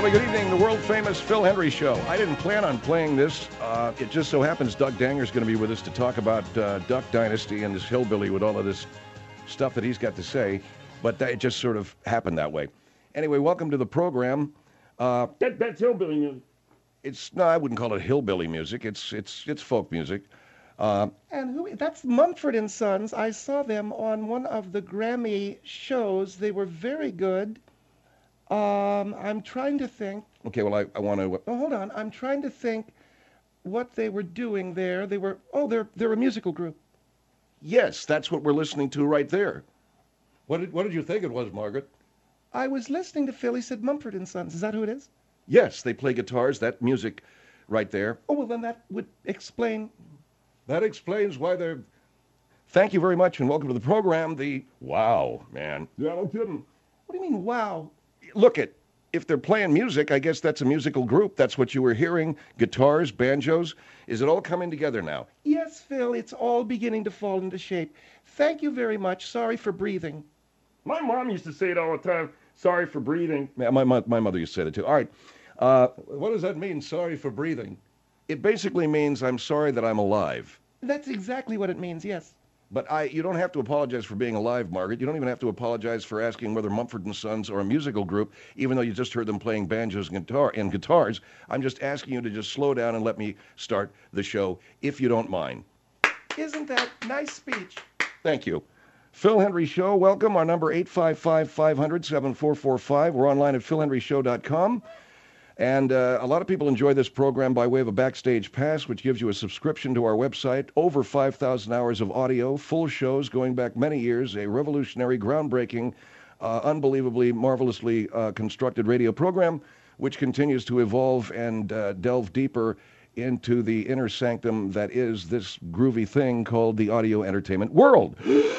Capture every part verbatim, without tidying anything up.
Anyway, good evening, the world-famous Phil Hendrie Show. I didn't plan on playing this. Uh, it just so happens Doug Danger's going to be with us to talk about uh, Duck Dynasty and this hillbilly with all of this stuff that he's got to say, but that, it just sort of happened that way. Anyway, welcome to the program. Uh, that, that's hillbilly music. It's no, I wouldn't call it hillbilly music. It's it's it's folk music. Uh, and who? That's Mumford and Sons. I saw them on one of the Grammy shows. They were very good. Um, I'm trying to think. Okay, well, I, I want to... Oh, hold on. I'm trying to think what they were doing there. They were... Oh, they're they're a musical group. Yes, that's what we're listening to right there. What did, what did you think it was, Margaret? I was listening to Phil. He said Mumford and Sons. Is that who it is? Yes, they play guitars. That music right there. Oh, well, then that would explain... That explains why they're... Thank you very much, and welcome to the program. The... Wow, man. Yeah, no kidding. What do you mean, wow? Look, at if they're playing music, I guess that's a musical group. That's what you were hearing. Guitars, banjos. Is it all coming together now? Yes, Phil, it's all beginning to fall into shape. Thank you very much. Sorry for breathing. My mom used to say it all the time. Sorry for breathing. Yeah, my, my, my mother used to say that too. All right. Uh, what does that mean, sorry for breathing? It basically means I'm sorry that I'm alive. That's exactly what it means, yes. But I, you don't have to apologize for being alive, Margaret. You don't even have to apologize for asking whether Mumford and Sons are a musical group, even though you just heard them playing banjos and, guitar, and guitars. I'm just asking you to just slow down and let me start the show, if you don't mind. Isn't that nice speech? Thank you. Phil Hendrie Show, welcome. Our number eight five five, five hundred, seven four four five. We're online at phil hendrie show dot com. And uh, a lot of people enjoy this program by way of a Backstage Pass, which gives you a subscription to our website. Over five thousand hours of audio, full shows going back many years, a revolutionary, groundbreaking, uh, unbelievably, marvelously uh, constructed radio program, which continues to evolve and uh, delve deeper into the inner sanctum that is this groovy thing called the audio entertainment world.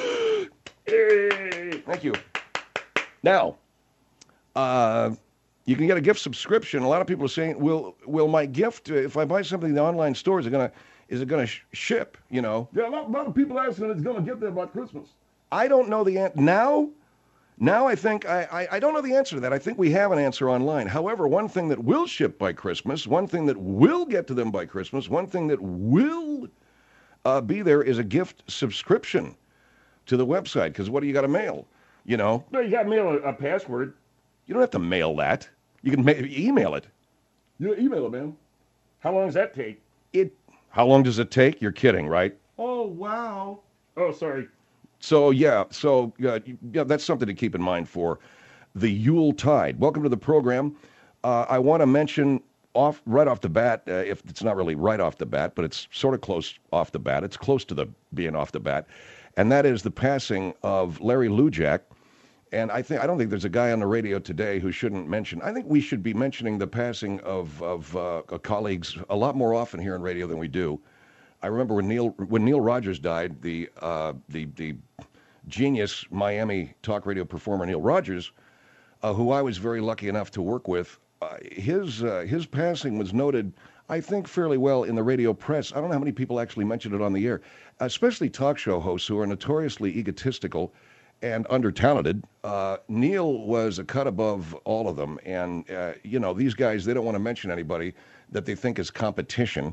Hey. Thank you. Now, uh... you can get a gift subscription. A lot of people are saying, "Will will my gift, if I buy something in the online store, is it gonna is it gonna sh- ship?" You know. Yeah, a lot, a lot of people asking if it's gonna get there by Christmas. I don't know the answer now. Now I think I, I I don't know the answer to that. I think we have an answer online. However, one thing that will ship by Christmas, one thing that will get to them by Christmas, one thing that will uh, be there is a gift subscription to the website. Because what do you got to mail? You know. No, you got to mail a, a password. You don't have to mail that. You can ma- email it. You email it, man. How long does that take? It. How long does it take? You're kidding, right? Oh, wow. Oh, sorry. So, yeah, so uh, yeah, that's something to keep in mind for the Yule Tide. Welcome to the program. Uh, I want to mention off right off the bat, uh, if it's not really right off the bat, but it's sort of close off the bat. It's close to the being off the bat, and that is the passing of Larry Lujack. And I think I don't think there's a guy on the radio today who shouldn't mention. I think we should be mentioning the passing of of uh, colleagues a lot more often here in radio than we do. I remember when Neil when Neil Rogers died, the uh, the the genius Miami talk radio performer Neil Rogers, uh, who I was very lucky enough to work with. Uh, his uh, his passing was noted, I think, fairly well in the radio press. I don't know how many people actually mentioned it on the air, especially talk show hosts who are notoriously egotistical and under-talented. Uh, Neil was a cut above all of them. And, uh, you know, these guys, they don't want to mention anybody that they think is competition.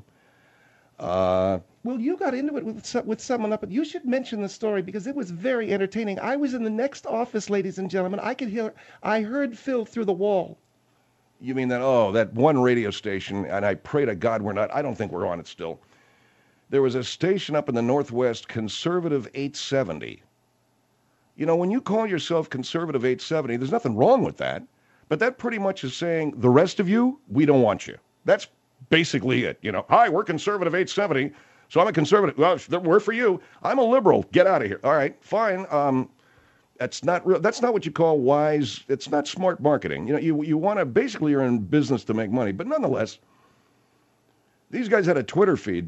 Uh, well, you got into it with, with someone up, but you should mention the story because it was very entertaining. I was in the next office, ladies and gentlemen. I could hear, I heard Phil through the wall. You mean that, oh, that one radio station, and I pray to God we're not, I don't think we're on it still. There was a station up in the Northwest, Conservative eight seventy. You know, when you call yourself Conservative eight seventy, there's nothing wrong with that. But that pretty much is saying, the rest of you, we don't want you. That's basically it. You know, hi, we're Conservative eight seventy, so I'm a conservative. Well, we're for you. I'm a liberal. Get out of here. All right, fine. Um, that's not real. That's not what you call wise. It's not smart marketing. You know, you you want to, basically you're in business to make money. But nonetheless, these guys had a Twitter feed.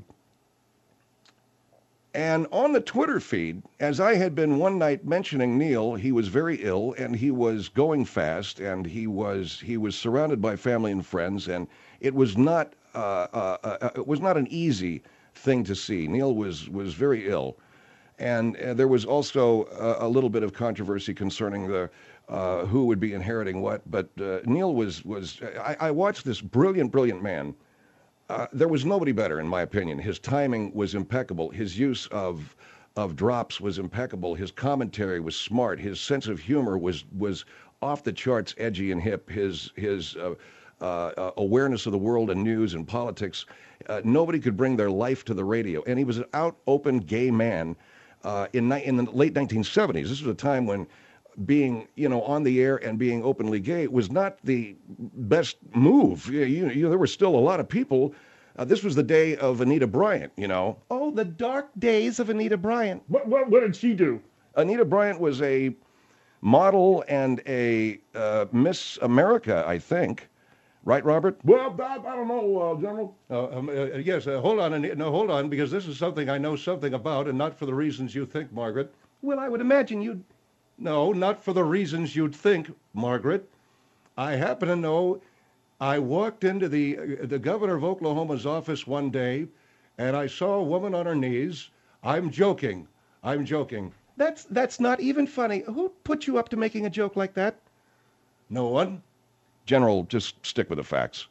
And on the Twitter feed, as I had been one night mentioning Neil, he was very ill and he was going fast and he was he was surrounded by family and friends, and it was not uh, uh, uh, it was not an easy thing to see. Neil was was very ill, And uh, there was also a, a little bit of controversy concerning the uh, who would be inheriting what. But uh, Neil was was I, I watched this brilliant, brilliant man. Uh, there was nobody better, in my opinion. His timing was impeccable. His use of of drops was impeccable. His commentary was smart. His sense of humor was was off the charts, edgy and hip. His his uh, uh, uh, awareness of the world and news and politics. Uh, nobody could bring their life to the radio, and he was an out, open, gay man uh, in ni- in the late nineteen seventies. This was a time when being, you know, on the air and being openly gay was not the best move. You, you, you, there were still a lot of people. Uh, this was the day of Anita Bryant, you know. Oh, the dark days of Anita Bryant. What, what, what did she do? Anita Bryant was a model and a uh, Miss America, I think. Right, Robert? Well, I, I don't know, uh, General. Uh, um, uh, yes, uh, hold on. No, hold on, because this is something I know something about, and not for the reasons you think, Margaret. Well, I would imagine you'd... No, not for the reasons you'd think, Margaret. I happen to know I walked into the uh, the governor of Oklahoma's office one day, and I saw a woman on her knees. I'm joking. I'm joking. That's, that's not even funny. Who put you up to making a joke like that? No one? General, just stick with the facts.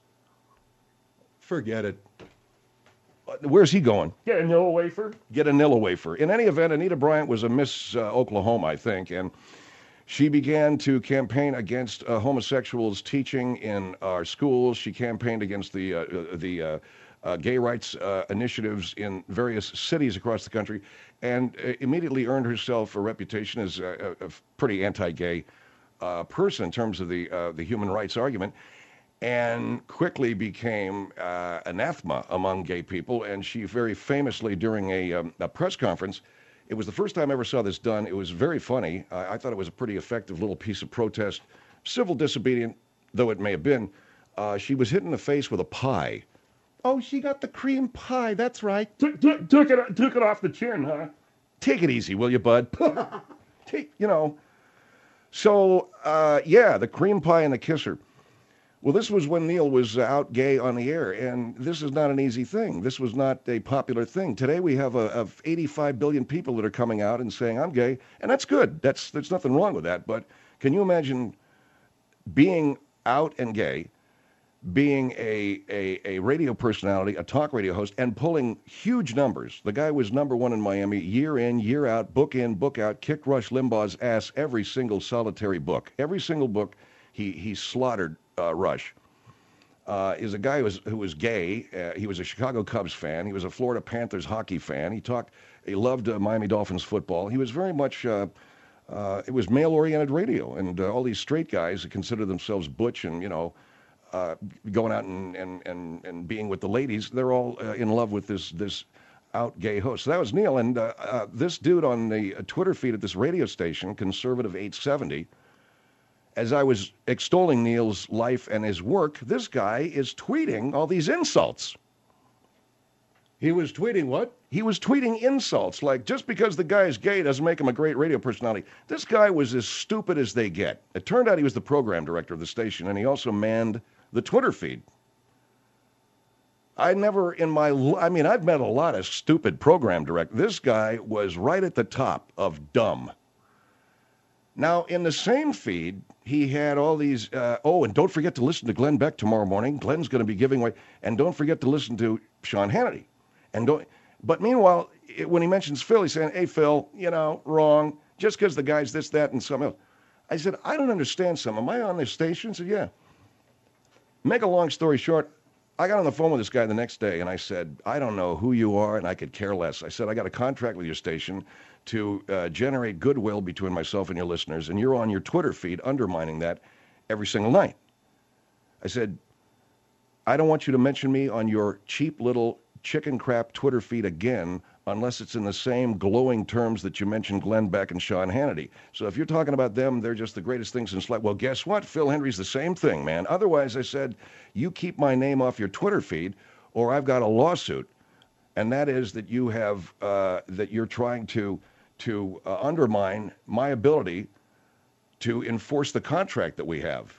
Forget it. Uh, Where's he going? Get a Nilla wafer. Get a Nilla wafer. In any event, Anita Bryant was a Miss uh, Oklahoma, I think, and she began to campaign against uh, homosexuals teaching in our schools. She campaigned against the uh, the uh, uh, gay rights uh, initiatives in various cities across the country, and uh, immediately earned herself a reputation as a, a, a pretty anti-gay uh, person in terms of the uh, the human rights argument. And quickly became uh, anathema among gay people. And she very famously, during a, um, a press conference, it was the first time I ever saw this done. It was very funny. I, I thought it was a pretty effective little piece of protest, civil disobedient, though it may have been. Uh, she was hit in the face with a pie. Oh, she got the cream pie. That's right. Took, took, took, it, took it off the chin, huh? Take it easy, will you, bud? Take, you know. So, uh, yeah, the cream pie and the kisser. Well, this was when Neil was out gay on the air, and this is not an easy thing. This was not a popular thing. Today we have a, of eighty-five billion people that are coming out and saying, I'm gay, and that's good. That's There's nothing wrong with that, but can you imagine being out and gay, being a, a, a radio personality, a talk radio host, and pulling huge numbers? The guy was number one in Miami, year in, year out, book in, book out, kicked Rush Limbaugh's ass every single solitary book. Every single book he, he slaughtered Uh, Rush uh, is a guy who was, who was gay. Uh, he was a Chicago Cubs fan. He was a Florida Panthers hockey fan. He talked. He loved uh, Miami Dolphins football. He was very much. Uh, uh, it was male-oriented radio, and uh, all these straight guys that consider themselves butch and you know, uh, going out and, and, and, and being with the ladies. They're all uh, in love with this this out gay host. So that was Neil, and uh, uh, this dude on the Twitter feed at this radio station, Conservative eight seventy. As I was extolling Neil's life and his work, this guy is tweeting all these insults. He was tweeting what? He was tweeting insults, like just because the guy is gay doesn't make him a great radio personality. This guy was as stupid as they get. It turned out he was the program director of the station, and he also manned the Twitter feed. I never in my, I mean, I've met a lot of stupid program directors. This guy was right at the top of dumb. Now, in the same feed, he had all these, uh, oh, and don't forget to listen to Glenn Beck tomorrow morning. Glenn's going to be giving away, and don't forget to listen to Sean Hannity. And don't, but meanwhile, it, when he mentions Phil, he's saying, hey, Phil, you know, wrong, just because the guy's this, that, and something else. I said, I don't understand some. Am I on this station? He said, yeah. Make a long story short, I got on the phone with this guy the next day, and I said, I don't know who you are, and I could care less. I said, I got a contract with your station to uh, generate goodwill between myself and your listeners, and you're on your Twitter feed undermining that every single night. I said, I don't want you to mention me on your cheap little chicken crap Twitter feed again unless it's in the same glowing terms that you mentioned Glenn Beck and Sean Hannity. So if you're talking about them, they're just the greatest things since life. Well, guess what? Phil Hendry's the same thing, man. Otherwise, I said, you keep my name off your Twitter feed, or I've got a lawsuit, and that is that you have uh, that you're trying to to uh, undermine my ability to enforce the contract that we have.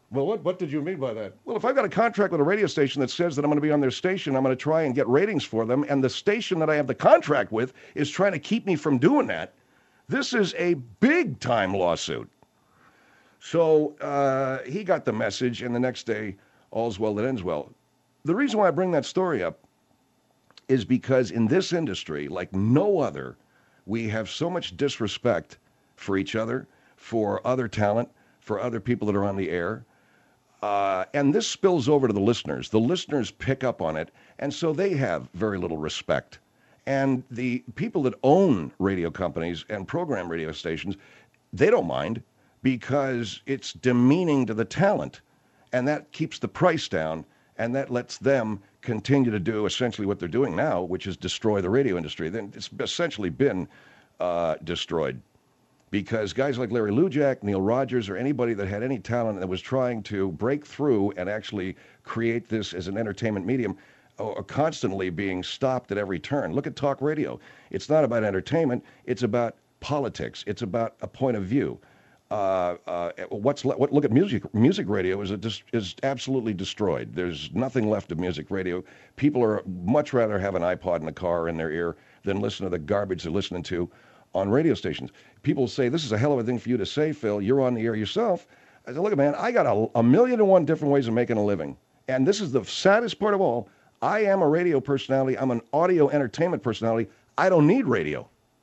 Well, what, what did you mean by that? Well, if I've got a contract with a radio station that says that I'm going to be on their station, I'm going to try and get ratings for them, and the station that I have the contract with is trying to keep me from doing that, this is a big-time lawsuit. So uh, he got the message, and the next day, all's well that ends well. The reason why I bring that story up is because in this industry, like no other, we have so much disrespect for each other, for other talent, for other people that are on the air. Uh, and this spills over to the listeners. The listeners pick up on it, and so they have very little respect. And the people that own radio companies and program radio stations, they don't mind because it's demeaning to the talent, and that keeps the price down, and that lets them continue to do essentially what they're doing now, which is destroy the radio industry. Then it's essentially been uh, destroyed. Because guys like Larry Lujak, Neil Rogers, or anybody that had any talent that was trying to break through and actually create this as an entertainment medium are constantly being stopped at every turn. Look at talk radio. It's not about entertainment. It's about politics. It's about a point of view. Uh, uh, what's le- what? Look at music. Music radio is a dis- is absolutely destroyed. There's nothing left of music radio. People are much rather have an iPod in the car or in their ear than listen to the garbage they're listening to on radio stations. People say, this is a hell of a thing for you to say, Phil. You're on the air yourself. I said, look, man, I got a, a million and one different ways of making a living. And this is the saddest part of all. I am a radio personality. I'm an audio entertainment personality. I don't need radio.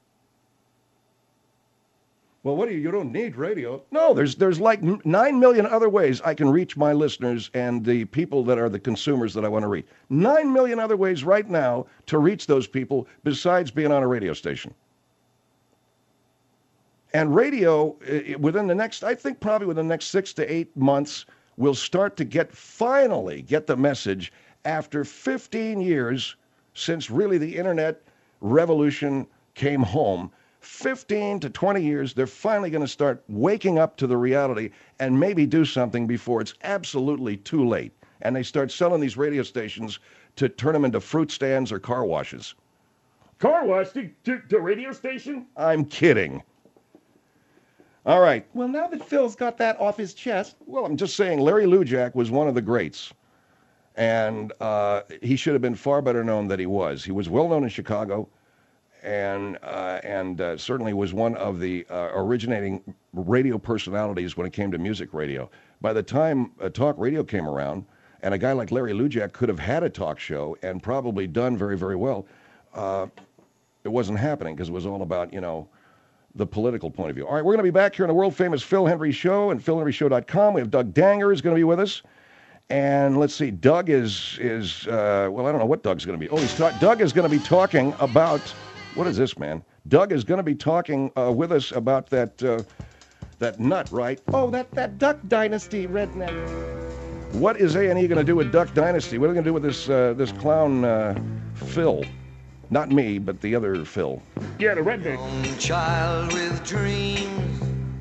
Well, what do you, you don't need radio. No, there's there's like nine million other ways I can reach my listeners and the people that are the consumers that I want to reach. Nine million other ways right now to reach those people besides being on a radio station. And radio, within the next, I think probably within the next six to eight months, will start to get, finally get the message after fifteen years since really the internet revolution came home. fifteen to twenty years, they're finally going to start waking up to the reality and maybe do something before it's absolutely too late. And they start selling these radio stations to turn them into fruit stands or car washes. Car wash to, to, to radio station? I'm kidding. All right. Well, now that Phil's got that off his chest. Well, I'm just saying Larry Lujak was one of the greats. And uh, he should have been far better known than he was. He was well known in Chicago and uh, and uh, certainly was one of the uh, originating radio personalities when it came to music radio. By the time uh, talk radio came around, and a guy like Larry Lujak could have had a talk show and probably done very, very well, uh, it wasn't happening because it was all about, you know, the political point of view. All right, we're going to be back here on the world-famous Phil Hendrie Show and phil hendrie show dot com. We have Doug Danger is going to be with us. And let's see, Doug is, is uh, well, I don't know what Doug's going to be. Oh, he's ta- Doug is going to be talking about, what is this, man? Doug is going to be talking uh, with us about that uh, that nut, right? Oh, that, that Duck Dynasty redneck. What is A and E going to do with Duck Dynasty? What are they going to do with this, uh, this clown uh, Phil? Not me, but the other Phil. Yeah, the redneck. Young child with dreams.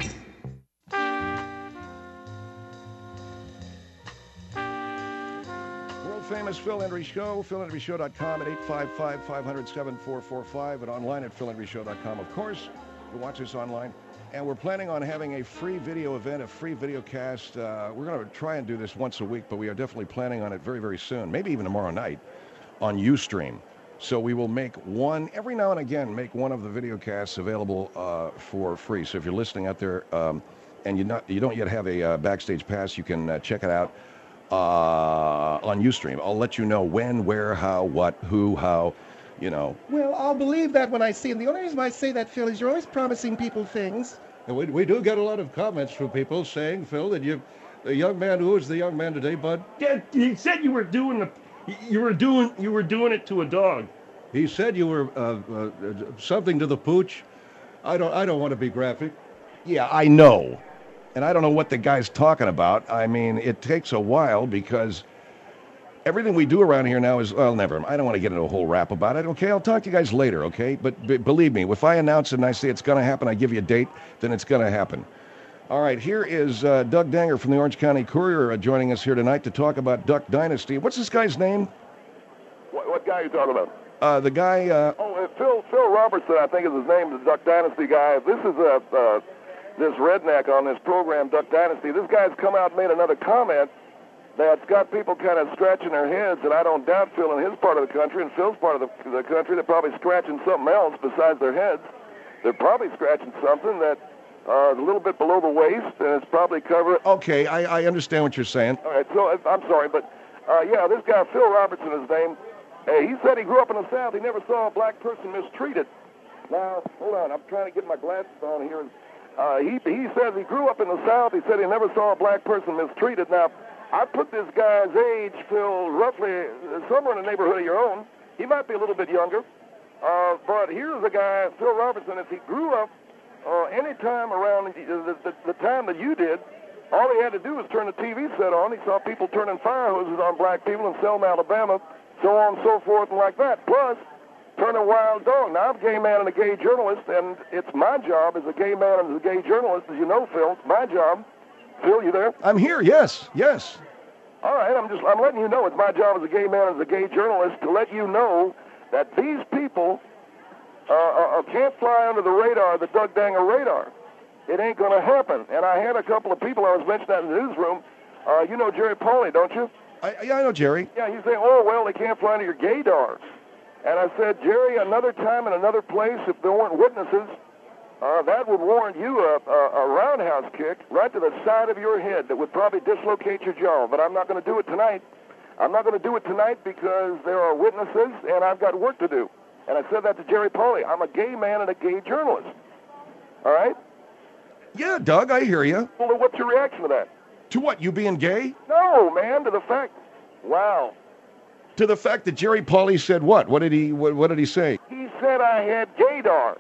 World-famous Phil Hendrie Show, phil hendrie show dot com at eight five five, five hundred, seven four four five and online at phil hendrie show dot com, of course. You can watch us online. And we're planning on having a free video event, a free video cast. Uh, we're going to try and do this once a week, but we are definitely planning on it very, very soon, maybe even tomorrow night on Ustream. So we will make one, every now and again, make one of the video casts available uh, for free. So if you're listening out there um, and you not you don't yet have a uh, Backstage Pass, you can uh, check it out uh, on Ustream. I'll let you know when, where, how, what, who, how, you know. Well, I'll believe that when I see it. The only reason why I say that, Phil, is you're always promising people things. And we, we do get a lot of comments from people saying, Phil, that you, the young man, who is the young man today, Bud? Yeah, he said you were doing the, you were doing, you were doing it to a dog. He said you were uh, uh, something to the pooch. I don't, I don't want to be graphic. Yeah, I know. And I don't know what the guy's talking about. I mean, it takes a while because everything we do around here now is, well, never. I don't want to get into a whole rap about it. Okay, I'll talk to you guys later, okay? But b- believe me, if I announce it and I say it's going to happen, I give you a date, then it's going to happen. All right, here is uh, Doug Danger from the Orange County Courier uh, joining us here tonight to talk about Duck Dynasty. What's this guy's name? What, what guy are you talking about? Uh, the guy... Uh, oh, uh, Phil Phil Robertson, I think is his name, the Duck Dynasty guy. This is a... Uh, this redneck on this program, Duck Dynasty. This guy's come out and made another comment that's got people kind of scratching their heads, and I don't doubt Phil in his part of the country and Phil's part of the, the country, they're probably scratching something else besides their heads. They're probably scratching something that uh, is a little bit below the waist, and it's probably covered. Okay, I, I understand what you're saying. All right, so I'm sorry, but uh, yeah, this guy, Phil Robertson, his name, uh, he said he grew up in the South. He never saw a black person mistreated. Now, hold on, I'm trying to get my glasses on here. Uh, he, he says he grew up in the South. He said he never saw a black person mistreated. Now, I put this guy's age, Phil, roughly uh, somewhere in the neighborhood of your own. He might be a little bit younger. Uh, but here's a guy, Phil Robertson, if he grew up uh, any time around the, the, the, the time that you did, all he had to do was turn the T V set on. He saw people turning fire hoses on black people in Selma, Alabama, so on and so forth and like that. Plus, turn a wild dog. Now, I'm a gay man and a gay journalist, and it's my job as a gay man and as a gay journalist, as you know, Phil, it's my job. Phil, you there? I'm here, yes, yes. All right, I'm just, I'm letting you know it's my job as a gay man and as a gay journalist to let you know that these people uh, uh, can't fly under the radar, the Doug Danger radar. It ain't going to happen. And I had a couple of people, I was mentioning that in the newsroom. Uh, you know Jerry Pauly, don't you? I, yeah, I know Jerry. Yeah, he's saying, oh, well, they can't fly under your gaydar. And I said, Jerry, another time in another place, if there weren't witnesses, uh, that would warrant you a, a, a roundhouse kick right to the side of your head that would probably dislocate your jaw. But I'm not going to do it tonight. I'm not going to do it tonight because there are witnesses and I've got work to do. And I said that to Jerry Pauly. I'm a gay man and a gay journalist. All right? Yeah, Doug, I hear you. Well, what's your reaction to that? To what, you being gay? No, man, to the fact. Wow. To the fact that Jerry Pauly said what? What did he what, what did he say? He said I had gaydar.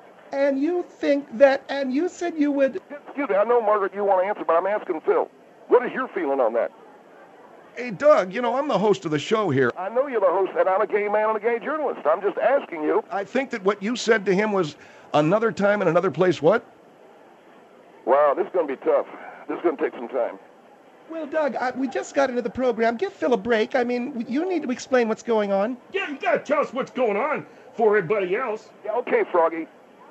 And you think that, and you said you would... Excuse me, I know, Margaret, you want to answer, but I'm asking Phil. What is your feeling on that? Hey, Doug, you know, I'm the host of the show here. I know you're the host, and I'm a gay man and a gay journalist. I'm just asking you. I think that what you said to him was another time in another place what? Wow, this is going to be tough. This is going to take some time. Well, Doug, I, we just got into the program. Give Phil a break. I mean, you need to explain what's going on. Yeah, you gotta tell us what's going on for everybody else. Yeah, okay, Froggy.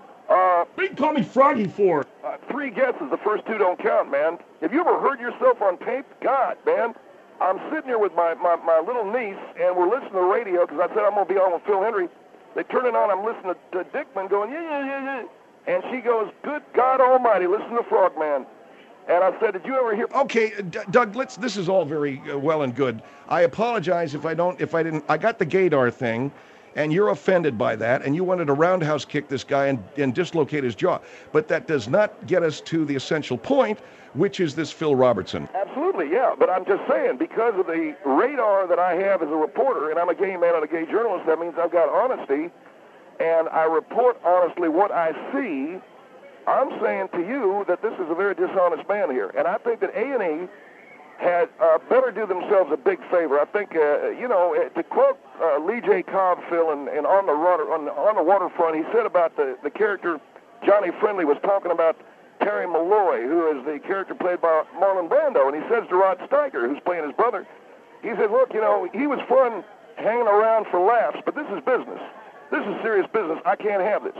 Uh, What do you call me Froggy for? uh, three guesses. The first two don't count, man. Have you ever heard yourself on tape? God, man. I'm sitting here with my, my, my little niece, and we're listening to the radio because I said I'm going to be on with Phil Hendry. They turn it on. I'm listening to, to Dickman going, yeah, yeah, yeah, yeah. And she goes, good God Almighty, listen to Frogman. And I said, did you ever hear... Okay, D- Doug, let's this is all very uh, well and good. I apologize if I don't if I didn't I got the gaydar thing and you're offended by that and you wanted to roundhouse kick this guy and, and dislocate his jaw. But that does not get us to the essential point, which is this Phil Robertson. Absolutely, yeah. But I'm just saying, because of the radar that I have as a reporter, and I'm a gay man and a gay journalist, that means I've got honesty, and I report honestly what I see. I'm saying to you that this is a very dishonest man here, and I think that A and E had uh, better do themselves a big favor. I think, uh, you know, to quote uh, Lee J. Cobb, Phil, and, and on the water on the, on the waterfront, he said about the, the character Johnny Friendly was talking about Terry Malloy, who is the character played by Marlon Brando, and he says to Rod Steiger, who's playing his brother, he said, look, you know, he was fun hanging around for laughs, but this is business. This is serious business. I can't have this.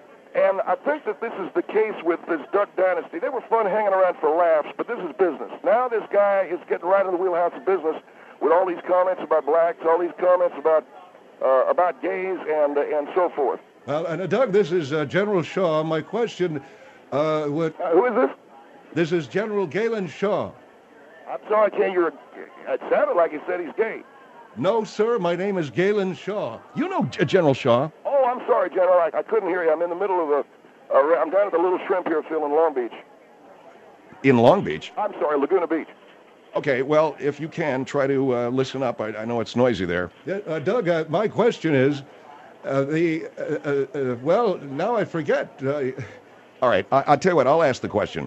And I think that this is the case with this Duck Dynasty. They were fun hanging around for laughs, but this is business. Now this guy is getting right in the wheelhouse of business with all these comments about blacks, all these comments about uh, about gays, and uh, and so forth. Well, and uh, Doug, this is uh, General Shaw. My question, uh, would, Uh, who is this? this is General Galen Shaw. I'm sorry, Ken. You're. It sounded like he said he's gay. No, sir, my name is Galen Shaw. You know G- General Shaw. Oh, I'm sorry, General. I, I couldn't hear you. I'm in the middle of a. a I'm down at the Little Shrimp here, Phil, in Long Beach. In Long Beach. I'm sorry, Laguna Beach. Okay, well, if you can, try to uh, listen up. I, I know it's noisy there. Yeah, uh, Doug, uh, my question is, uh, the uh, uh, uh, well, now I forget. Uh, All right, I, I'll tell you what, I'll ask the question.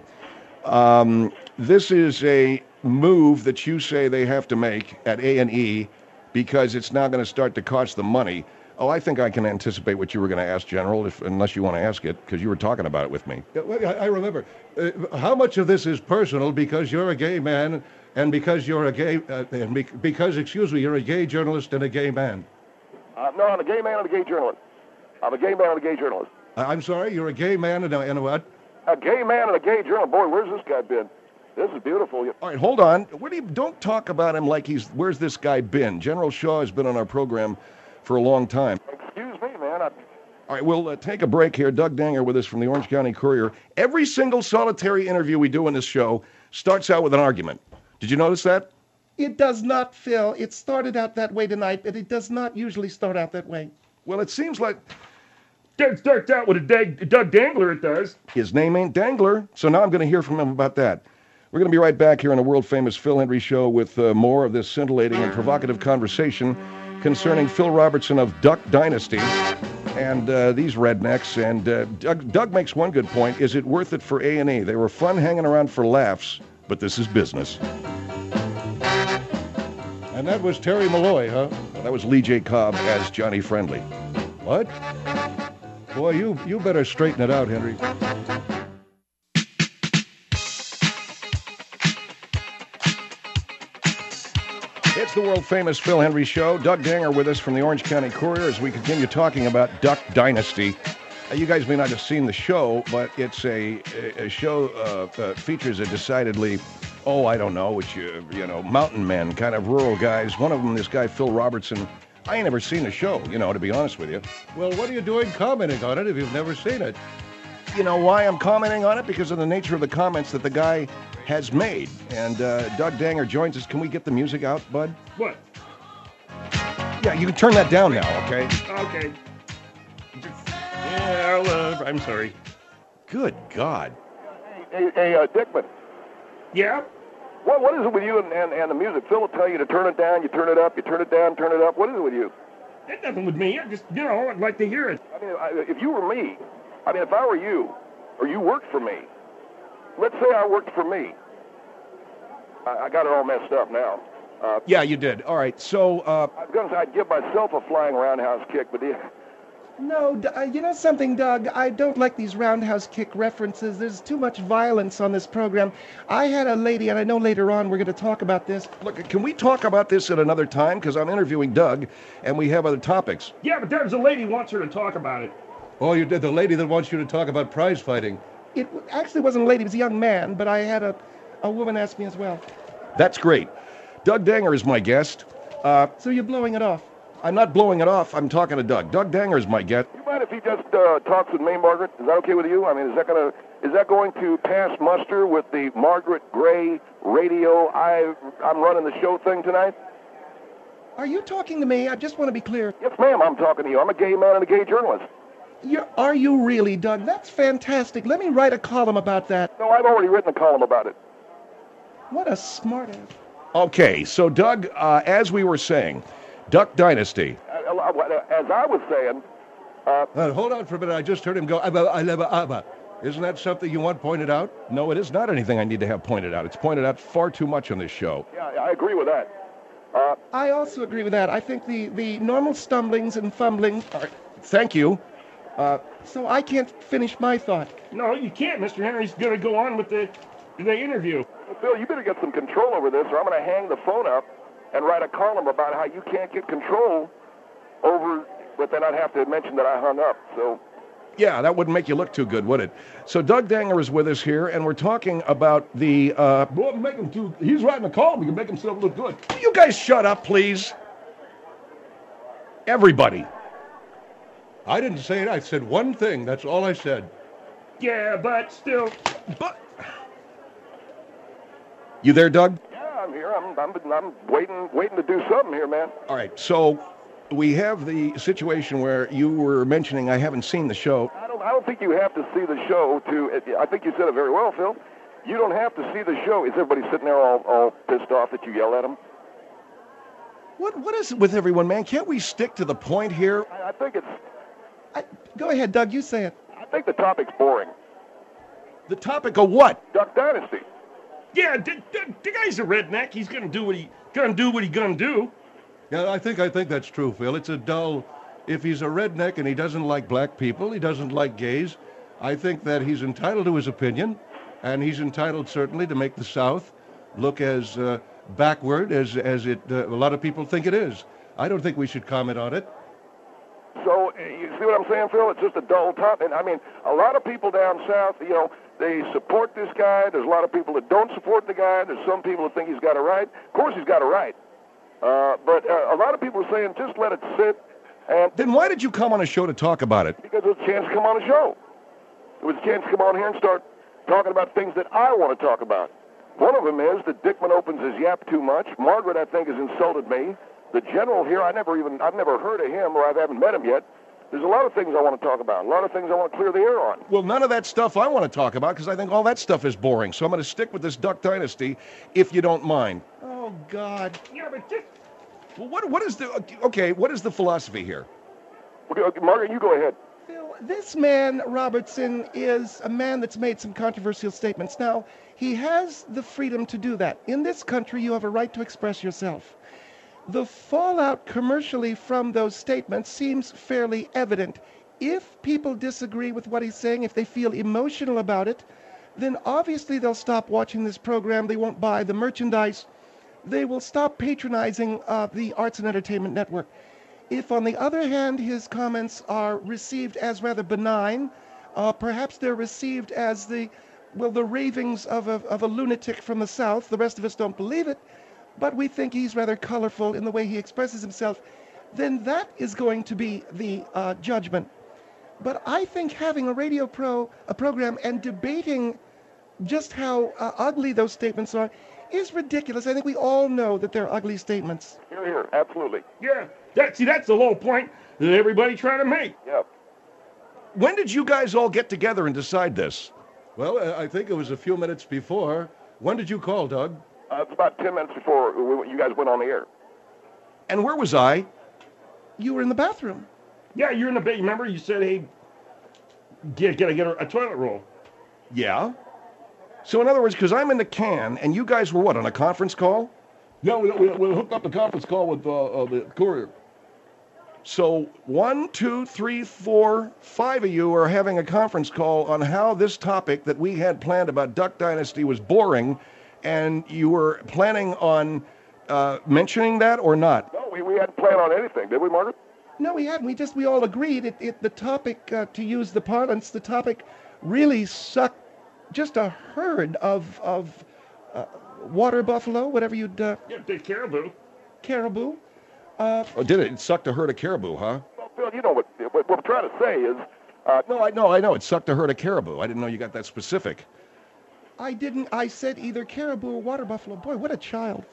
Um, this is a move that you say they have to make at A and E because it's now going to start to cost them money. Oh, I think I can anticipate what you were going to ask, General, if, unless you want to ask it, because you were talking about it with me. Yeah, well, I I remember. Uh, how much of this is personal because you're a gay man and because you're a gay, uh, and be- because, excuse me, you're a gay journalist and a gay man? Uh, no, I'm a gay man and a gay journalist. I'm a gay man and a gay journalist. I- I'm sorry, you're a gay man and a, and a what? A gay man and a gay journal. Boy, where's this guy been? This is beautiful. All right, hold on. What do you, don't talk about him like he's, where's this guy been? General Shaw has been on our program for a long time. Excuse me, man. I, All right, we'll uh, take a break here. Doug Danger with us from the Orange County Courier. Every single solitary interview we do in this show starts out with an argument. Did you notice that? It does not, Phil. It started out that way tonight, but it does not usually start out that way. Well, it seems like Doug starts out with a Doug, Doug Dangler, it does. his name ain't Dangler, so now I'm going to hear from him about that. We're going to be right back here on the world-famous Phil Hendrie Show with uh, more of this scintillating and provocative conversation concerning Phil Robertson of Duck Dynasty and uh, these rednecks. And uh, Doug, Doug makes one good point. Is it worth it for A and E? They were fun hanging around for laughs, but this is business. And that was Terry Malloy, huh? That was Lee J. Cobb as Johnny Friendly. What? Boy, you, you better straighten it out, Henry. It's the world-famous Phil Hendrie Show. Doug Danger with us from the Orange County Courier as we continue talking about Duck Dynasty. Uh, you guys may not have seen the show, but it's a, a, a show uh, that features a decidedly, oh, I don't know, which, you, you know, mountain men, kind of rural guys. One of them, this guy, Phil Robertson. I ain't never seen the show, you know, to be honest with you. Well, what are you doing commenting on it if you've never seen it? You know why I'm commenting on it? Because of the nature of the comments that the guy has made. And uh, Doug Danger joins us. Can we get the music out, bud? What? Yeah, you can turn that down now, okay? Okay. Yeah, I'll, uh, I'm sorry. Good God. hey, hey uh, Dickman, Yeah? what, what is it with you and, and, and the music? Phil will tell you to turn it down, you turn it up, you turn it down, turn it up. What is it with you? That's nothing with me. I just, you know, I'd like to hear it. I mean, I, if you were me, I mean, if I were you, or you worked for me, let's say I worked for me. I, I got it all messed up now. Uh, Yeah, you did. All right, so, uh, I was going to say I'd give myself a flying roundhouse kick, but the, No, D- uh, you know something, Doug? I don't like these roundhouse kick references. There's too much violence on this program. I had a lady, and I know later on we're going to talk about this. look, can we talk about this at another time? Because I'm interviewing Doug, and we have other topics. Yeah, but there's a lady wants her to talk about it. Oh, you did the lady that wants you to talk about prize fighting. It w- actually wasn't a lady, it was a young man, but I had a, a woman ask me as well. That's great. Doug Danger is my guest. Uh, So you're blowing it off. I'm not blowing it off. I'm talking to Doug. Doug Danger is my guest. you mind if he just uh, talks with me, Margaret? Is that okay with you? I mean, is that going to is that going to pass muster with the Margaret Gray radio I I'm running the show thing tonight? Are you talking to me? I just want to be clear. Yes, ma'am. I'm talking to you. I'm a gay man and a gay journalist. You're, are you really, Doug? That's fantastic. Let me write a column about that. No, I've already written a column about it. What a smart ass. Okay, so Doug, uh, as we were saying, Duck Dynasty. Uh, As I was saying, uh, Uh, hold on for a minute. I just heard him go, "Abba, I love Abba." Isn't that something you want pointed out? No, it is not anything I need to have pointed out. It's pointed out far too much on this show. yeah, I agree with that. Uh, I also agree with that. I think the, the normal stumblings and fumblings are... Thank you. So I can't finish my thought. No, you can't. Mister Henry's going to go on with the, the interview. Phil, you better get some control over this, or I'm going to hang the phone up and write a column about how you can't get control over, but then I'd have to mention that I hung up. So, Yeah, that wouldn't make you look too good, would it? So Doug Danger is with us here, and we're talking about the... Uh, Boy, make him too. He's writing a column. He can make himself look good. you guys shut up, please. Everybody. I didn't say it. I said one thing. That's all I said. Yeah, but still. But... You there, Doug? yeah, I'm here. I'm, I'm, I'm waiting, waiting to do something here, man. All right, so we have the situation where you were mentioning I haven't seen the show. I don't, I don't think you have to see the show to, I think you said it very well, Phil. You don't have to see the show. Is everybody sitting there all, all pissed off that you yell at them? What What is it with everyone, man? Can't we stick to the point here? I, I think it's, I, go ahead, Doug, you say it. I think the topic's boring. The topic of what? Duck Dynasty. Yeah, the, the, the guy's a redneck. He's going to do what he going to do what he going to do. Yeah, I think I think that's true, Phil. It's a dull. If he's a redneck and he doesn't like black people, he doesn't like gays, I think that he's entitled to his opinion, and he's entitled certainly to make the South look as uh, backward as as it uh, a lot of people think it is. I don't think we should comment on it. So, uh, see what I'm saying, Phil? It's just a dull top. And, I mean, a lot of people down south, you know, they support this guy. There's a lot of people that don't support the guy. There's some people that think he's got it right. Of course he's got it right. Uh, but uh, a lot of people are saying just let it sit. And Then why did you come on a show to talk about it? because it was a chance to come on the show. It was a chance to come on here and start talking about things that I want to talk about. One of them is that Dickman opens his yap too much. Margaret, I think, has insulted me. The general here, I never even, I've never heard of him, or I haven't met him yet. There's a lot of things I want to talk about, a lot of things I want to clear the air on. Well, none of that stuff I want to talk about because I think all that stuff is boring. So I'm going to stick with this Duck Dynasty, if you don't mind. Oh, God. Yeah, but just Well, what what is the okay? What is the philosophy here? Okay, okay, Margaret, you go ahead. Phil, this man, Robertson, is a man that's made some controversial statements. Now, he has the freedom to do that. In this country, you have a right to express yourself. The fallout commercially from those statements seems fairly evident. If people disagree with what he's saying, if they feel emotional about it, then obviously they'll stop watching this program. They won't buy the merchandise. They will stop patronizing uh, the Arts and Entertainment Network. If, on the other hand, his comments are received as rather benign, uh, perhaps they're received as the, well, the ravings of a, of a lunatic from the South. The rest of us don't believe it, but we think he's rather colorful in the way he expresses himself, then that is going to be the uh, judgment. But I think having a radio pro, a program, and debating just how uh, ugly those statements are is ridiculous. I think we all know that they're ugly statements. Here, here, absolutely. yeah. That see, that's the whole point that everybody's trying to make. Yeah. When did you guys all get together and decide this? Well, uh, I think it was a few minutes before. When did you call, Doug? Uh, it's about ten minutes before we, you guys went on the air. And where was I? You were in the bathroom. Yeah, you're in the bed. Remember, you said, "Hey, get get a, get a, a toilet roll." Yeah. So in other words, because I'm in the can, and you guys were what, on a conference call? Yeah, we, we, we hooked up the conference call with uh, uh, the courier. So one, two, three, four, five of you are having a conference call on how this topic that we had planned about Duck Dynasty was boring, and you were planning on uh, mentioning that or not? No, we, we hadn't planned on anything, did we, Margaret? No, we hadn't. We just, we all agreed. It, it, the topic, uh, to use the parlance, the topic really sucked just a herd of, of uh, water buffalo, whatever you'd, uh, Yeah, the caribou. caribou. Oh, did it? It sucked a herd of caribou, huh? Well, Phil, you know what, what we're trying to say is, uh, No, I know, I know. It sucked a herd of caribou. I didn't know you got that specific. I didn't, I said either caribou or water buffalo. Boy, what a child.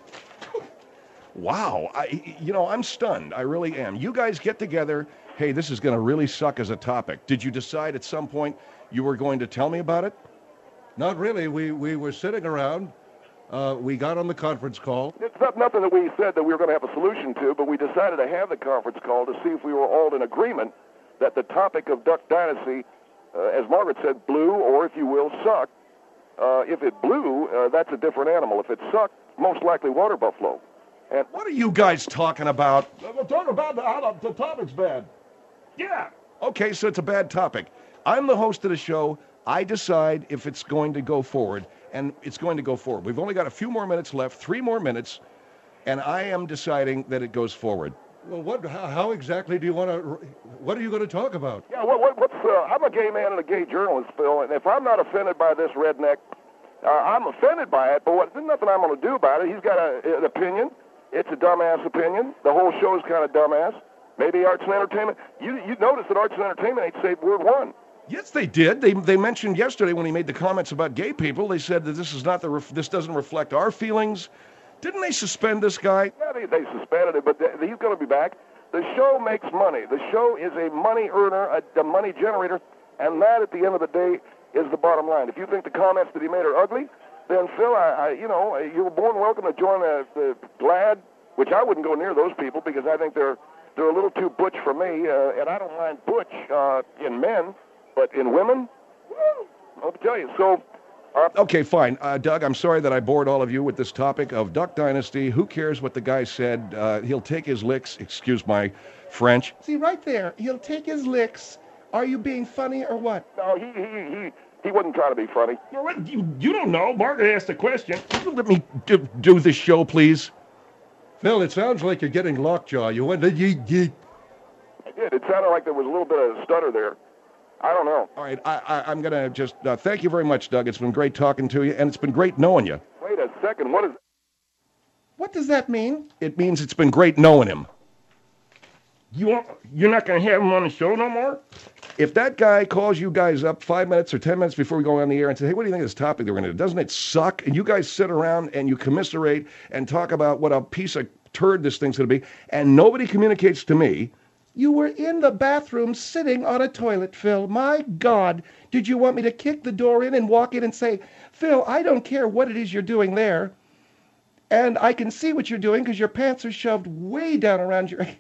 Wow. I, you know, I'm stunned. I really am. You guys get together. Hey, this is going to really suck as a topic. Did you decide at some point you were going to tell me about it? Not really. We, we were sitting around. Uh, we got on the conference call. it's not nothing that we said that we were going to have a solution to, but we decided to have the conference call to see if we were all in agreement that the topic of Duck Dynasty, uh, as Margaret said, blew, or if you will, sucked. Uh, if it blew, uh, that's a different animal. If it sucked, most likely water buffalo. And What are you guys talking about? We're talking about the, how the, the topic's bad. Yeah. Okay, so it's a bad topic. I'm the host of the show. I decide if it's going to go forward, and it's going to go forward. We've only got a few more minutes left, three more minutes, and I am deciding that it goes forward. Well, what? How, how exactly do you want to? What are you going to talk about? yeah, what, what, what's? Uh, I'm a gay man and a gay journalist, Phil, and if I'm not offended by this redneck, uh, I'm offended by it. But what, there's nothing I'm going to do about it. He's got a, an opinion. It's a dumbass opinion. The whole show is kind of dumbass. Maybe Arts and Entertainment. You you notice that Arts and Entertainment ain't said word one. Yes, they did. They they mentioned yesterday when he made the comments about gay people. They said that this is not the ref, this doesn't reflect our feelings. Didn't they suspend this guy? Yeah, they, they suspended it, but they, he's going to be back. The show makes money. The show is a money earner, a, a money generator, and that, at the end of the day, is the bottom line. If you think the comments that he made are ugly, then Phil, I, I you know, you were born welcome to join the, the GLAAD, which I wouldn't go near those people because I think they're they're a little too butch for me, uh, and I don't mind butch uh, in men, but in women, woo, I'll tell you. So. Uh, Okay, fine. Uh, Doug, I'm sorry that I bored all of you with this topic of Duck Dynasty. Who cares what the guy said? Uh, he'll take his licks. Excuse my French. See, right there, he'll take his licks. Are you being funny or what? no, he he he he wasn't trying to be funny. Well, what- you, you don't know. Margaret asked the question. Let me do, do this show, please. Phil, it sounds like you're getting lockjaw. You went to yeet yeet. I did. It sounded like there was a little bit of a stutter there. I don't know. All right, I, I, I'm going to just uh, thank you very much, Doug. It's been great talking to you, and it's been great knowing you. Wait a second. What is? What does that mean? It means it's been great knowing him. You want, you're not going to have him on the show no more? If that guy calls you guys up five minutes or ten minutes before we go on the air and say, hey, what do you think of this topic that we're going to do? Doesn't it suck? And you guys sit around and you commiserate and talk about what a piece of turd this thing's going to be, and nobody communicates to me. You were in the bathroom sitting on a toilet, Phil. My God, did you want me to kick the door in and walk in and say, Phil, I don't care what it is you're doing there, and I can see what you're doing because your pants are shoved way down around your...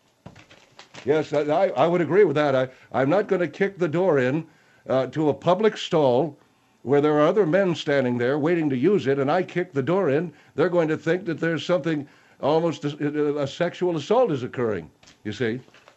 Yes, I, I would agree with that. I, I'm not going to kick the door in uh, to a public stall where there are other men standing there waiting to use it, and I kick the door in. They're going to think that there's something, almost a, a sexual assault is occurring, you see.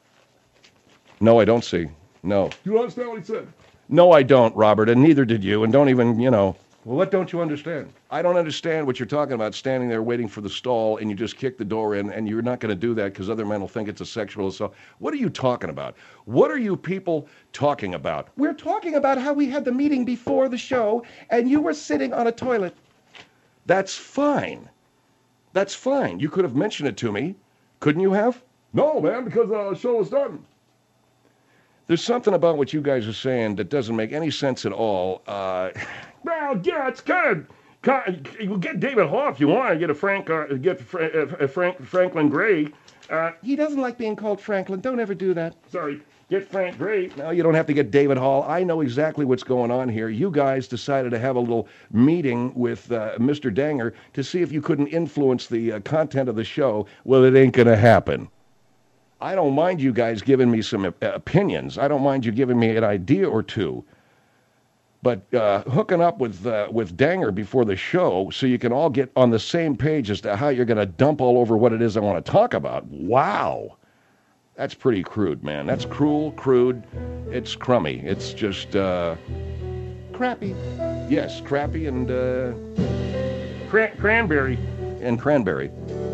No, I don't see. No. You understand what he said? No, I don't, Robert, and neither did you, and don't even, you know. Well, what don't you understand? I don't understand what you're talking about, standing there waiting for the stall, and you just kick the door in, and you're not going to do that because other men will think it's a sexual assault. What are you talking about? What are you people talking about? We're talking about how we had the meeting before the show, and you were sitting on a toilet. That's fine. That's fine. You could have mentioned it to me. Couldn't you have? No, man, because uh, the show was done. There's something about what you guys are saying that doesn't make any sense at all. Uh, Well, yeah, it's kind of. You get David Hall if you want. Get a Frank. Uh, get Fra- uh, Frank Franklin Gray. Uh, He doesn't like being called Franklin. Don't ever do that. sorry, get Frank Gray. no, you don't have to get David Hall. I know exactly what's going on here. You guys decided to have a little meeting with uh, Mister Danger to see if you couldn't influence the uh, content of the show. Well, it ain't going to happen. I don't mind you guys giving me some uh, opinions. I don't mind you giving me an idea or two. But uh, hooking up with uh, with Danger before the show so you can all get on the same page as to how you're going to dump all over what it is I want to talk about. Wow. That's pretty crude, man. That's cruel, crude. It's crummy. It's just, uh, Crappy. yes, crappy and, uh, Cran- Cranberry. and cranberry.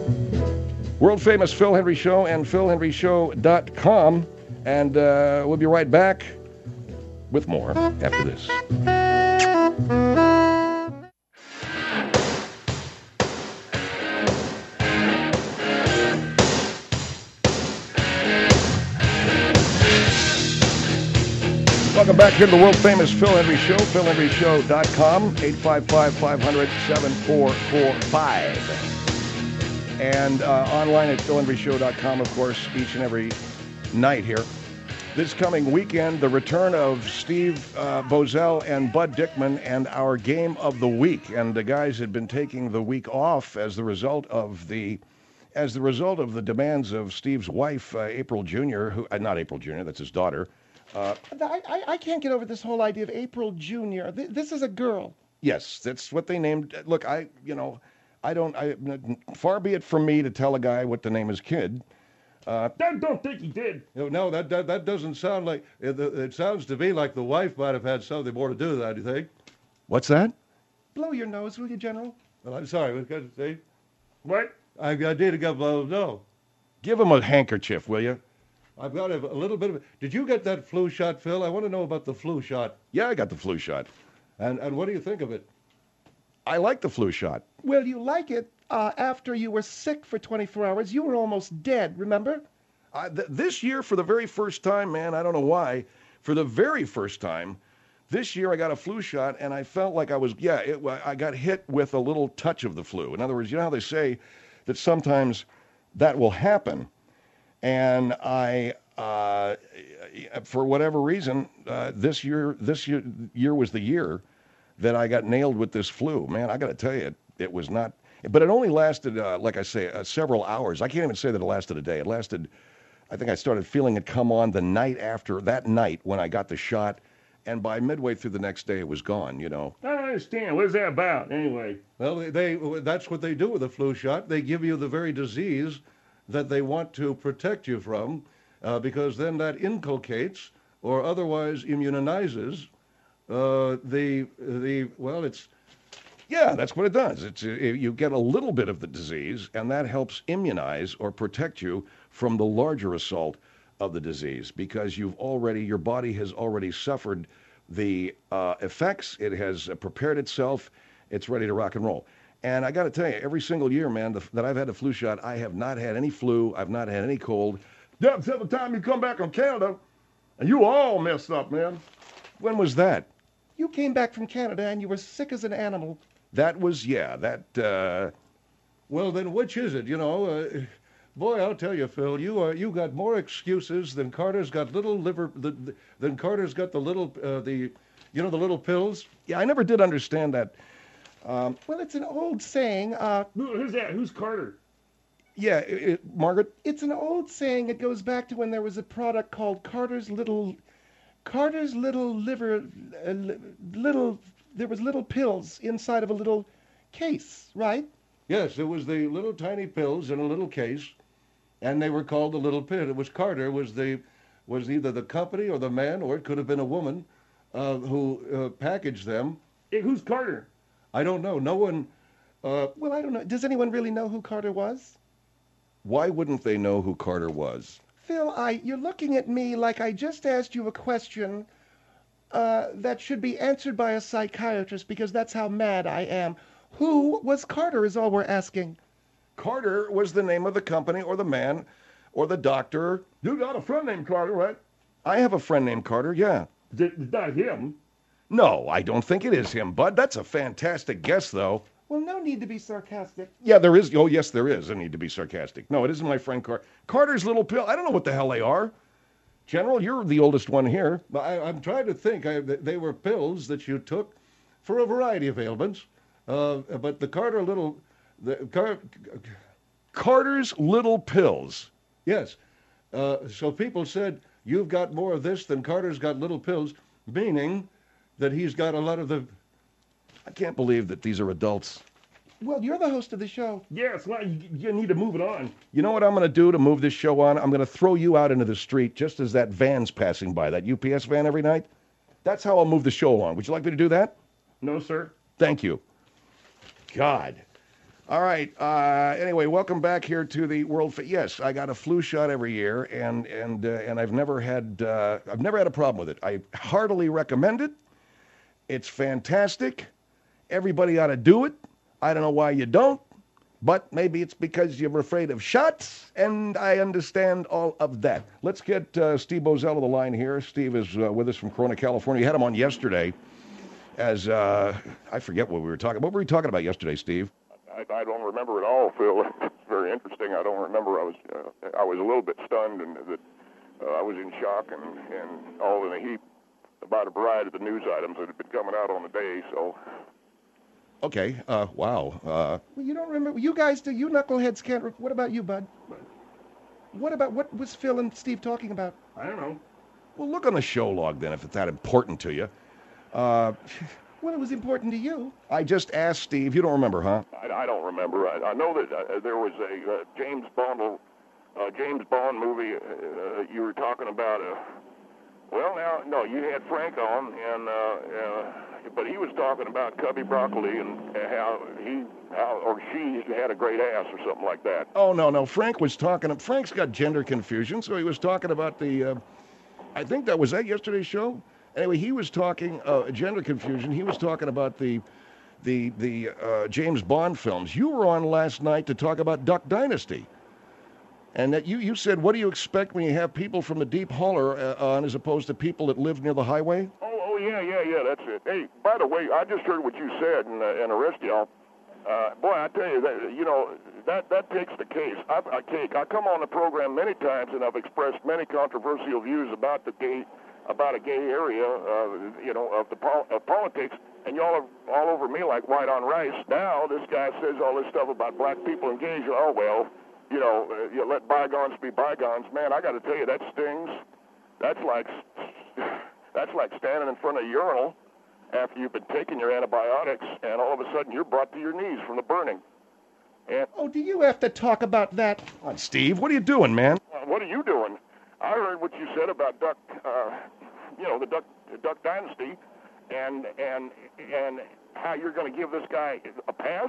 World famous Phil Hendry Show and phil hendry show dot com. And uh, we'll be right back with more after this. Welcome back here to the world famous Phil Hendry Show, phil hendry show dot com, eight five five, five hundred, seven four four five. And uh, online at phil hendry show dot com, of course, each and every night here. This coming weekend, the return of Steve uh, Bozell and Bud Dickman and our game of the week. And the guys had been taking the week off as the result of the as the result of the demands of Steve's wife, uh, April Junior, who uh, not April Junior, that's his daughter. Uh, I, I, I can't get over this whole idea of April Junior Th- This is a girl. yes, that's what they named. Look, I you know, I don't. I far be it from me to tell a guy what to name his kid. I don't think he did. No, no, that, that that doesn't sound like it. It sounds to me like the wife might have had something more to do with that. Do you think? What's that? Blow your nose, will you, General? Well, I'm sorry. What can I say? What? I, I did a couple of no. Give him a handkerchief, will you? I've got a, a little bit of. Did you get that flu shot, Phil? I want to know about the flu shot. Yeah, I got the flu shot. And and what do you think of it? I like the flu shot. Well, you like it uh, after you were sick for twenty-four hours. You were almost dead, remember? Uh, th- this year, for the very first time, man, I don't know why, for the very first time, this year I got a flu shot, and I felt like I was, yeah, it, I got hit with a little touch of the flu. In other words, you know how they say that sometimes that will happen, and I, uh, for whatever reason, uh, this year, this year, year was the year that I got nailed with this flu. Man, I got to tell you, it, it was not, but it only lasted, uh, like I say, uh, several hours. I can't even say that it lasted a day. It lasted. I think I started feeling it come on the night after, that night when I got the shot, and by midway through the next day, it was gone, you know. I don't understand. What is that about, anyway? Well, they, they that's what they do with a flu shot. They give you the very disease that they want to protect you from, uh, because then that inculcates or otherwise immunizes uh, the the well, it's. Yeah, that's what it does. It's uh, you get a little bit of the disease, and that helps immunize or protect you from the larger assault of the disease because you've already, your body has already suffered the uh, effects. It has uh, prepared itself. It's ready to rock and roll. And I got to tell you, every single year, man, the, that I've had the flu shot, I have not had any flu. I've not had any cold. Yeah, except the time you come back from Canada, and you all messed up, man. When was that? You came back from Canada and you were sick as an animal. That was, yeah, that, uh, Well, then which is it? You know, uh, boy, I'll tell you, Phil, you are you got more excuses than Carter's got little liver the, the, than Carter's got the little uh, the you know the little pills. yeah, I never did understand that. Well, it's an old saying. Uh, Who, who's that? Who's Carter? Yeah, it, it- Margaret, it's an old saying. It goes back to when there was a product called Carter's Little, Carter's Little Liver, uh, li- little. There was little pills inside of a little case, right? Yes, it was the little tiny pills in a little case, and they were called the little pill. It was Carter was the was either the company or the man, or it could have been a woman uh, who uh, packaged them. Hey, who's Carter? I don't know. No one. Uh, Well, I don't know. Does anyone really know who Carter was? why wouldn't they know who Carter was? Phil, I you're looking at me like I just asked you a question uh, that should be answered by a psychiatrist because that's how mad I am. Who was Carter is all we're asking. Carter was the name of the company or the man or the doctor. You got a friend named Carter, right? I have a friend named Carter, yeah. It's not him. No, I don't think it is him, Bud. That's a fantastic guess, though. Well, no need to be sarcastic. Yeah, there is. Oh, yes, there is. I need to be sarcastic. No, it isn't my friend Carter. Carter's little pill. I don't know what the hell they are. General, you're the oldest one here. but I, I'm trying to think. I, they were pills that you took for a variety of ailments. Uh, but the Carter little, the Car, Carter's little pills. yes. Uh, so people said you've got more of this than Carter's got little pills, meaning that he's got a lot of the. I can't believe that these are adults. Well, you're the host of the show. Yes, well, you, you need to move it on. You know what I'm going to do to move this show on? I'm going to throw you out into the street just as that van's passing by, that U P S van every night. That's how I'll move the show along. Would you like me to do that? No, sir. Thank you. God. All right. Uh, anyway, welcome back here to the World. Fa- yes, I got a flu shot every year, and and uh, and I've never had uh, I've never had a problem with it. I heartily recommend it. It's fantastic. Everybody ought to do it. I don't know why you don't, but maybe it's because you're afraid of shots, and I understand all of that. Let's get uh, Steve Bozell on the line here. Steve is uh, with us from Corona, California. You had him on yesterday. As uh, I forget what we were talking. What were we talking about yesterday, Steve? I, I don't remember it all, Phil. It's very interesting. I don't remember. I was uh, I was a little bit stunned and that uh, I was in shock and, and all in a heap about a variety of the news items that had been coming out on the day. So Okay. Uh, wow. Uh, Well, you don't remember. You guys do. You knuckleheads can't. Re- what about you, Bud? What about what was Phil and Steve talking about? I don't know. well, look on the show log then, if it's that important to you. Uh, Well, it was important to you. I just asked Steve. You don't remember, huh? I, I don't remember. I, I know that uh, there was a uh, James Bond uh, James Bond movie uh, you were talking about. Uh, well, now no, you had Frank on, and uh, uh, but he was talking about Cubby Broccoli and how he how or she had a great ass or something like that. Oh no, no. Frank was talking. Frank's got gender confusion, so he was talking about the. Uh, I think that was that yesterday's show. Anyway, he was talking uh, gender confusion. He was talking about the the the uh, James Bond films. You were on last night to talk about Duck Dynasty, and that you you said, what do you expect when you have people from the deep holler uh, on as opposed to people that live near the highway? Oh, oh yeah, yeah, yeah. That's it. Hey, by the way, I just heard what you said, and uh, and the rest of y'all. Uh, boy, I tell you that you know that that takes the case. I, I take. I come on the program many times, and I've expressed many controversial views about the gay, about a gay area, uh, you know, of the pol- of politics, and y'all are all over me like white on rice. Now this guy says all this stuff about black people and gays. Oh well, you know, uh, you let bygones be bygones. Man, I got to tell you, that stings. That's like that's like standing in front of a urinal after you've been taking your antibiotics, and all of a sudden you're brought to your knees from the burning. And Oh, do you have to talk about that? Come on, Steve, what are you doing, man? uh, what are you doing? I heard what you said about Duck, uh, you know, the Duck the Duck Dynasty, and and and how you're going to give this guy a pass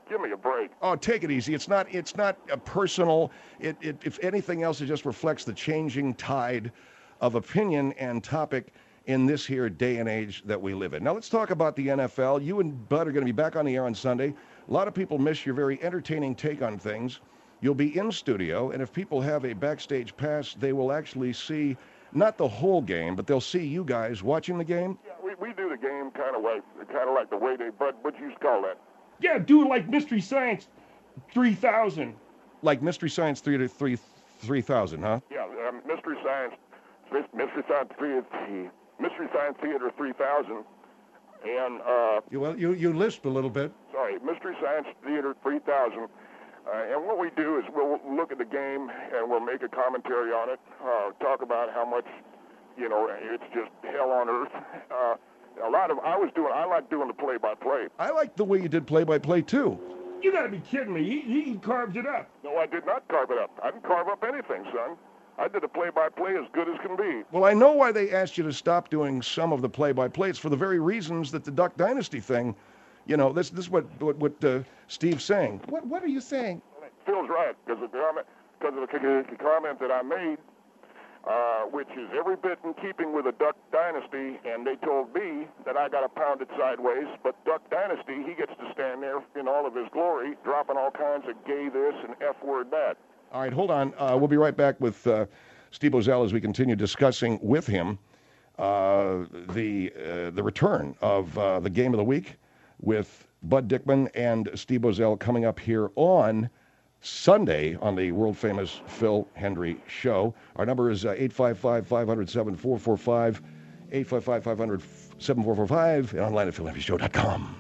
Give me a break. Oh, take it easy. It's not. It's not a personal. It, it. If anything else, it just reflects the changing tide of opinion and topic in this here day and age that we live in. Now let's talk about the N F L. You and Bud are going to be back on the air on Sunday. A lot of people miss your very entertaining take on things. You'll be in studio, and if people have a backstage pass, they will actually see not the whole game, but they'll see you guys watching the game. Yeah, we, we do the game kind of like kind of like the way they, but what you used to call that? Yeah, do it like Mystery Science three thousand. Like Mystery Science three to three three thousand, huh? Yeah, um, Mystery Science, Mystery Science three, Mystery Science Theater three thousand, and uh, You, well, you, you lisp a little bit. sorry, Mystery Science Theater three thousand. Uh, and what we do is we'll look at the game and we'll make a commentary on it, uh, talk about how much, you know, it's just hell on earth. Uh, a lot of, I was doing, I like doing the play-by-play. I like the way you did play-by-play too. You gotta be kidding me. He, he carved it up. No, I did not carve it up. I didn't carve up anything, son. I did the play-by-play as good as can be. Well, I know why they asked you to stop doing some of the play-by-play. It's for the very reasons that the Duck Dynasty thing, you know, this, this is what, what, what uh, Steve's saying. What, what are you saying? Phil's right, because of the comment, because of the, the comment that I made, uh, which is every bit in keeping with the Duck Dynasty, and they told me that I got to pound it sideways, but Duck Dynasty, he gets to stand there in all of his glory, dropping all kinds of gay this and F-word that. All right, hold on. Uh, we'll be right back with uh, Steve Ozell as we continue discussing with him uh, the uh, the return of uh, the game of the week with Bud Dickman and Steve Ozell coming up here on Sunday on the world-famous Phil Hendrie Show. Our number is uh, eight five five, five hundred, seven four four five, eight five five, five hundred, seven four four five, and online at phil hendrie show dot com.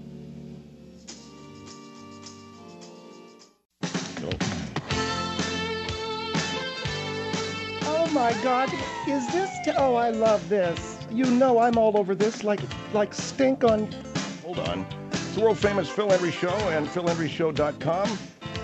Oh my God, is this? T- oh, I love this. You know I'm all over this, like like stink on. Hold on. It's the world-famous Phil Hendrie Show and phil hendrie show dot com.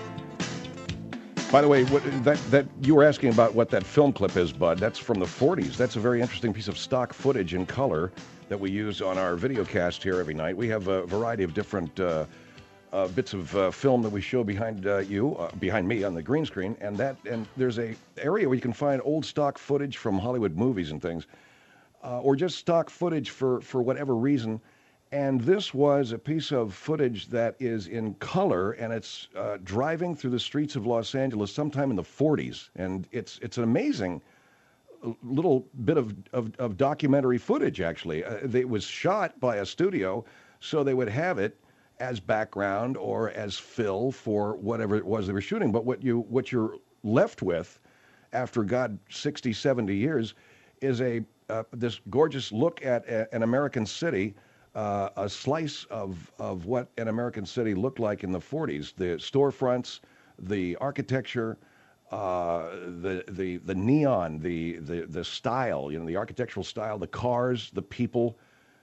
By the way, what, that that you were asking about what that film clip is, Bud. That's from the forties. That's a very interesting piece of stock footage in color that we use on our video cast here every night. We have a variety of different uh, uh, bits of uh, film that we show behind uh, you, uh, behind me on the green screen, and that and there's a area where you can find old stock footage from Hollywood movies and things, uh, or just stock footage for for whatever reason. And this was a piece of footage that is in color, and it's uh, driving through the streets of Los Angeles sometime in the forties. And it's it's an amazing little bit of, of, of documentary footage, actually. Uh, it was shot by a studio, so they would have it as background or as fill for whatever it was they were shooting. But what, you, what you're left with after, God, sixty, seventy years is a uh, this gorgeous look at a, an American city. Uh, a slice of, of what an American city looked like in the forties. The storefronts, the architecture, uh, the, the the neon, the, the the style, you know, the architectural style, the cars, the people.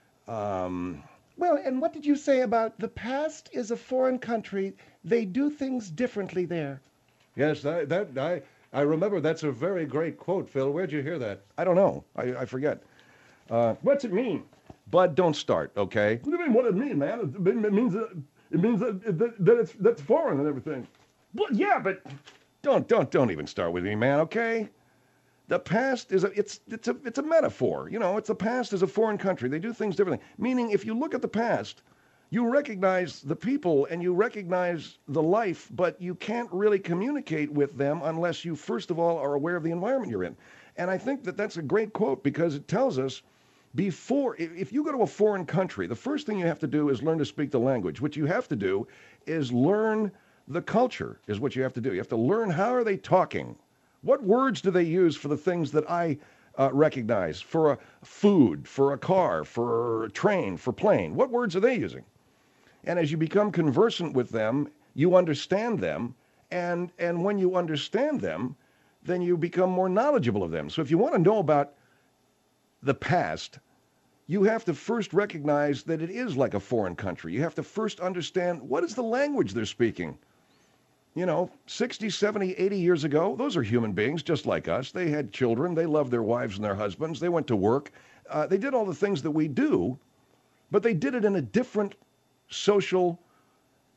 Um, Well, and what did you say about the past is a foreign country? They do things differently there. Yes, that, that I, I remember that's a very great quote, Phil. Where'd you hear that? I don't know. I, I forget. What's it mean? Bud, don't start, okay? What do you mean? What does it mean, man? It, it means that it means that, that, that it's that's foreign and everything. Well, yeah, but Don't don't don't even start with me, man, okay? The past is a it's it's a it's a metaphor. You know, it's the past is a foreign country. They do things differently. Meaning if you look at the past, you recognize the people and you recognize the life, but you can't really communicate with them unless you first of all are aware of the environment you're in. And I think that that's a great quote because it tells us before, if you go to a foreign country, the first thing you have to do is learn to speak the language. What you have to do is learn the culture, is what you have to do. You have to learn how are they talking? What words do they use for the things that I uh, recognize? For a food, for a car, for a train, for plane. What words are they using? And as you become conversant with them, you understand them. And, and when you understand them, then you become more knowledgeable of them. So if you want to know about the past, you have to first recognize that it is like a foreign country. You have to first understand what is the language they're speaking. You know, sixty, seventy, eighty years ago, those are human beings just like us. They had children. They loved their wives and their husbands. They went to work. Uh, they did all the things that we do, but they did it in a different social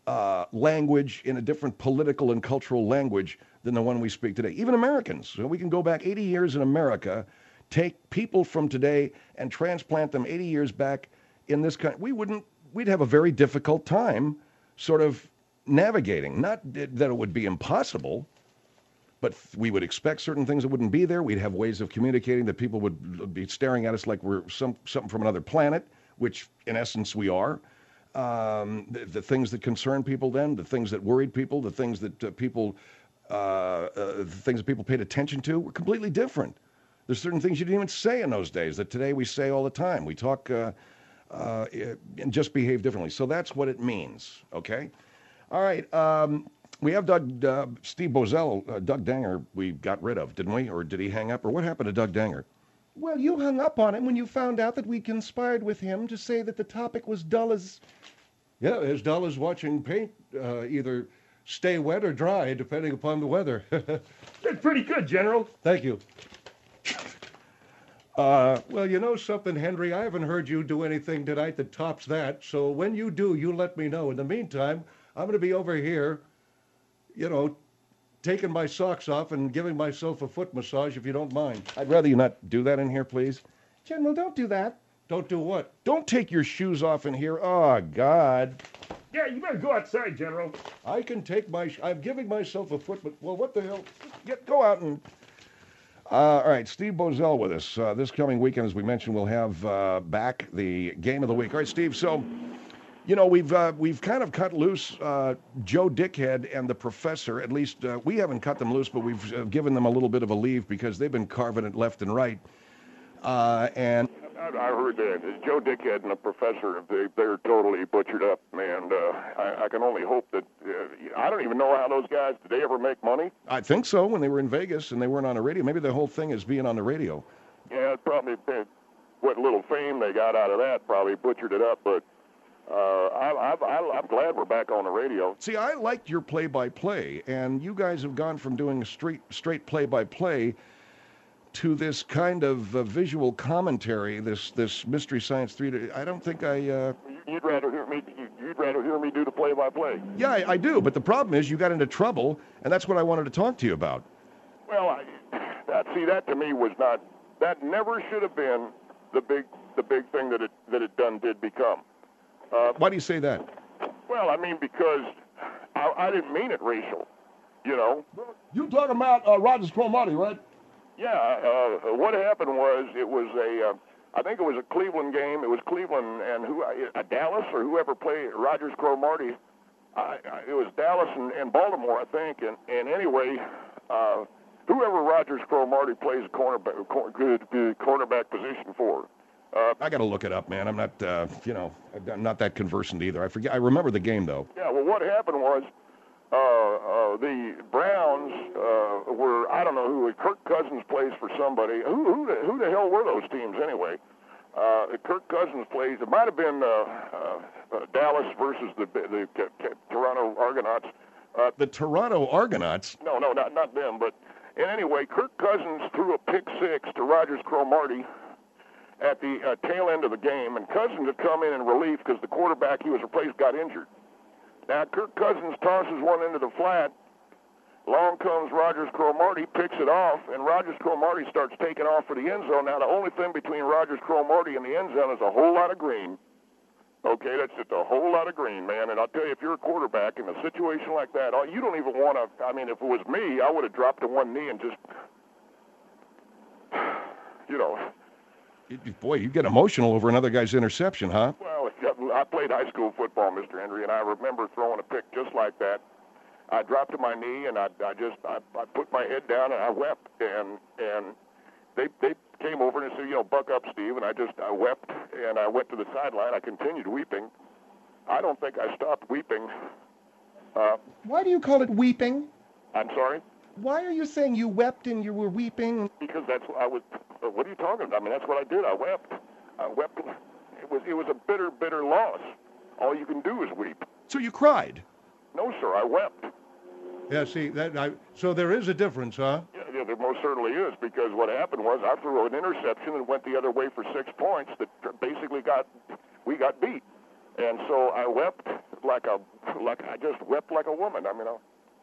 uh, language, in a different political and cultural language than the one we speak today. Even Americans. So we can go back eighty years in America, take people from today and transplant them eighty years back in this country. We wouldn't, we'd have a very difficult time sort of navigating. Not that it would be impossible, but we would expect certain things that wouldn't be there. We'd have ways of communicating that people would be staring at us like we're some, something from another planet, which in essence we are. Um, the, the things that concern people then, the things that worried people, the things that uh, people, uh, uh, the things that people paid attention to were completely different. There's certain things you didn't even say in those days that today we say all the time. We talk uh, uh, and just behave differently. So that's what it means, okay? All right. Um, we have Doug, uh, Steve Bozell, uh, Doug Danger we got rid of, didn't we? Or did he hang up? Or what happened to Doug Danger? Well, you hung up on him when you found out that we conspired with him to say that the topic was dull as... Yeah, as dull as watching paint uh, either stay wet or dry, depending upon the weather. That's pretty good, General. Thank you. Uh, well, you know something, Henry? I haven't heard you do anything tonight that tops that. So when you do, you let me know. In the meantime, I'm going to be over here, you know, taking my socks off and giving myself a foot massage, if you don't mind. I'd rather you not do that in here, please. General, don't do that. Don't do what? Don't take your shoes off in here. Oh, God. Yeah, you better go outside, General. I can take my... Sh- I'm giving myself a foot... Well, what the hell? Get, go out and... Uh, all right, Steve Bozell with us. Uh, this coming weekend, as we mentioned, we'll have uh, back the game of the week. All right, Steve, so, you know, we've uh, we've kind of cut loose uh, Joe Dickhead and the professor. At least uh, we haven't cut them loose, but we've uh, given them a little bit of a leave because they've been carving it left and right. Uh, and I, I heard that. Joe Dickhead and the professor, they, they're totally butchered up, man. Uh, I, I can only hope that, uh, I don't even know how those guys, did they ever make money? I think so, when they were in Vegas and they weren't on the radio. Maybe the whole thing is being on the radio. Yeah, it probably, uh, what little fame they got out of that probably butchered it up, but uh, I, I, I, I'm glad we're back on the radio. See, I liked your play-by-play, and you guys have gone from doing straight, straight play-by-play to this kind of uh, visual commentary, this this Mystery Science three. I don't think I... Uh... You'd rather hear me You'd rather hear me do the play-by-play. Yeah, I, I do, but the problem is you got into trouble, and that's what I wanted to talk to you about. Well, I, that, see, that to me was not... That never should have been the big the big thing that it, that it done did become. Uh, Why do you say that? Well, I mean, because I, I didn't mean it racial, you know? You talking about uh, Rogers Cromartie, right? Yeah, uh, what happened was it was a, uh, I think it was a Cleveland game. It was Cleveland and who, uh, Dallas or whoever played Rogers Cromartie. I, I, it was Dallas and, and Baltimore, I think. And, and anyway, uh, whoever Rogers Cromartie plays a cornerback, cor- good, good cornerback position for. Uh, I got to look it up, man. I'm not, uh, you know, I'm not that conversant either. I forget. I remember the game though. Yeah. Well, what happened was. Uh, uh, the Browns uh, were, I don't know who, Kirk Cousins plays for somebody. Who who the, who the hell were those teams anyway? Uh, Kirk Cousins plays, it might have been uh, uh, uh, Dallas versus the, the, the Toronto Argonauts. Uh, the Toronto Argonauts? No, no, not, not them. But and anyway, Kirk Cousins threw a pick six to Rogers Cromartie at the uh, tail end of the game, and Cousins had come in in relief because the quarterback he was replaced got injured. Now, Kirk Cousins tosses one into the flat. Long comes Rogers Cromartie, picks it off, and Rogers Cromartie starts taking off for the end zone. Now, the only thing between Rogers Cromartie and the end zone is a whole lot of green. Okay, that's just a whole lot of green, man. And I'll tell you, if you're a quarterback in a situation like that, oh, you don't even want to, I mean, if it was me, I would have dropped to one knee and just, you know. Boy, you get emotional over another guy's interception, huh? Well, I played high school football, Mister Henry, and I remember throwing a pick just like that. I dropped to my knee, and I, I just I, I put my head down, and I wept. And and they they came over and said, you know, buck up, Steve. And I just I wept, and I went to the sideline. I continued weeping. I don't think I stopped weeping. Uh, Why do you call it weeping? I'm sorry? Why are you saying you wept and you were weeping? Because that's what I was. Uh, what are you talking about? I mean, that's what I did. I wept. I wept. It was it was a bitter, bitter loss. All you can do is weep. So you cried? No, sir. I wept. Yeah. See that. I, so there is a difference, huh? Yeah, yeah, there most certainly is. Because what happened was I threw an interception and went the other way for six points. That basically got we got beat. And so I wept like a like I just wept like a woman. I mean, I,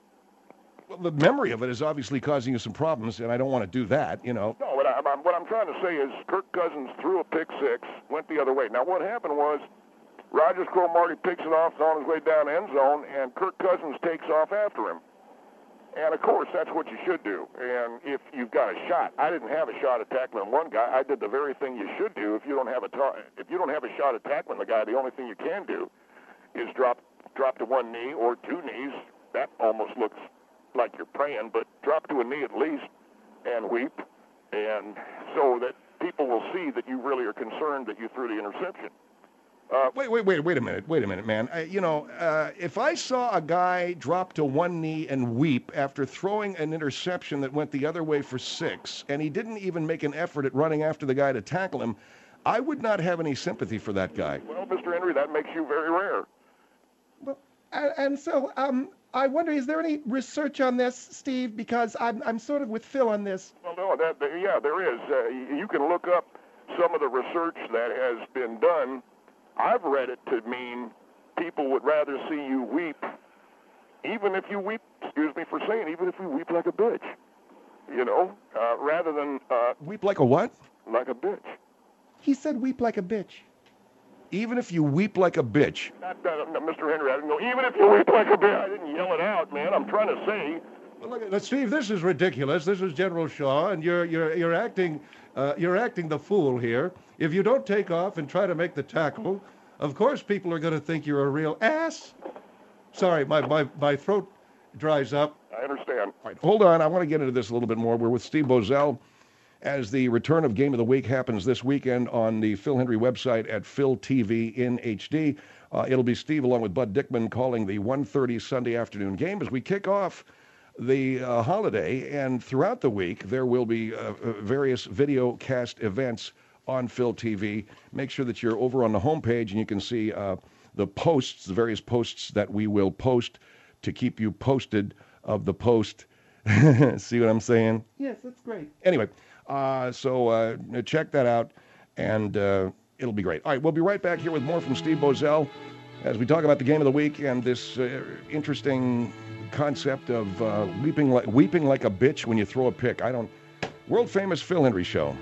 Well, the memory of it is obviously causing you some problems, and I don't want to do that, you know. no, what, I, I'm, what I'm trying to say is Kirk Cousins threw a pick six, went the other way. Now, what happened was Rogers Cromartie picks it off, is on his way down end zone, and Kirk Cousins takes off after him. And, of course, that's what you should do. And if you've got a shot, I didn't have a shot at tackling one guy. I did the very thing you should do if you don't have a ta- if you don't have a shot at tackling the guy. The only thing you can do is drop drop to one knee or two knees. That almost looks like you're praying, but drop to a knee at least and weep, and so that people will see that you really are concerned that you threw the interception. Uh, wait, wait, wait, wait a minute, wait a minute, man. I, you know, uh, if I saw a guy drop to one knee and weep after throwing an interception that went the other way for six, and he didn't even make an effort at running after the guy to tackle him, I would not have any sympathy for that guy. Well, Mister Henry, that makes you very rare. Well, and, and so um, I wonder, is there any research on this, Steve? Because I'm I'm sort of with Phil on this. Well, no, that, that yeah, there is. Uh, you can look up some of the research that has been done. I've read it to mean people would rather see you weep, even if you weep, excuse me for saying, even if you weep like a bitch, you know, uh, rather than uh, Weep like a what? like a bitch. He said weep like a bitch. Even if you weep like a bitch. Not, uh, no, Mister Henry, I didn't know, even if you weep like a bitch, I didn't yell it out, man. I'm trying to say. Well, look, at- Steve, this is ridiculous. This is General Shaw, and you're you're you're acting uh, you're acting the fool here. If you don't take off and try to make the tackle, of course people are going to think you're a real ass. Sorry, my, my, my throat dries up. I understand. All right, hold on. I want to get into this a little bit more. We're with Steve Bozell as the return of Game of the Week happens this weekend on the Phil Henry website at Phil T V in H D. Uh, it'll be Steve along with Bud Dickman calling the one thirty Sunday afternoon game as we kick off the uh, holiday. And throughout the week, there will be uh, uh, various video cast events on Phil T V. Make sure that you're over on the homepage and you can see uh, the posts, the various posts that we will post to keep you posted of the post. See what I'm saying? Yes, that's great. Anyway, uh, so uh, check that out, and uh, it'll be great. All right, we'll be right back here with more from Steve Bozell as we talk about the game of the week and this uh, interesting concept of uh, weeping like weeping like a bitch when you throw a pick. I don't. World famous Phil Henry show.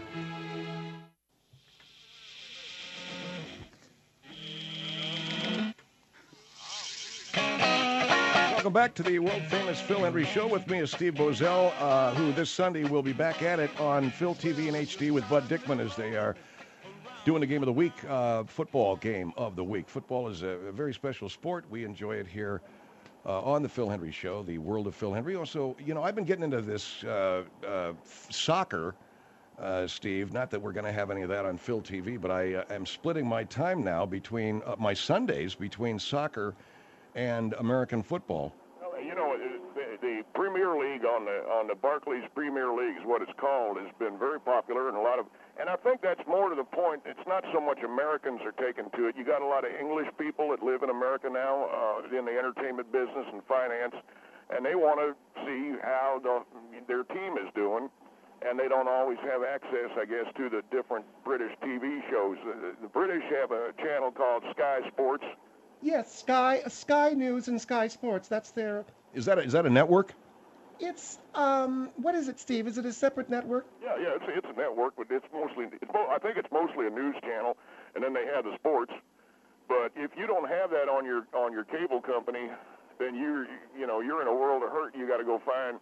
Welcome back to the world-famous Phil Henry Show. With me is Steve Bozell, uh, who this Sunday will be back at it on Phil T V in H D with Bud Dickman as they are doing the game of the week, uh, football game of the week. Football is a, a very special sport. We enjoy it here uh, on the Phil Henry Show, the world of Phil Henry. Also, you know, I've been getting into this uh, uh, soccer, uh, Steve. Not that we're going to have any of that on Phil T V, but I uh, am splitting my time now between uh, my Sundays between soccer and American football. Well, you know, the, the Premier League on the on the Barclays Premier League is what it's called, has been very popular, and a lot of, and I think that's more to the point. It's not so much Americans are taken to it. You got a lot of English people that live in America now, uh, in the entertainment business and finance, and they want to see how the, their team is doing, and they don't always have access, I guess, to the different British T V shows. The, the British have a channel called Sky Sports. Yes, Sky Sky News and Sky Sports. That's their. Is that a, is that a network? It's um. What is it, Steve? Is it a separate network? Yeah, yeah, it's, it's a network, but it's mostly, it's, mo- I think it's mostly a news channel, and then they have the sports. But if you don't have that on your on your cable company, then you're you know you're in a world of hurt. You got to go find.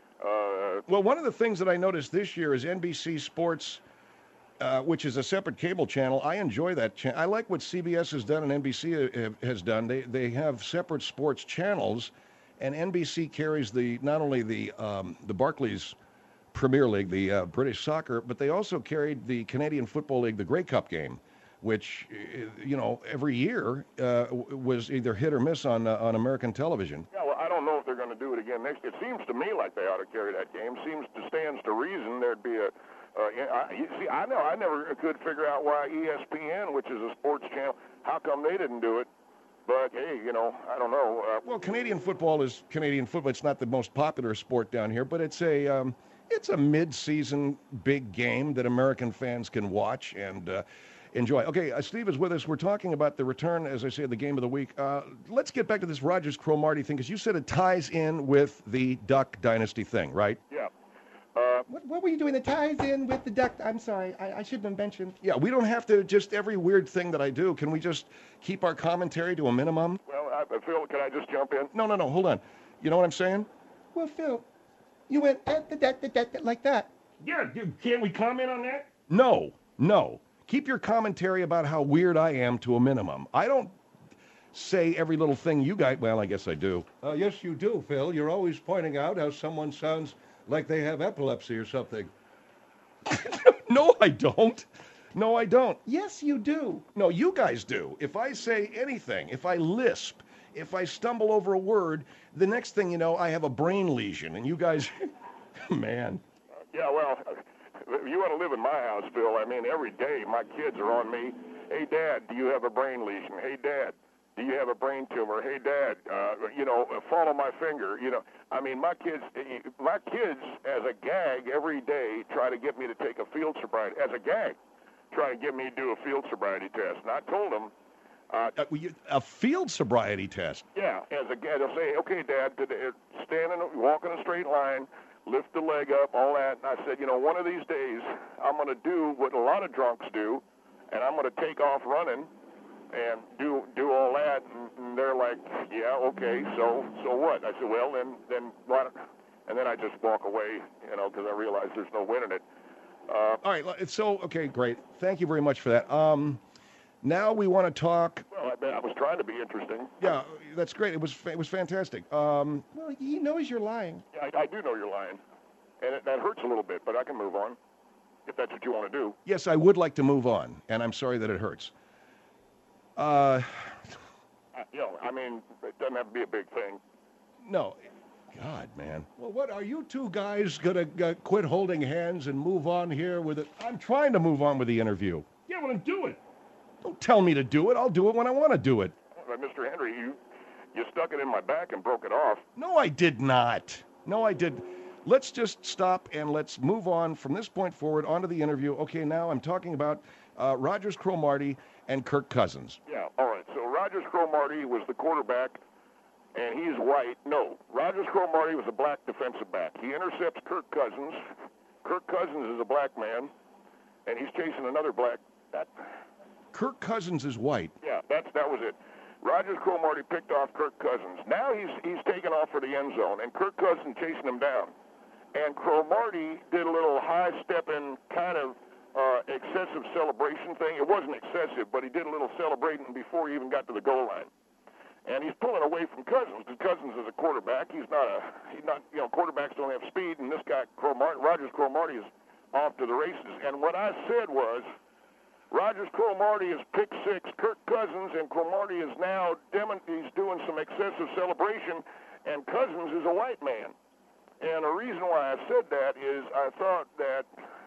Uh, Well, one of the things that I noticed this year is N B C Sports, uh, which is a separate cable channel. I enjoy that. Cha- I like what C B S has done and N B C ha- has done. They they have separate sports channels, and N B C carries the not only the um, the Barclays Premier League, the uh, British soccer, but they also carried the Canadian Football League, the Grey Cup game, which uh, you know every year uh, w- was either hit or miss on uh, on American television. yeah, well, I don't know if they're going to do it again next. It seems to me like they ought to carry that game. Seems to stands to reason there'd be a. Uh, I, you see, I know I never could figure out why E S P N, which is a sports channel, how come they didn't do it? But hey, you know, I don't know. Uh, Well, Canadian football is Canadian football. It's not the most popular sport down here, but it's a um, it's a mid-season big game that American fans can watch, and uh, enjoy. Okay, uh, Steve is with us. We're talking about the return, as I say, of the game of the week. Uh, let's get back to this Rogers Cromartie thing, because you said it ties in with the Duck Dynasty thing, right? Yeah. Uh, What, what were you doing that ties in with the duck? I'm sorry, I, I shouldn't have mentioned. Yeah, we don't have to just every weird thing that I do. Can we just keep our commentary to a minimum? well, I, Phil, can I just jump in? No, no, no. Hold on. You know what I'm saying? Well, Phil, you went at the that that that like that. Yeah, dude, can't we comment on that? No, no. Keep your commentary about how weird I am to a minimum. I don't say every little thing you guys. Well, I guess I do. Uh, yes, you do, Phil. You're always pointing out how someone sounds like they have epilepsy or something. No, I don't. No, I don't. Yes, you do. No, you guys do. If I say anything, if I lisp, if I stumble over a word, the next thing you know, I have a brain lesion, and you guys, man. Yeah, well, if you want to live in my house, Phil, I mean, every day my kids are on me. Hey, Dad, do you have a brain lesion? Hey, Dad, do you have a brain tumor? Hey, Dad, uh, you know, follow my finger. You know, I mean, my kids, my kids, as a gag, every day try to get me to take a field sobriety, as a gag, try to get me to do a field sobriety test. And I told them, uh, Uh, you- a field sobriety test. yeah, as a gag, they'll say, okay, Dad, today, stand in, a- walk in a straight line, lift the leg up, all that. And I said, you know, one of these days, I'm going to do what a lot of drunks do, and I'm going to take off running and do do all that. And, and they're like, yeah, okay, so so what? I said, well, then then why don't, and then I just walk away, you know, because I realize there's no winning it. Uh, All right, l- so, okay, great. Thank you very much for that. Um, now we want to talk. well, I, I was trying to be interesting. Yeah, that's great. It was fa- it was fantastic. Um, Well, he knows you're lying. Yeah, I, I do know you're lying, and it, that hurts a little bit, but I can move on if that's what you want to do. yes, I would like to move on, and I'm sorry that it hurts. Uh, I, you know, I mean, it doesn't have to be a big thing. no, God, man. Well, what are you two guys gonna uh, quit holding hands and move on here with it? I'm trying to move on with the interview. Yeah, well, then do it. Don't tell me to do it. I'll do it when I want to do it. But Mister Henry, you you stuck it in my back and broke it off. No, I did not. No, I did. Let's just stop and let's move on from this point forward onto the interview. Okay, now I'm talking about uh, Rogers Cromartie and Kirk Cousins. Yeah, all right. So Rogers Cromartie was the quarterback, and he's white. No, Rogers Cromartie was a black defensive back. He intercepts Kirk Cousins. Kirk Cousins is a black man, and he's chasing another black. That, Kirk Cousins is white. yeah, that's that was it. Rogers Cromartie picked off Kirk Cousins. Now he's he's taken off for the end zone, and Kirk Cousins chasing him down. And Cromartie did a little high-stepping kind of uh, excessive celebration thing. It wasn't excessive, but he did a little celebrating before he even got to the goal line. And he's pulling away from Cousins because Cousins is a quarterback. He's not a he's not you know quarterbacks don't have speed, and this guy Cromartie, Rogers Cromartie is off to the races. And what I said was, Rogers Cromartie is pick six, Kirk Cousins, and Cromartie is now demon- he's doing some excessive celebration, and Cousins is a white man. And the reason why I said that is I thought that,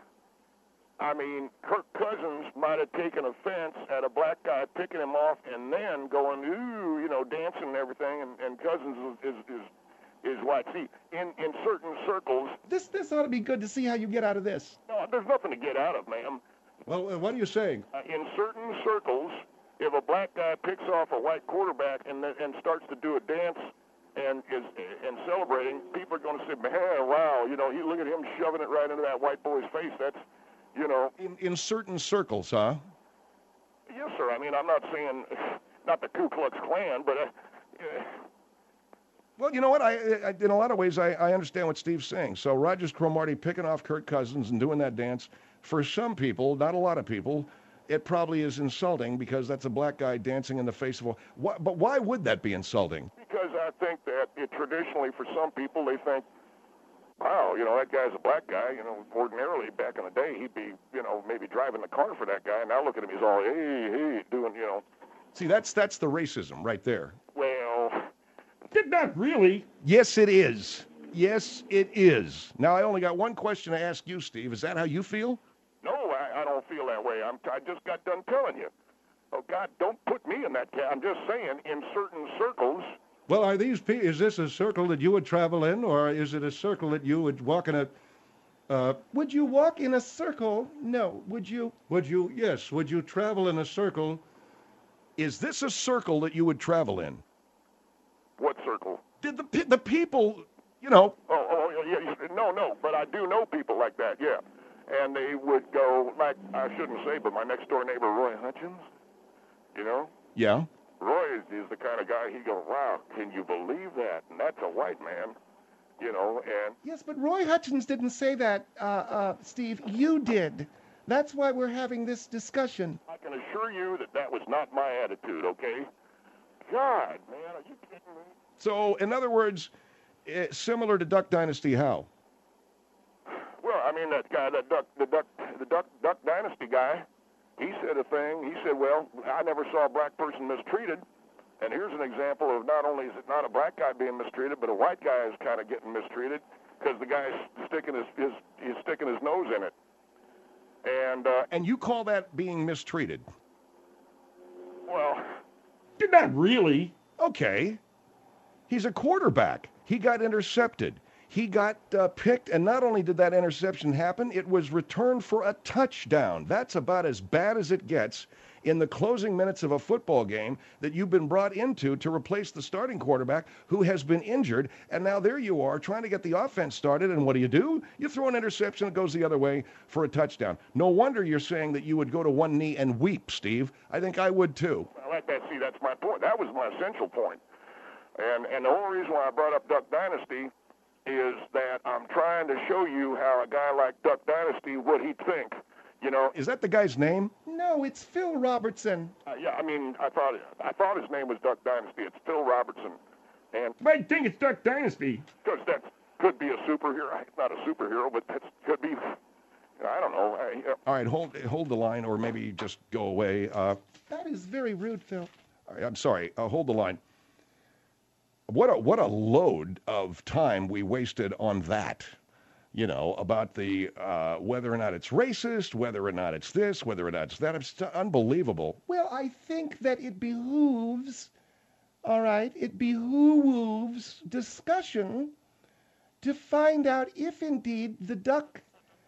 I mean, Kirk Cousins might have taken offense at a black guy picking him off and then going, ooh, you know, dancing and everything, and, and Cousins is, is, is, is white. See, in, in certain circles, This this ought to be good to see how you get out of this. no, there's nothing to get out of, ma'am. Well, uh, what are you saying? Uh, in certain circles, if a black guy picks off a white quarterback and then- and starts to do a dance and is and celebrating, people are going to say, "Man, wow, you know, he look at him shoving it right into that white boy's face." That's, you know, In, in certain circles, huh? yes, sir. I mean, I'm not saying not the Ku Klux Klan, but uh, uh, Well, you know what? I, I in a lot of ways, I, I understand what Steve's saying. So Rogers Cromartie picking off Kirk Cousins and doing that dance, for some people, not a lot of people, it probably is insulting because that's a black guy dancing in the face of a. Why, but why would that be insulting? because I think that it traditionally, for some people, they think, wow, you know, that guy's a black guy. You know, ordinarily back in the day, he'd be, you know, maybe driving the car for that guy. Now look at him, he's all, hey, hey, doing, you know, See, that's that's the racism right there. well, Did not really. Yes, it is. Yes, it is. Now I only got one question to ask you, Steve. Is that how you feel? no, I, I don't feel that way. I'm, I just got done telling you. Oh, God, don't put me in that cat. I'm just saying, in certain circles, Well, are these pe- is this a circle that you would travel in, or is it a circle that you would walk in a Uh, Would you walk in a circle? No. Would you? would you, yes, would you travel in a circle? Is this a circle that you would travel in? What circle? Did the pe- the people, you know, Oh, oh, yeah, yeah, no, no, but I do know people like that, yeah. And they would go, like, I shouldn't say, but my next door neighbor, Roy Hutchins, you know? yeah. Roy is, is the kind of guy, he'd go, wow, can you believe that? And that's a white man, you know, and Yes, but Roy Hutchins didn't say that, uh, uh, Steve. You did. That's why we're having this discussion. I can assure you that that was not my attitude, okay? God, man, are you kidding me? So, in other words, eh, similar to Duck Dynasty, how? Well, I mean, that guy, that Duck, the Duck, the Duck, Duck Dynasty guy, he said a thing. He said, well, I never saw a black person mistreated. And here's an example of not only is it not a black guy being mistreated, but a white guy is kind of getting mistreated because the guy's sticking his, his, he's sticking his nose in it. And, uh, And you call that being mistreated? well, Did not really. Okay. He's a quarterback. He got intercepted. He got uh, picked, and not only did that interception happen, it was returned for a touchdown. That's about as bad as it gets in the closing minutes of a football game that you've been brought into to replace the starting quarterback who has been injured. And now there you are trying to get the offense started. And what do you do? You throw an interception that goes the other way for a touchdown. No wonder you're saying that you would go to one knee and weep, Steve. I think I would too. I like that. See, that's my point. That was my essential point. And and the only reason why I brought up Duck Dynasty is that I'm trying to show you how a guy like Duck Dynasty, what he'd think. You know, Is that the guy's name? No, it's Phil Robertson. uh, yeah, I mean, I thought I thought his name was Duck Dynasty. It's Phil Robertson, and I think it's Duck Dynasty. because that could be a superhero. It's not a superhero, but that could be. I don't know. I, uh, All right, hold hold the line, or maybe just go away. Uh, That is very rude, Phil. all right, I'm sorry. Uh, hold the line. What a what a load of time we wasted on that. You know, about the uh, whether or not it's racist, whether or not it's this, whether or not it's that. It's unbelievable. Well, I think that it behooves, all right, it behooves discussion to find out if indeed the Duck,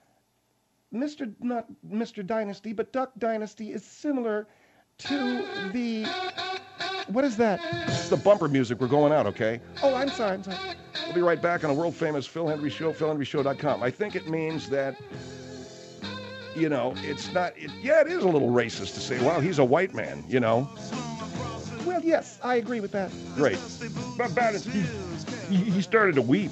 Mister not Mister Dynasty, but Duck Dynasty is similar to the, what is that? It's the bumper music. We're going out, okay? Oh, I'm sorry, I'm sorry. We'll be right back on a world famous Phil Hendry Show, phil hendry show dot com. I think it means that, you know, it's not, it, yeah, it is a little racist to say, wow, he's a white man, you know? Well, yes, I agree with that. Great. But about it, he, he, he started to weep.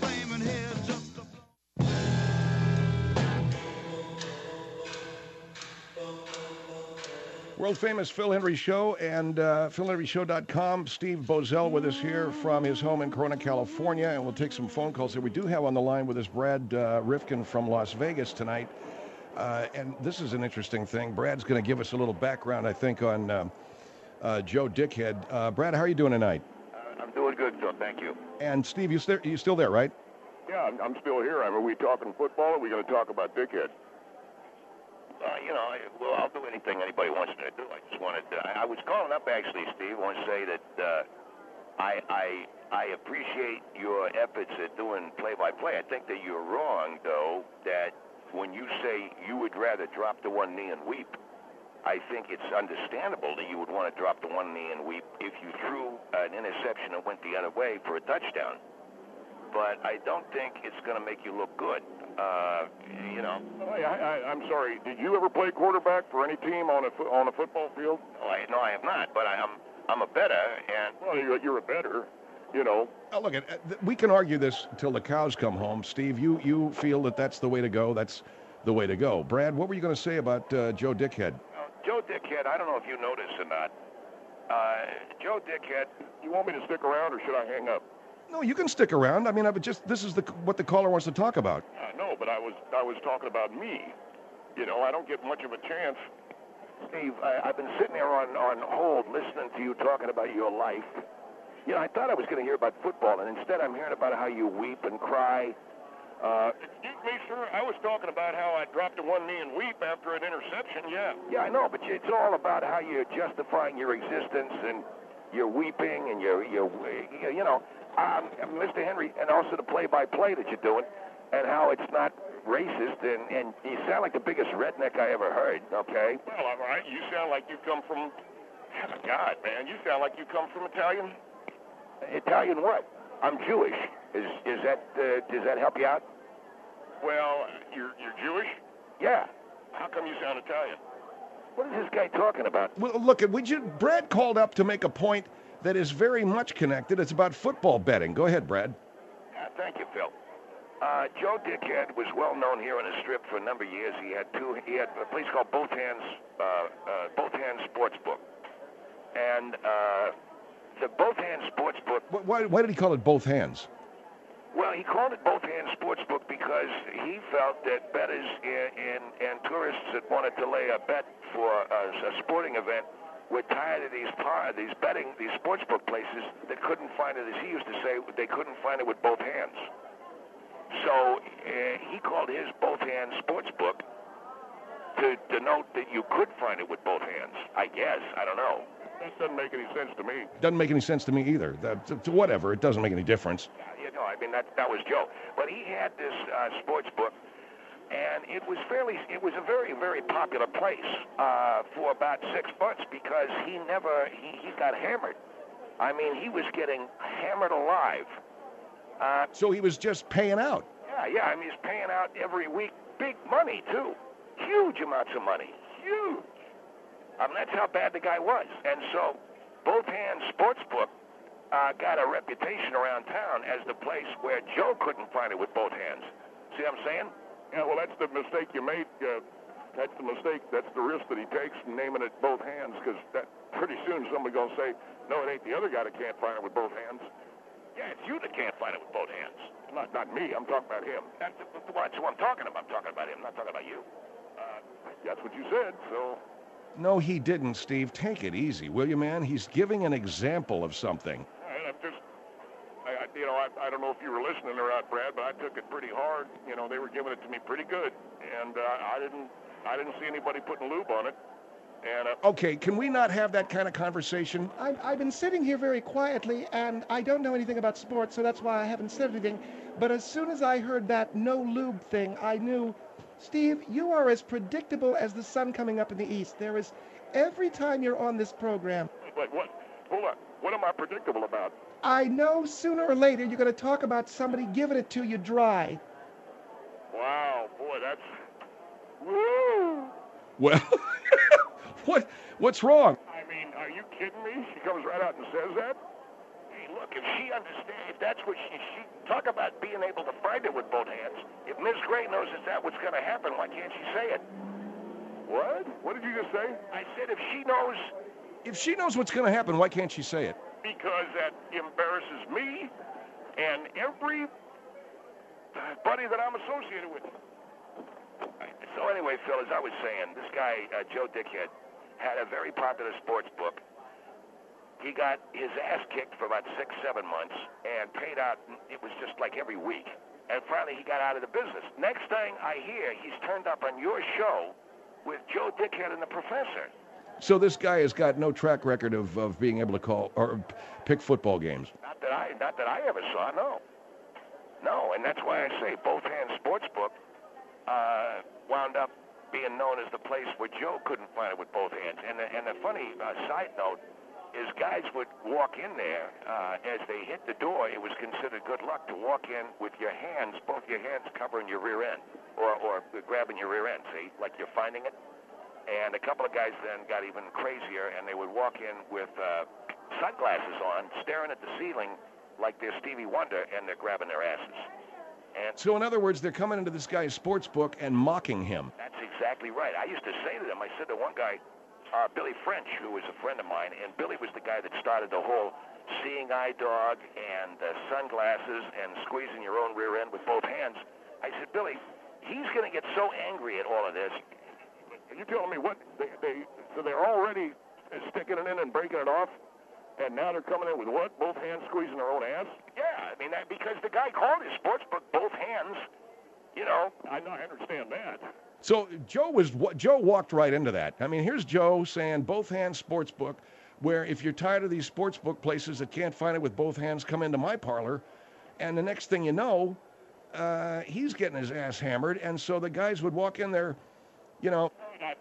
World famous Phil Hendry Show and uh, phil hendry show dot com. Steve Bozell with us here from his home in Corona, California, and we'll take some phone calls here. We do have on the line with us Brad uh, Rifkin from Las Vegas tonight, uh, and this is an interesting thing. Brad's going to give us a little background, I think, on uh, uh, Joe Dickhead. Uh, Brad, how are you doing tonight? Uh, I'm doing good, Joe. Thank you. And Steve, you, st- you still there, right? Yeah, I'm, I'm still here. I mean, are we talking football, or are we going to talk about Dickhead? Uh, you know, I, well, I'll do anything anybody wants me to do. I just wanted to, I, I was calling up, actually, Steve. I want to say that uh, I, I, I appreciate your efforts at doing play-by-play. I think that you're wrong, though, that when you say you would rather drop to one knee and weep, I think it's understandable that you would want to drop to one knee and weep if you threw an interception that went the other way for a touchdown. But I don't think it's going to make you look good. Uh, you know. I, I, I'm sorry. Did you ever play quarterback for any team on a fo- on a football field? No, I, no, I have not. But I, I'm I'm a better, and well, you're, you're a better. You know. Oh, look, uh, th- we can argue this till the cows come home. Steve, you, you feel that that's the way to go. That's the way to go. Brad, what were you going to say about uh, Joe Dickhead? Uh, Joe Dickhead. I don't know if you noticed or not. Uh, Joe Dickhead. You want me to stick around, or should I hang up? No, you can stick around. I mean, I would just this is the what the caller wants to talk about. I know, but I was I was talking about me. You know, I don't get much of a chance. Steve, I, I've been sitting there on, on hold listening to you talking about your life. You know, I thought I was going to hear about football, and instead I'm hearing about how you weep and cry. Uh, Excuse me, sir. I was talking about how I dropped to one knee and weep after an interception, yeah. Yeah, I know, but it's all about how you're justifying your existence, and you're weeping, and you're, you're you know... Um, Mister Henry, and also the play-by-play that you're doing, and how it's not racist, and, and you sound like the biggest redneck I ever heard, okay? Well, all right. You sound like you come from... God, man, you sound like you come from Italian. Italian what? I'm Jewish. Is is that uh, does that help you out? Well, you're you're Jewish? Yeah. How come you sound Italian? What is this guy talking about? Well, look, we just, Brad called up to make a point that is very much connected. It's about football betting. Go ahead, Brad. Uh, thank you, Phil. Uh, Joe Dickhead was well known here on the Strip for a number of years. He had two. He had a place called Both Hands, uh, uh, Both Hands Sportsbook, and uh, the Both Hands Sportsbook. Why, why did he call it Both Hands? Well, he called it Both Hands Sportsbook because he felt that bettors and, and, and tourists that wanted to lay a bet for a, a sporting event were tired of these par, these betting, these sportsbook places that couldn't find it, as he used to say, they couldn't find it with both hands. So uh, he called his Both Hands Sportsbook to denote that you could find it with both hands. I guess. I don't know. That doesn't make any sense to me. Doesn't make any sense to me either. That, to, to whatever, it doesn't make any difference. Yeah, you know, I mean, that that was Joe. But he had this uh, sports book, and it was fairly, it was a very, very popular place uh, for about six months because he never, he, he got hammered. I mean, he was getting hammered alive. Uh, So he was just paying out. yeah, yeah, I mean, he's paying out every week big money, too. Huge amounts of money. Huge. I mean, that's how bad the guy was. And so Both Hands Sportsbook uh, got a reputation around town as the place where Joe couldn't find it with both hands. See what I'm saying? Yeah, well, that's the mistake you made. Uh, that's the mistake. That's the risk that he takes in naming it Both Hands, because that pretty soon somebody's going to say, no, it ain't the other guy that can't find it with both hands. Yeah, it's you that can't find it with both hands. Not not me. I'm talking about him. That's, that's what I'm talking about. I'm talking about him, not talking about you. Uh, that's what you said, so... No, he didn't, Steve. Take it easy, will you, man? He's giving an example of something. All right, I'm just... I, I, you know, I, I don't know if you were listening or not, Brad, but I took it pretty hard. You know, they were giving it to me pretty good, and uh, I didn't I didn't see anybody putting lube on it. And uh, Okay, can we not have that kind of conversation? I've, I've been sitting here very quietly, and I don't know anything about sports, so that's why I haven't said anything. But as soon as I heard that no lube thing, I knew, Steve, you are as predictable as the sun coming up in the east. There is, every time you're on this program, wait, what? Hold on. What am I predictable about? I know sooner or later you're going to talk about somebody giving it to you dry. Wow, boy, that's... Woo! Well, what? What's wrong? I mean, are you kidding me? She comes right out and says that? Hey, look, if she understands, if that's what she, she talk about being able to find it with both hands. If Miss Gray knows that that's what's going to happen, why can't she say it? What? What did you just say? I said if she knows, If she knows what's going to happen, why can't she say it? Because that embarrasses me and every buddy that I'm associated with. so anyway, Phil, as I was saying, this guy, uh, Joe Dickhead, had a very popular sports book. He got his ass kicked for about six, seven months and paid out, it was just like every week. And finally he got out of the business. Next thing I hear, he's turned up on your show with Joe Dickhead and the Professor. So this guy has got no track record of, of being able to call or pick football games. Not that I, not that I ever saw, no. No, and that's why I say Both Hands Sportsbook uh, wound up being known as the place where Joe couldn't find it with both hands. And the, and the funny uh, side note is guys would walk in there, uh, as they hit the door, it was considered good luck to walk in with your hands, both your hands covering your rear end, or, or grabbing your rear end, see, like you're finding it. And a couple of guys then got even crazier, and they would walk in with uh, sunglasses on, staring at the ceiling like they're Stevie Wonder, and they're grabbing their asses. And So in other words, they're coming into this guy's sports book and mocking him. that's exactly right. I used to say to them, I said to one guy, uh, Billy French, who was a friend of mine, and Billy was the guy that started the whole seeing eye dog and uh, sunglasses and squeezing your own rear end with both hands. I said, Billy, he's going to get so angry at all of this. Are you telling me what? They, they, so they're already sticking it in and breaking it off, and now they're coming in with what? Both hands squeezing their own ass? Yeah, I mean, that, because the guy called his sports book both hands, you know. I know, I understand that. So Joe was Joe walked right into that. I mean, here's Joe saying both hands sports book, where if you're tired of these sports book places that can't find it with both hands, come into my parlor, and the next thing you know, uh, he's getting his ass hammered, and so the guys would walk in there, you know.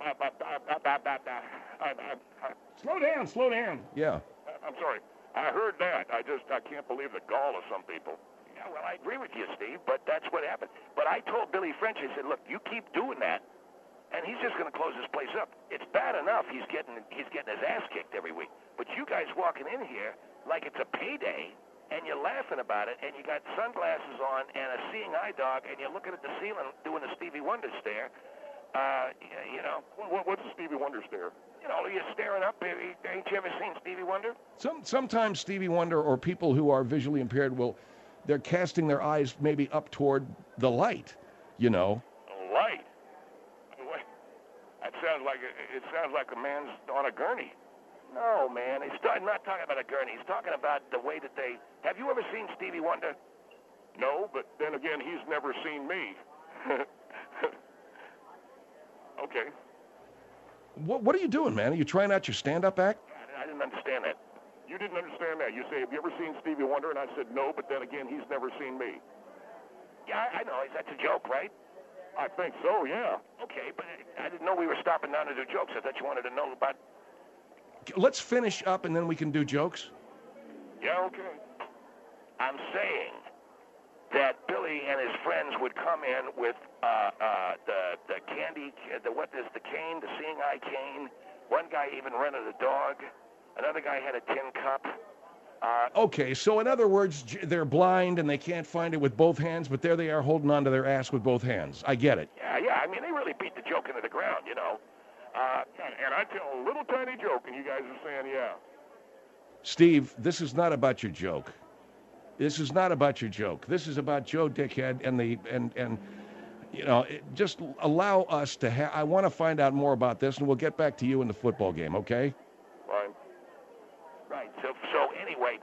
Slow down, slow down. Yeah. I'm sorry. I heard that. I just, I can't believe the gall of some people. Yeah, well, I agree with you, Steve, but that's what happened. But I told Billy French, I said, look, you keep doing that, and he's just going to close this place up. It's bad enough he's getting he's getting his ass kicked every week. But you guys walking in here like it's a payday, and you're laughing about it, and you got sunglasses on and a seeing eye dog, and you're looking at the ceiling doing a Stevie Wonder stare. Uh, you know. What, what's a Stevie Wonder stare? You know, you're staring up. Ain't you ever seen Stevie Wonder? Some Sometimes Stevie Wonder or people who are visually impaired will, they're casting their eyes maybe up toward the light, you know. Light? What? That sounds like a, it sounds like a man's on a gurney. No, man. It's not, I'm not talking about a gurney. He's talking about the way that they... Have you ever seen Stevie Wonder? No, but then again, he's never seen me. Okay. What What are you doing, man? Are you trying out your stand-up act? I didn't understand that. You didn't understand that. You say, have you ever seen Stevie Wonder? And I said, no, but then again, he's never seen me. Yeah, I, I know. That's a joke, right? I think so, yeah. Okay, but I didn't know we were stopping down to do jokes. I thought you wanted to know about... Let's finish up, and then we can do jokes. Yeah, okay. I'm saying that Billy and his friends would come in with uh, uh, the the candy, the what is the cane, the seeing eye cane. One guy even rented a dog. Another guy had a tin cup. Uh, okay, so in other words, j- they're blind and they can't find it with both hands, but there they are holding onto their ass with both hands. I get it. Yeah, yeah. I mean, they really beat the joke into the ground, you know. Uh, and, and I tell a little tiny joke, and you guys are saying, yeah. Steve, this is not about your joke. This is not about your joke. This is about Joe Dickhead and the and and you know, it, just allow us to have. I want to find out more about this, and we'll get back to you in the football game. Okay? Fine. Right. So so anyway,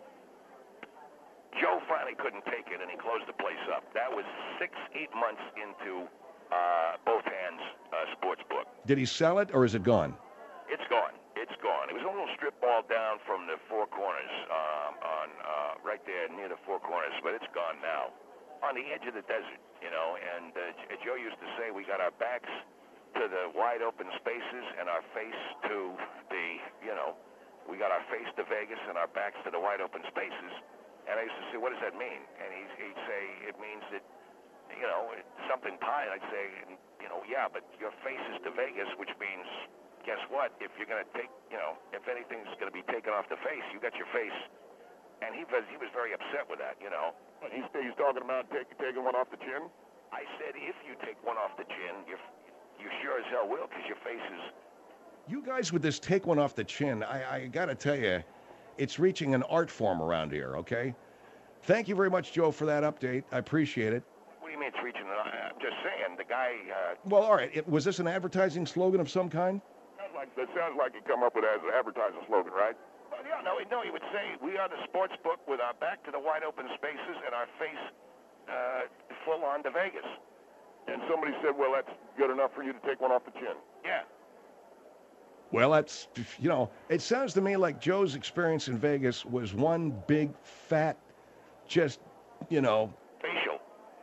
Joe finally couldn't take it, and he closed the place up. That was six, eight months into uh, both hands uh, sports book. Did he sell it, or is it gone? It's gone. It's gone. It was a little strip ball down from the four corners, um, on uh, right there near the four corners, but it's gone now. On the edge of the desert, you know. And uh, Joe used to say, we got our backs to the wide open spaces and our face to the, you know, we got our face to Vegas and our backs to the wide open spaces. And I used to say, what does that mean? And he'd, he'd say, it means that, you know, it's something pie. And I'd say, you know, yeah, but your face is to Vegas, which means, guess what? If you're going to take, you know, if anything's going to be taken off the face, you got your face. And he was he was very upset with that, you know. He's, he's talking about take, taking one off the chin? I said, if you take one off the chin, you're, you sure as hell will, because your face is... You guys with this take one off the chin, I, I got to tell you, it's reaching an art form around here, okay? Thank you very much, Joe, for that update. I appreciate it. What do you mean it's reaching an... I'm just saying, the guy... Uh, well, all right. It, was this an advertising slogan of some kind? Like, that sounds like he come up with as an advertising slogan, right? Well, yeah, no, no, he would say, we are the sports book with our back to the wide open spaces and our face uh, full on to Vegas. And somebody said, well, that's good enough for you to take one off the chin. Yeah. Well, that's, you know, it sounds to me like Joe's experience in Vegas was one big, fat, just, you know. Facial.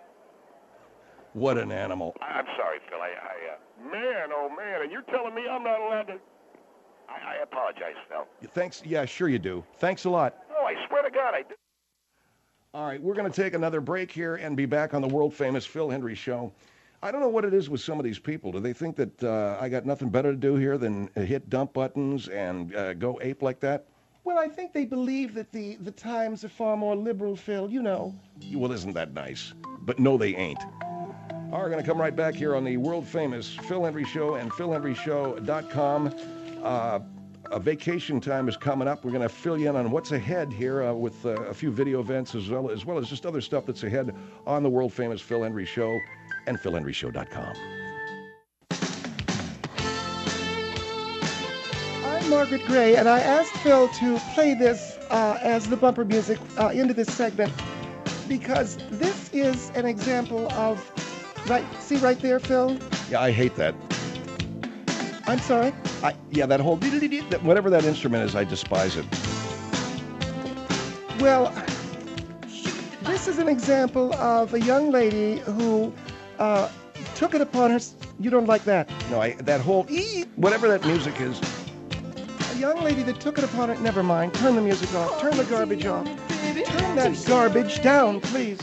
What an animal. I'm sorry, Phil. I, I uh, man, oh, man, and you're telling me I'm not allowed to... I, I apologize, Phil. Thanks. Yeah, sure you do. Thanks a lot. No, I swear to God, I do. All right, we're going to take another break here and be back on the world-famous Phil Hendrie Show. I don't know what it is with some of these people. Do they think that uh, I got nothing better to do here than hit dump buttons and uh, go ape like that? Well, I think they believe that the, the times are far more liberal, Phil, you know. Well, isn't that nice? But no, they ain't. All right, we're going to come right back here on the world-famous Phil Hendrie Show and phil hendrie show dot com. Uh, a vacation time is coming up. We're going to fill you in on what's ahead here uh, with uh, a few video events as well, as well as just other stuff that's ahead on the world-famous Phil Hendrie Show and phil hendrie show dot com. I'm Margaret Gray, and I asked Phil to play this uh, as the bumper music uh, into this segment because this is an example of, right, see right there, Phil? Yeah, I hate that. I'm sorry? I, yeah, that whole, whatever that instrument is, I despise it. Well, this This is an example of a young lady who uh, took it upon her. You don't like that? No, I, that whole ee, whatever that music is. A young lady that took it upon her. Never mind. Turn the music off. Turn the garbage off. Turn that garbage down, please.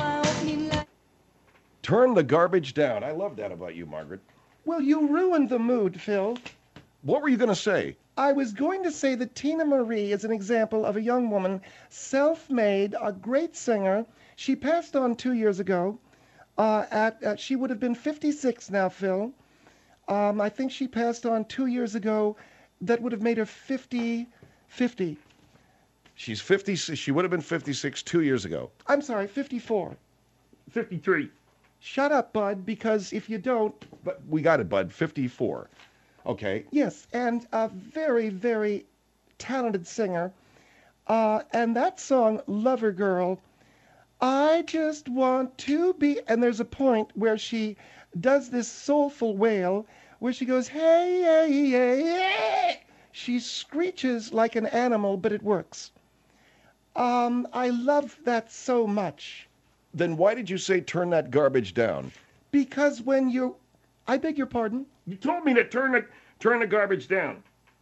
Turn the garbage down. I love that about you, Margaret. Well, you ruined the mood, Phil. What were you going to say? I was going to say that Tina Marie is an example of a young woman, self-made, a great singer. She passed on two years ago. Uh, at, at she would have been fifty-six now, Phil. Um, I think she passed on two years ago. That would have made her fifty, fifty. She's fifty. She would have been fifty-six two years ago. I'm sorry, fifty-four. fifty-three. Shut up, Bud, because if you don't... But we got it, Bud. fifty-four. Okay. Yes, and a very, very talented singer. Uh, and that song, Lover Girl, I just want to be... And there's a point where she does this soulful wail where she goes, hey, hey, hey, hey. She screeches like an animal, but it works. Um, I love that so much. Then why did you say turn that garbage down? Because when you... I beg your pardon? You told me to turn the, turn the garbage down.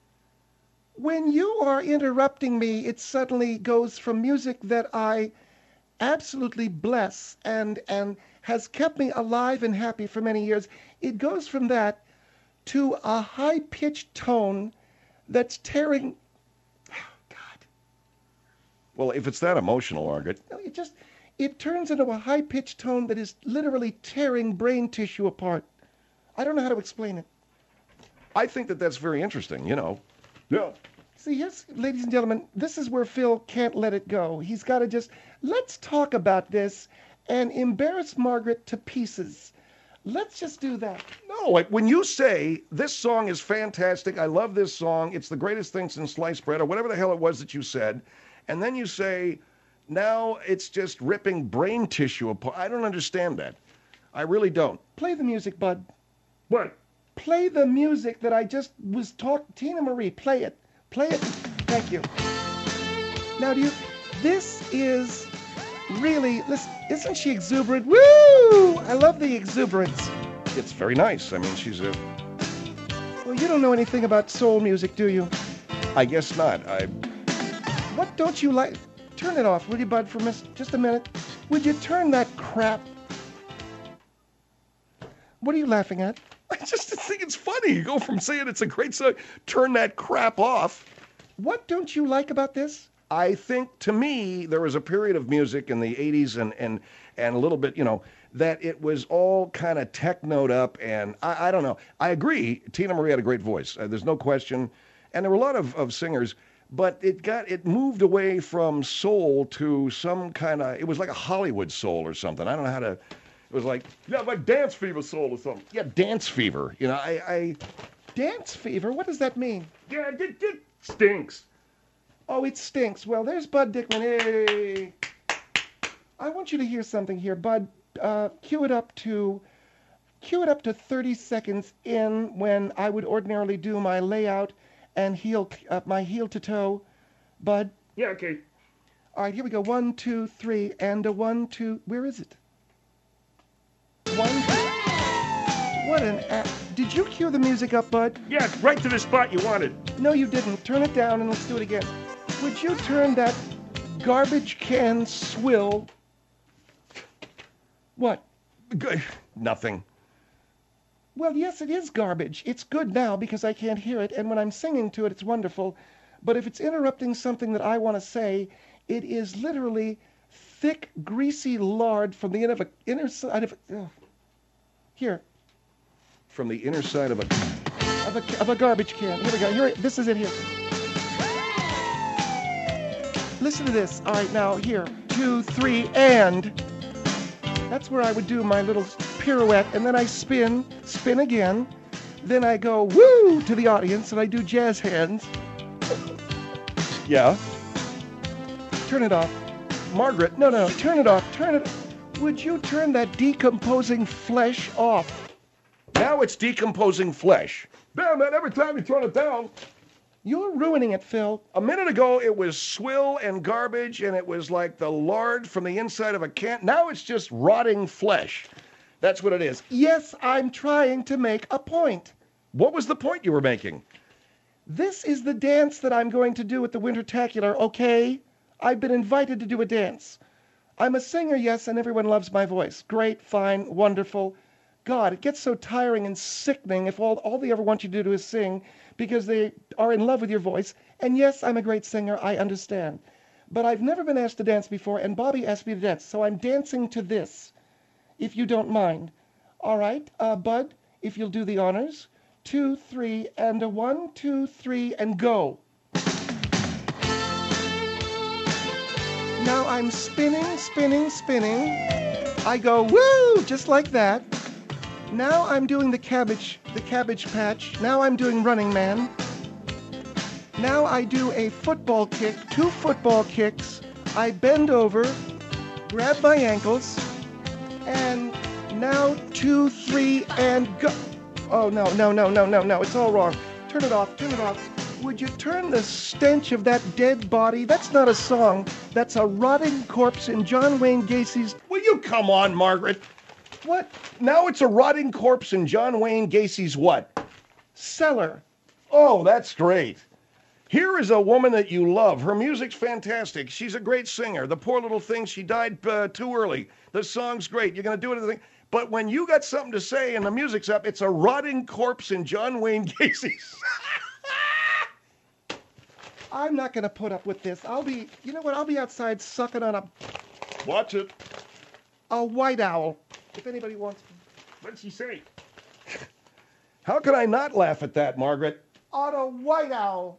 When you are interrupting me, it suddenly goes from music that I absolutely bless and, and has kept me alive and happy for many years. It goes from that to a high-pitched tone that's tearing... God. Well, if it's that emotional, Margaret... No, it just... It turns into a high-pitched tone that is literally tearing brain tissue apart. I don't know how to explain it. I think that that's very interesting, you know. Yeah. See, here's, ladies and gentlemen, this is where Phil can't let it go. He's got to just, let's talk about this and embarrass Margaret to pieces. Let's just do that. No, like when you say, this song is fantastic, I love this song, it's the greatest thing since sliced bread, or whatever the hell it was that you said, and then you say, now it's just ripping brain tissue apart. I don't understand that. I really don't. Play the music, Bud. What? Play the music that I just was talking. Tina Marie, play it. Play it. Thank you. Now, do you... This is really... Listen, isn't she exuberant? Woo! I love the exuberance. It's very nice. I mean, she's a... Well, you don't know anything about soul music, do you? I guess not. I... What don't you like... Turn it off, will you, Bud, for mis- just a minute? Would you turn that crap... What are you laughing at? I just think it's funny. You go from saying it's a great song, turn that crap off. What don't you like about this? I think, to me, there was a period of music in the eighties and, and, and a little bit, you know, that it was all kind of technoed up, and I, I don't know. I agree, Tina Marie had a great voice. Uh, there's no question. And there were a lot of, of singers, but it got it moved away from soul to some kind of, it was like a Hollywood soul or something. I don't know how to... It was like, yeah, like Dance Fever soul or something. Yeah, Dance Fever. You know, I... I Dance Fever? What does that mean? Yeah, it, it stinks. Oh, it stinks. Well, there's Bud Dickman. Hey! I want you to hear something here, Bud. Uh, cue it up to... Cue it up to thirty seconds in when I would ordinarily do my layout and heel, uh, my heel to toe. Bud? Yeah, okay. All right, here we go. One, two, three, and a one, two... Where is it? One, two. What an app. Did you cue the music up, Bud? Yeah, right to the spot you wanted. No, you didn't. Turn it down and let's do it again. Would you turn that garbage can swill? What? Good. Nothing. Well, yes, it is garbage. It's good now because I can't hear it, and when I'm singing to it, it's wonderful. But if it's interrupting something that I want to say, it is literally thick, greasy lard from the inner, of a, inner side of a... Oh. Here. From the inner side of a... Of a, of a garbage can. Here we go. Here, this is it here. Listen to this. All right, now, here. Two, three, and... That's where I would do my little pirouette, and then I spin, spin again. Then I go, woo, to the audience, and I do jazz hands. Yeah? Turn it off. Margaret. No, no, turn it off. Turn it... Would you turn that decomposing flesh off? Now it's decomposing flesh. Damn, man, every time you turn it down... You're ruining it, Phil. A minute ago, it was swill and garbage, and it was like the lard from the inside of a can. Now it's just rotting flesh. That's what it is. Yes, I'm trying to make a point. What was the point you were making? This is the dance that I'm going to do at the Wintertacular, okay? I've been invited to do a dance. I'm a singer, yes, and everyone loves my voice. Great, fine, wonderful. God, it gets so tiring and sickening if all, all they ever want you to do is sing because they are in love with your voice. And yes, I'm a great singer, I understand. But I've never been asked to dance before, and Bobby asked me to dance, so I'm dancing to this, if you don't mind. All right, uh, Bud, if you'll do the honors. Two, three, and a one, two, three, and go. Now I'm spinning, spinning, spinning. I go, woo, just like that. Now I'm doing the cabbage, the cabbage patch. Now I'm doing Running Man. Now I do a football kick, two football kicks. I bend over, grab my ankles, and now two, three, and go. Oh, no, no, no, no, no, no, it's all wrong. Turn it off, turn it off. Would you turn the stench of that dead body? That's not a song. That's a rotting corpse in John Wayne Gacy's... Will you come on, Margaret? What? Now it's a rotting corpse in John Wayne Gacy's what? Cellar. Oh, that's great. Here is a woman that you love. Her music's fantastic. She's a great singer. The poor little thing, she died uh, too early. The song's great. You're going to do anything. But when you got something to say and the music's up, it's a rotting corpse in John Wayne Gacy's. I'm not going to put up with this. I'll be, you know what, I'll be outside sucking on a... Watch it. A white owl, if anybody wants me. What did she say? How can I not laugh at that, Margaret? On a white owl.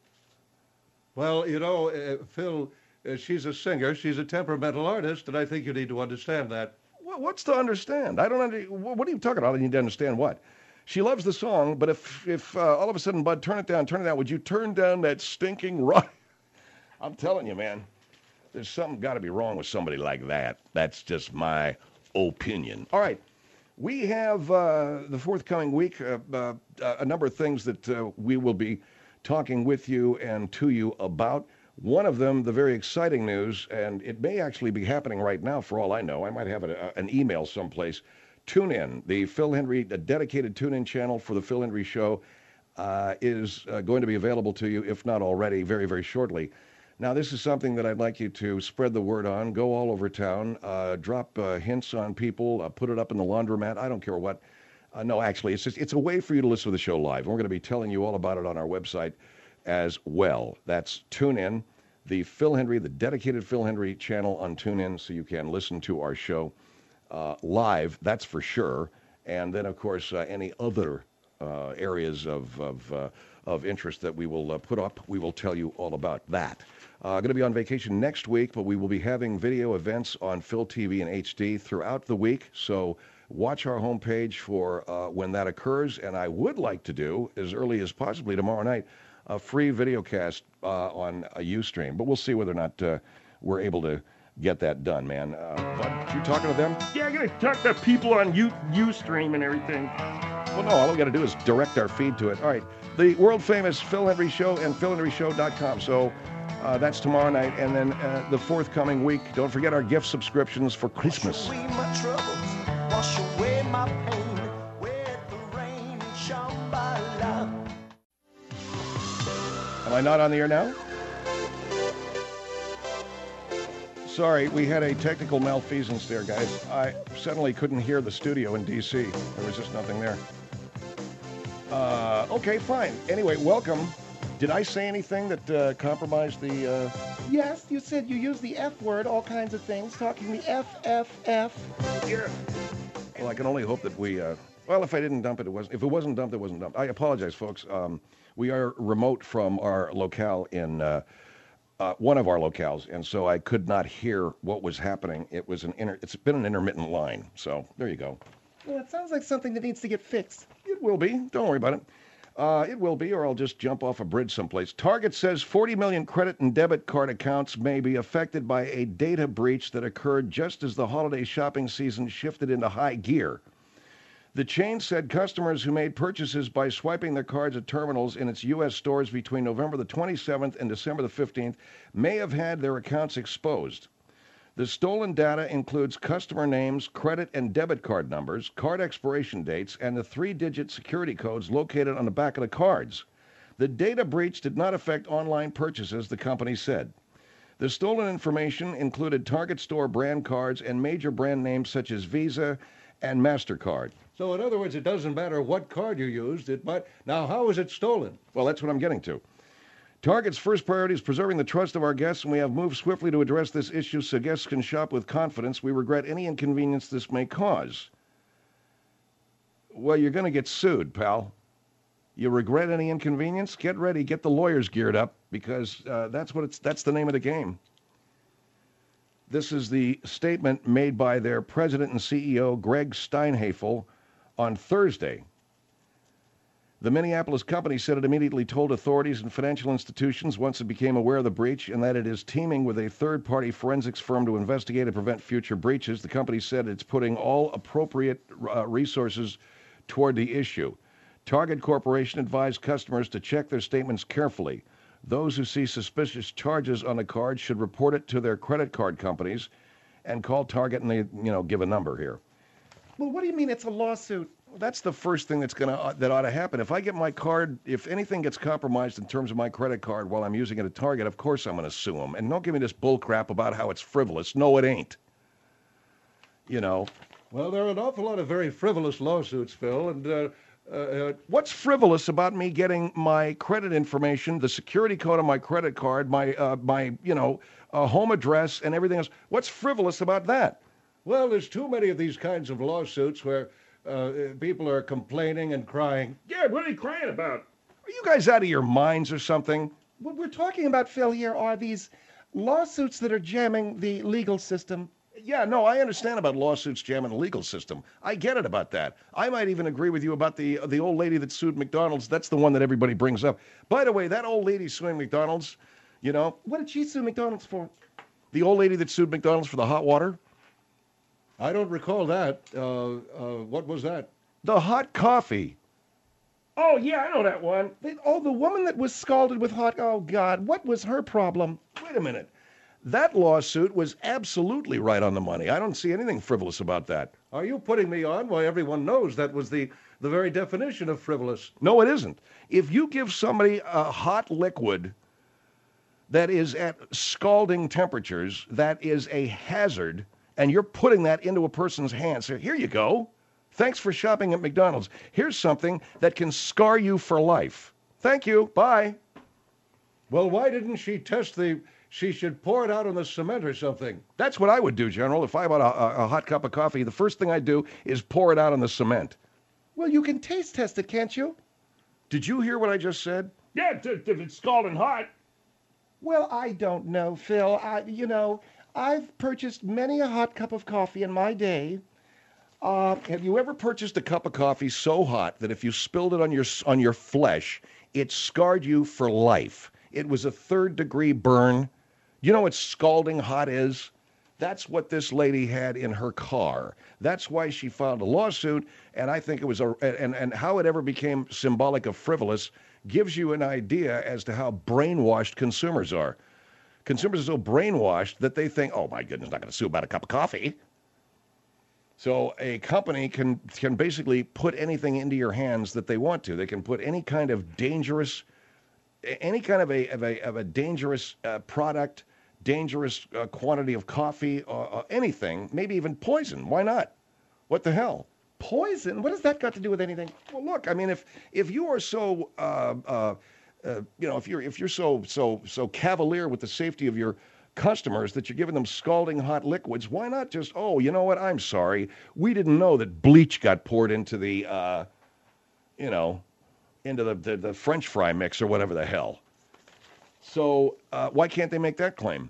Well, you know, uh, Phil, uh, she's a singer, she's a temperamental artist, and I think you need to understand that. Well, what's to understand? I don't under, What are you talking about? I need to understand what? She loves the song, but if if uh, all of a sudden, Bud, turn it down, turn it down, would you turn down that stinking rot? I'm telling you, man, there's something got to be wrong with somebody like that. That's just my opinion. All right. We have uh, the forthcoming week uh, uh, a number of things that uh, we will be talking with you and to you about. One of them, the very exciting news, and it may actually be happening right now for all I know. I might have a, an email someplace. Tune in. The Phil Hendrie, the dedicated tune-in channel for the Phil Hendrie Show uh, is uh, going to be available to you, if not already, very, very shortly. Now, this is something that I'd like you to spread the word on, go all over town, uh, drop uh, hints on people, uh, put it up in the laundromat, I don't care what. Uh, no, actually, it's just it's a way for you to listen to the show live. And we're going to be telling you all about it on our website as well. That's TuneIn, the Phil Hendrie, the dedicated Phil Hendrie channel on TuneIn, so you can listen to our show uh, live, that's for sure. And then, of course, uh, any other uh, areas of of, uh, of interest that we will uh, put up, we will tell you all about that. Uh, going to be on vacation next week, but we will be having video events on Phil T V and H D throughout the week. So watch our homepage for uh, when that occurs. And I would like to do, as early as possibly tomorrow night, a free video cast uh, on a Ustream. But we'll see whether or not uh, we're able to get that done, man. Uh, but you talking to them? Yeah, I'm going to talk to people on U- Ustream and everything. Well, no, all we got to do is direct our feed to it. All right, the world-famous Phil Hendrie Show and phil hendrie show dot com. So uh, that's tomorrow night. And then uh, the forthcoming week, don't forget our gift subscriptions for Christmas. Wash away my troubles, wash away my pain, with the rain and shambhala. Am I not on the air now? Sorry, we had a technical malfeasance there, guys. I suddenly couldn't hear the studio in D C. There was just nothing there. Uh, okay, fine. Anyway, welcome. Did I say anything that uh, compromised the... Uh... Yes, you said you use the F word, all kinds of things, talking the F, F, F. Yeah. Well, I can only hope that we... Uh... Well, if I didn't dump it, it wasn't... If it wasn't dumped, it wasn't dumped. I apologize, folks. Um, we are remote from our locale in... Uh, Uh, one of our locales, and so I could not hear what was happening. It was an inter- it's been an intermittent line, so there you go. Well, it sounds like something that needs to get fixed. It will be. Don't worry about it. Uh, it will be, or I'll just jump off a bridge someplace. Target says forty million credit and debit card accounts may be affected by a data breach that occurred just as the holiday shopping season shifted into high gear. The chain said customers who made purchases by swiping their cards at terminals in its U S stores between November the twenty-seventh and December the fifteenth may have had their accounts exposed. The stolen data includes customer names, credit and debit card numbers, card expiration dates, and the three-digit security codes located on the back of the cards. The data breach did not affect online purchases, the company said. The stolen information included Target store brand cards and major brand names such as Visa and MasterCard. So, in other words, it doesn't matter what card you used. It might. Now, how is it stolen? Well, that's what I'm getting to. Target's first priority is preserving the trust of our guests, and we have moved swiftly to address this issue so guests can shop with confidence. We regret any inconvenience this may cause. Well, you're going to get sued, pal. You regret any inconvenience? Get ready. Get the lawyers geared up, because uh, that's what it's. That's the name of the game. This is the statement made by their president and C E O, Greg Steinhafel, on Thursday. The Minneapolis company said it immediately told authorities and financial institutions once it became aware of the breach, and that it is teaming with a third-party forensics firm to investigate and prevent future breaches. The company said it's putting all appropriate uh, resources toward the issue. Target Corporation advised customers to check their statements carefully. Those who see suspicious charges on the card should report it to their credit card companies and call Target, and they, you know, give a number here. Well, what do you mean it's a lawsuit? That's the first thing that's gonna uh, that ought to happen. If I get my card, if anything gets compromised in terms of my credit card while I'm using it at Target, of course I'm going to sue them. And don't give me this bull crap about how it's frivolous. No, it ain't. You know. Well, there are an awful lot of very frivolous lawsuits, Phil, and uh, uh, uh, what's frivolous about me getting my credit information, the security code on my credit card, my uh, my you know uh, home address, and everything else? What's frivolous about that? Well, there's too many of these kinds of lawsuits where uh, people are complaining and crying. Yeah, what are you crying about? Are you guys out of your minds or something? What we're talking about, Phil, here are these lawsuits that are jamming the legal system. Yeah, no, I understand about lawsuits jamming the legal system. I get it about that. I might even agree with you about the the old lady that sued McDonald's. That's the one that everybody brings up. By the way, that old lady suing McDonald's, you know. What did she sue McDonald's for? The old lady that sued McDonald's for the hot water? I don't recall that. Uh, uh, what was that? The hot coffee. Oh, yeah, I know that one. They, oh, the woman that was scalded with hot... Oh, God, what was her problem? Wait a minute. That lawsuit was absolutely right on the money. I don't see anything frivolous about that. Are you putting me on? Why, everyone knows that was the, the very definition of frivolous. No, it isn't. If you give somebody a hot liquid that is at scalding temperatures, that is a hazard, and you're putting that into a person's hands, so here you go. Thanks for shopping at McDonald's. Here's something that can scar you for life. Thank you. Bye. Well, why didn't she test the... She should pour it out on the cement or something. That's what I would do, General. If I bought a, a, a hot cup of coffee, the first thing I'd do is pour it out on the cement. Well, you can taste test it, can't you? Did you hear what I just said? Yeah, if if it's scalding hot. Well, I don't know, Phil. I, you know, I've purchased many a hot cup of coffee in my day. Uh, have you ever purchased a cup of coffee so hot that if you spilled it on your on your flesh, it scarred you for life? It was a third-degree burn. You know what scalding hot is? That's what this lady had in her car. That's why she filed a lawsuit, and I think it was a and, and how it ever became symbolic of frivolous gives you an idea as to how brainwashed consumers are. Consumers are so brainwashed that they think, oh my goodness, I'm not going to sue about a cup of coffee. So a company can can basically put anything into your hands that they want to. They can put any kind of dangerous, any kind of a of a, of a dangerous uh, product, dangerous uh, quantity of coffee, or, or anything, maybe even poison. Why not? What the hell? Poison? What has that got to do with anything? Well, look, I mean, if if you are so, uh, uh, uh, you know, if you're if you're so so so cavalier with the safety of your customers that you're giving them scalding hot liquids, why not just, oh, you know what? I'm sorry, we didn't know that bleach got poured into the, uh, you know, into the, the the French fry mix or whatever the hell. So uh, why can't they make that claim?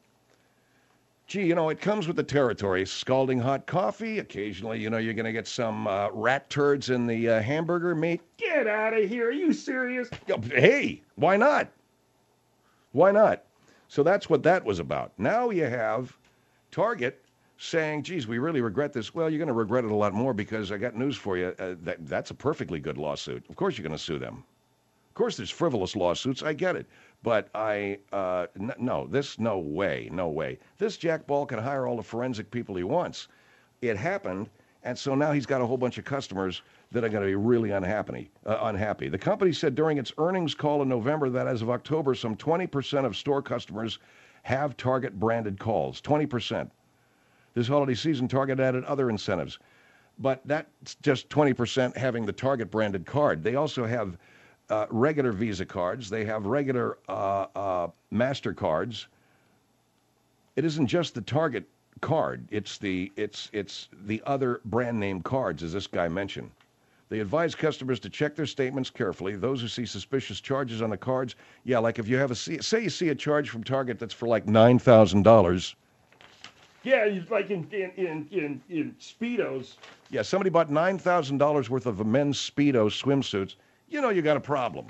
Gee, you know, it comes with the territory. Scalding hot coffee. Occasionally, you know, you're going to get some uh, rat turds in the uh, hamburger meat. Get out of here. Are you serious? Hey, why not? Why not? So that's what that was about. Now you have Target saying, geez, we really regret this. Well, you're going to regret it a lot more because I got news for you. Uh, that, that's a perfectly good lawsuit. Of course you're going to sue them. Of course there's frivolous lawsuits. I get it. But I, uh, n- no, this, no way, no way. This Jack Ball can hire all the forensic people he wants. It happened, and so now he's got a whole bunch of customers that are going to be really unhappy. Uh, unhappy. The company said during its earnings call in November that as of October, some twenty percent of store customers have Target-branded calls. twenty percent. This holiday season, Target added other incentives. But that's just twenty percent having the Target-branded card. They also have uh, regular Visa cards. They have regular uh, uh, MasterCards. It isn't just the Target card. It's the, it's, it's the other brand name cards, as this guy mentioned. They advise customers to check their statements carefully. Those who see suspicious charges on the cards, yeah, like if you have a, say you see a charge from Target that's for like nine thousand dollars. Yeah, it's like in in, in, in, in Speedos. Yeah, somebody bought nine thousand dollars worth of a men's Speedo swimsuits. You know you got a problem.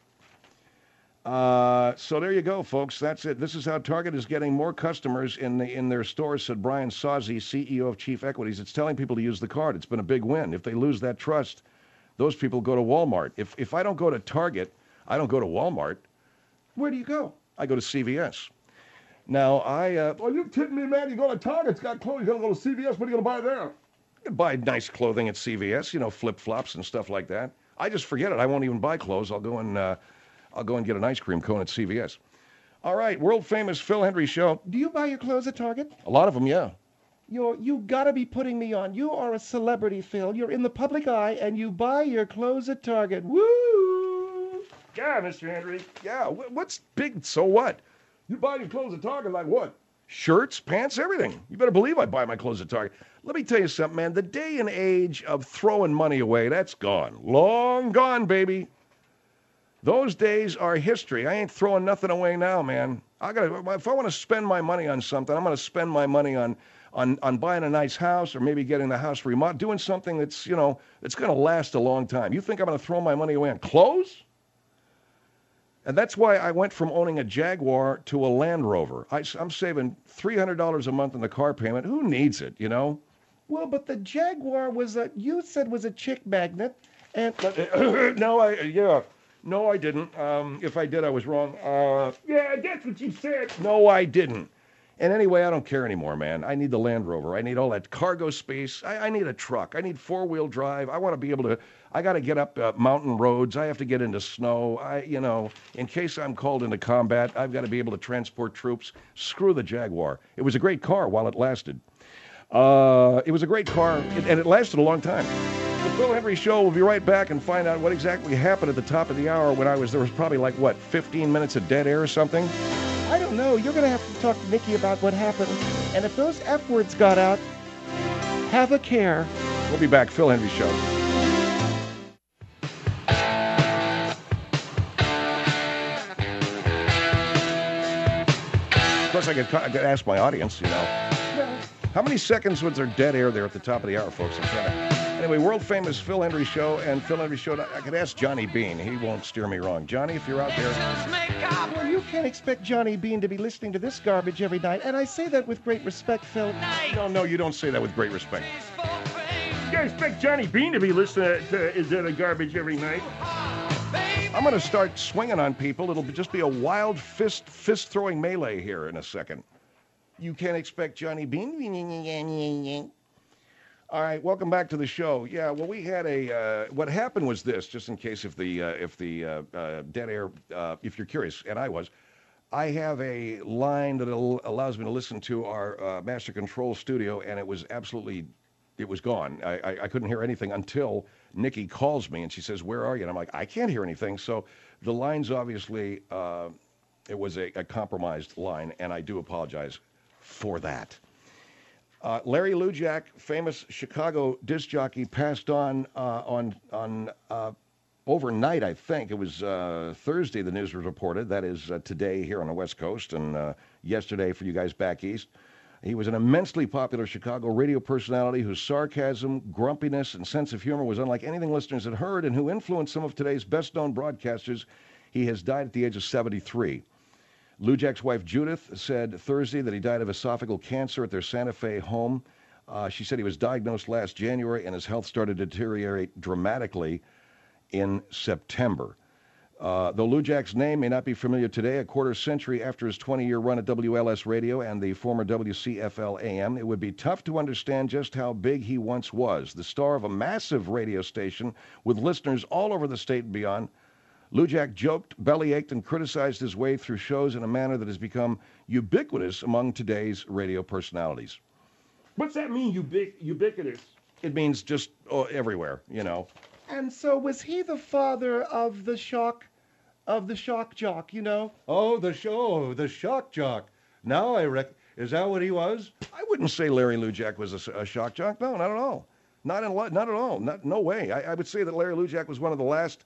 Uh, so there you go, folks. That's it. This is how Target is getting more customers in the, in their stores, said Brian Sawsey, C E O of Chief Equities. It's telling people to use the card. It's been a big win. If they lose that trust, those people go to Walmart. If if I don't go to Target, I don't go to Walmart. Where do you go? I go to C V S. Now, I... Uh, Well, you kidding me, man? You go to Target, it's got clothes. You got to go to C V S. What are you going to buy there? I buy nice clothing at C V S, you know, flip-flops and stuff like that. I just forget it. I won't even buy clothes. I'll go and... Uh, I'll go and get an ice cream cone at C V S. All right, world-famous Phil Hendry Show. Do you buy your clothes at Target? A lot of them, yeah. You're, you gotta be putting me on. You are a celebrity, Phil. You're in the public eye, and you buy your clothes at Target. Woo! Yeah, Mister Henry. Yeah, wh- what's big, so what? You buy your clothes at Target like what? Shirts, pants, everything. You better believe I buy my clothes at Target. Let me tell you something, man. The day and age of throwing money away, that's gone. Long gone, baby. Those days are history. I ain't throwing nothing away now, man. I gotta. If I want to spend my money on something, I'm going to spend my money on, on, on buying a nice house or maybe getting the house remodeled, doing something that's, you know, that's going to last a long time. You think I'm going to throw my money away on clothes? And that's why I went from owning a Jaguar to a Land Rover. I, I'm saving three hundred dollars a month on the car payment. Who needs it, you know? Well, but the Jaguar was a, you said was a chick magnet, and... no, I, yeah. No, I didn't. Um, if I did, I was wrong. Uh, Yeah, that's what you said. no, I didn't. And anyway, I don't care anymore, man. I need the Land Rover. I need all that cargo space. I, I need a truck. I need four-wheel drive. I want to be able to, I got to get up uh, mountain roads. I have to get into snow. I, you know, in case I'm called into combat, I've got to be able to transport troops. Screw the Jaguar. It was a great car while it lasted. Uh, it was a great car, and it lasted a long time. The Phil Hendry Show will be right back and find out what exactly happened at the top of the hour when I was, there was probably like, what, fifteen minutes of dead air or something? I don't know. You're going to have to talk to Nikki about what happened. And if those F words got out, have a care. We'll be back. Phil Hendry Show. Of course, I could, I could ask my audience, you know. How many seconds was there dead air there at the top of the hour, folks? I'm trying to... Anyway, world-famous Phil Hendry Show, and Phil Hendry Show, I could ask Johnny Bean. He won't steer me wrong. Johnny, if you're out there... Well, you can't expect Johnny Bean to be listening to this garbage every night, and I say that with great respect, Phil. No, no, you don't say that with great respect. You expect Johnny Bean to be listening to, to, to the garbage every night? I'm going to start swinging on people. It'll be, just be a wild fist, fist-throwing melee here in a second. You can't expect Johnny Bean. All right, welcome back to the show. Yeah, well, we had a. Uh, what happened was this, just in case if the uh, if the uh, uh, dead air, uh, if you're curious, and I was, I have a line that al- allows me to listen to our uh, master control studio, and it was absolutely, it was gone. I, I, I couldn't hear anything until Nikki calls me and she says, "Where are you?" And I'm like, "I can't hear anything." So the line's obviously, uh, it was a, a compromised line, and I do apologize for that. Uh, Larry Lujak, famous Chicago disc jockey, passed on uh, on on uh, overnight. I think it was uh, Thursday. The news was reported. That is uh, today here on the West Coast, and uh, yesterday for you guys back east. He was an immensely popular Chicago radio personality whose sarcasm, grumpiness, and sense of humor was unlike anything listeners had heard, and who influenced some of today's best-known broadcasters. He has died at the age of seventy-three. Lou Jack's wife Judith said Thursday that he died of esophageal cancer at their Santa Fe home. Uh, she said he was diagnosed last January and his health started to deteriorate dramatically in September. Uh, though Lou Jack's name may not be familiar today, a quarter century after his twenty-year run at W L S Radio and the former W C F L A M, it would be tough to understand just how big he once was. The star of a massive radio station with listeners all over the state and beyond, Lou Jack joked, bellyached, and criticized his way through shows in a manner that has become ubiquitous among today's radio personalities. What's that mean, ubic- ubiquitous? It means just oh, everywhere, you know. And so was he the father of the shock, of the shock jock, you know? Oh, the show, the shock jock. Now I rec. Is that what he was? I wouldn't say Larry Lou Jack was a, a shock jock. No, not at all. Not in not at all. Not no way. I, I would say that Larry Lou Jack was one of the last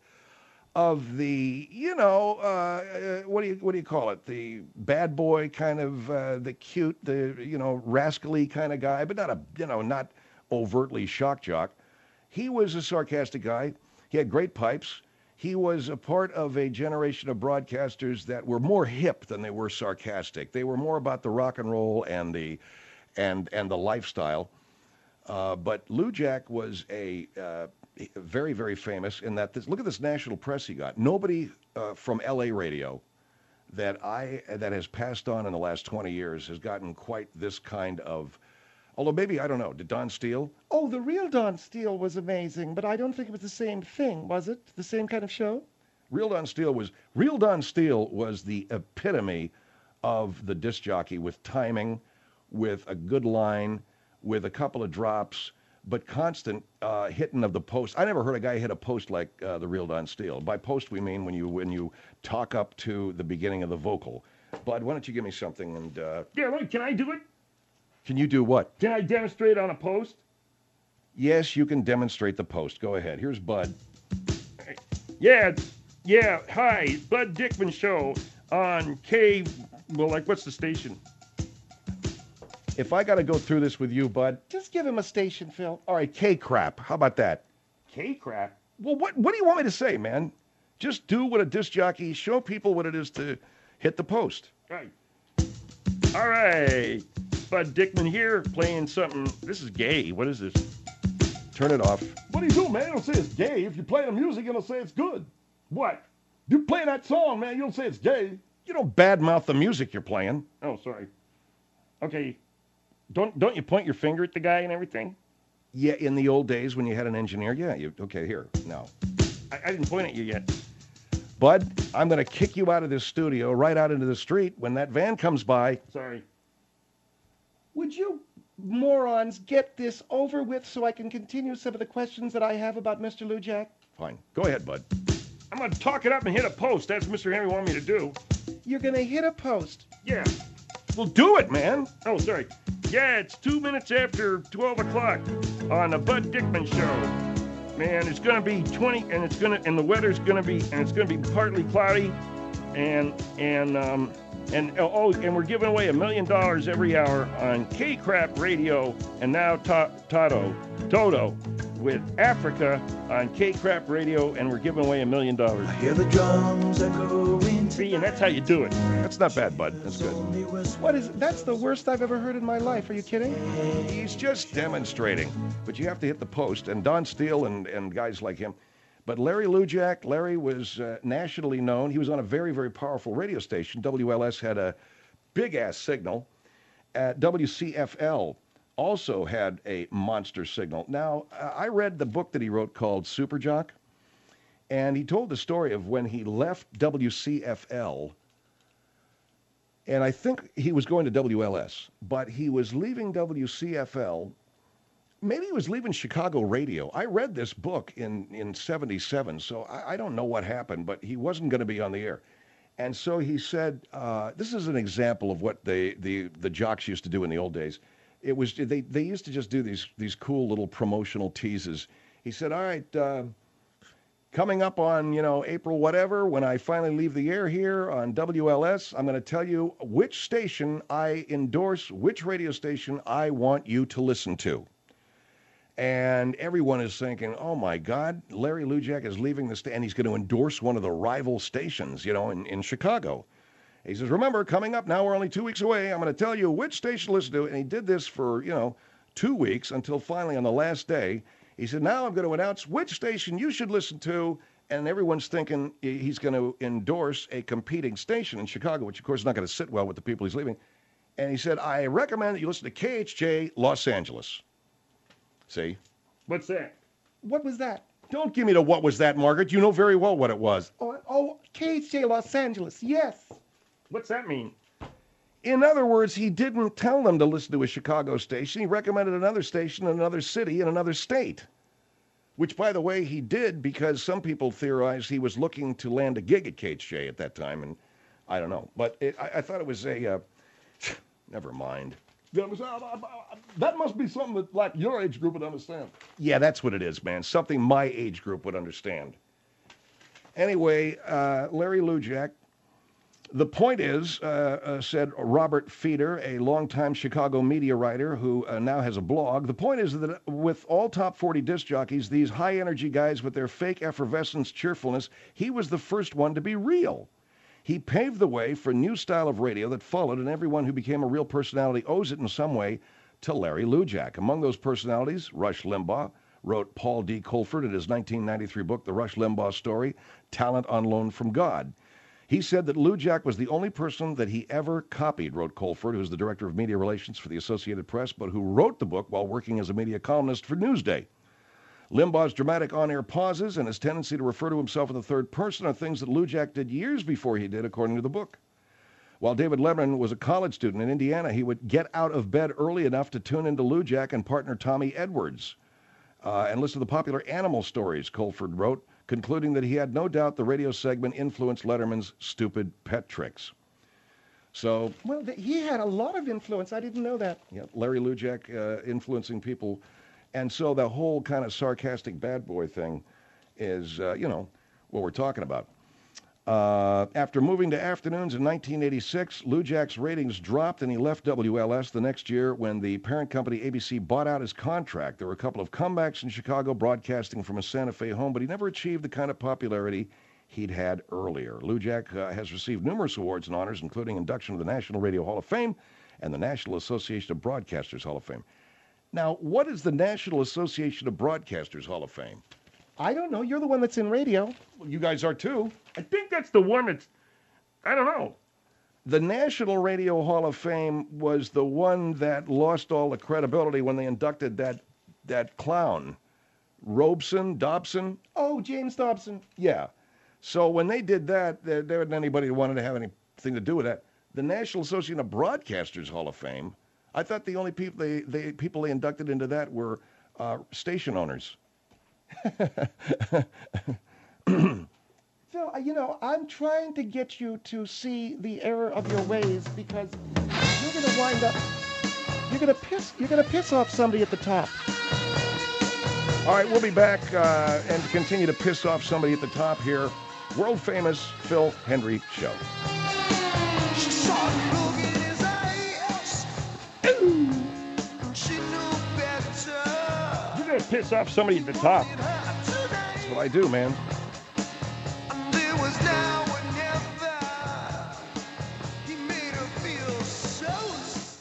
of the, you know, uh, uh, what do you what do you call it? The bad boy kind of, uh, the cute, the you know, rascally kind of guy, but not a you know not overtly shock jock. He was a sarcastic guy. He had great pipes. He was a part of a generation of broadcasters that were more hip than they were sarcastic. They were more about the rock and roll and the and and the lifestyle. Uh, but Lou Jack was a uh, very, very famous in that. This, look at this national press he got. Nobody uh, from L A radio that I that has passed on in the last twenty years has gotten quite this kind of. Although maybe, I don't know, did Don Steele? Oh, the real Don Steele was amazing, but I don't think it was the same thing, was it? The same kind of show? Real Don Steele was Real Don Steele was the epitome of the disc jockey with timing, with a good line, with a couple of drops, but constant uh, hitting of the post. I never heard a guy hit a post like uh, the Real Don Steele. By post, we mean when you when you talk up to the beginning of the vocal. Bud, why don't you give me something and... Uh, Yeah, look, can I do it? Can you do what? Can I demonstrate on a post? Yes, you can demonstrate the post. Go ahead. Here's Bud. Yeah, it's- yeah, hi, it's Bud Dickman Show on K, well, like, what's the station? If I got to go through this with you, Bud, Just give him a station, Phil. all right, K-crap. How about that? K-crap? Well, what what do you want me to say, man? Just do what a disc jockey, show people what it is to hit the post. Right. All right, Bud Dickman here, playing something, this is gay, what is this? Turn it off. What do you do, man? You don't say it's gay. If you play the music, you don't say it's good. What? You play that song, man, you don't say it's gay. You don't badmouth the music you're playing. Oh, sorry. Okay, don't don't you point your finger at the guy and everything? Yeah, in the old days when you had an engineer, yeah. You okay? Here, no, I, I didn't point at you yet. Bud. I'm gonna kick you out of this studio, right out into the street when that van comes by. Sorry. Would you morons get this over with so I can continue some of the questions that I have about Mister Lou Jack? Fine, go ahead, Bud. I'm gonna talk it up and hit a post. That's what Mister Henry wanted me to do. You're going to hit a post. Yeah. Well, do it, man. Oh, sorry. Yeah, it's two minutes after twelve o'clock on the Bud Dickman Show. Man, it's gonna be twenty, and it's gonna, and the weather's gonna be, and it's gonna be partly cloudy, and and um and oh, and we're giving away a million dollars every hour on K-Crap Radio, and now to, Toto Toto with Africa on K-Crap Radio, and we're giving away a million dollars. Hear the drums echoing. See, and that's how you do it. That's not bad, Bud. That's good. What is that's the worst I've ever heard in my life. Are you kidding? He's just demonstrating. But you have to hit the post. And Don Steele and, and guys like him. But Larry Lou Jack, Larry was uh, nationally known. He was on a very, very powerful radio station. W L S had a big-ass signal. At W C F L also had a monster signal. Now, uh, I read the book that he wrote called Super Jock. And he told the story of when he left W C F L. And I think he was going to W L S, but he was leaving W C F L. Maybe he was leaving Chicago radio. I read this book in, in seventy-seven, so I, I don't know what happened, but he wasn't going to be on the air. And so he said, uh, this is an example of what they, the, the jocks used to do in the old days. It was they, they used to just do these, these cool little promotional teases. He said, all right, uh, coming up on, you know, April whatever, when I finally leave the air here on W L S, I'm going to tell you which station I endorse, which radio station I want you to listen to. And everyone is thinking, oh, my God, Larry Lou Jack is leaving the station, and he's going to endorse one of the rival stations, you know, in, in Chicago. He says, remember, coming up now, we're only two weeks away. I'm going to tell you which station to listen to. And he did this for, you know, two weeks until finally on the last day, he said, now I'm going to announce which station you should listen to. And everyone's thinking he's going to endorse a competing station in Chicago, which, of course, is not going to sit well with the people he's leaving. And he said, I recommend that you listen to K H J Los Angeles. See? What's that? What was that? Don't give me the what was that, Margaret. You know very well what it was. Oh, oh, K H J Los Angeles, yes. What's that mean? In other words, he didn't tell them to listen to a Chicago station. He recommended another station in another city in another state. Which, by the way, he did because some people theorized he was looking to land a gig at K H J at that time, and I don't know. But it, I, I thought it was a... Uh, never mind. That, was, uh, uh, that must be something that, like, your age group would understand. Yeah, that's what it is, man. Something my age group would understand. Anyway, uh, Larry Lujack. The point is, uh, uh, said Robert Feeder, a longtime Chicago media writer who uh, now has a blog, the point is that with all top forty disc jockeys, these high-energy guys with their fake effervescence, cheerfulness, he was the first one to be real. He paved the way for a new style of radio that followed, and everyone who became a real personality owes it in some way to Larry Lujack. Among those personalities, Rush Limbaugh wrote Paul D. Colford in his nineteen ninety-three book, The Rush Limbaugh Story, Talent on Loan from God. He said that Lujack was the only person that he ever copied, wrote Colford, who's the director of media relations for the Associated Press, but who wrote the book while working as a media columnist for Newsday. Limbaugh's dramatic on-air pauses and his tendency to refer to himself in the third person are things that Lujack did years before he did, according to the book. While David Letterman was a college student in Indiana, he would get out of bed early enough to tune into Lujack and partner Tommy Edwards uh, and listen to the popular animal stories, Colford wrote, concluding that he had no doubt the radio segment influenced Letterman's stupid pet tricks. So, Well, th- he had a lot of influence. I didn't know that. yeah, Larry Lujack uh, influencing people. And so the whole kind of sarcastic bad boy thing is, uh, you know, what we're talking about. Uh, after moving to afternoons in nineteen eighty-six, Lujack's ratings dropped and he left W L S the next year when the parent company A B C bought out his contract. There were a couple of comebacks in Chicago broadcasting from his Santa Fe home, but he never achieved the kind of popularity he'd had earlier. Lujack uh, has received numerous awards and honors, including induction to the National Radio Hall of Fame and the National Association of Broadcasters Hall of Fame. Now, what is the National Association of Broadcasters Hall of Fame? I don't know. You're the one that's in radio. Well, you guys are too. I think that's the one that's, I don't know. The National Radio Hall of Fame was the one that lost all the credibility when they inducted that that clown, Robeson, Dobson. Oh, James Dobson. Yeah. So when they did that, there, there wasn't anybody who wanted to have anything to do with that. The National Association of Broadcasters Hall of Fame, I thought the only people they, they people they inducted into that were uh, station owners. Phil, you know, I'm trying to get you to see the error of your ways because you're going to wind up, you're going to piss, you're going to piss off somebody at the top. All right, we'll be back uh, and continue to piss off somebody at the top here. World famous Phil Hendrie Show. She saw the look in his eyes. She knew better. You're going to piss off somebody at the top. That's what I do, man. There was now or never. He made her feel so sick.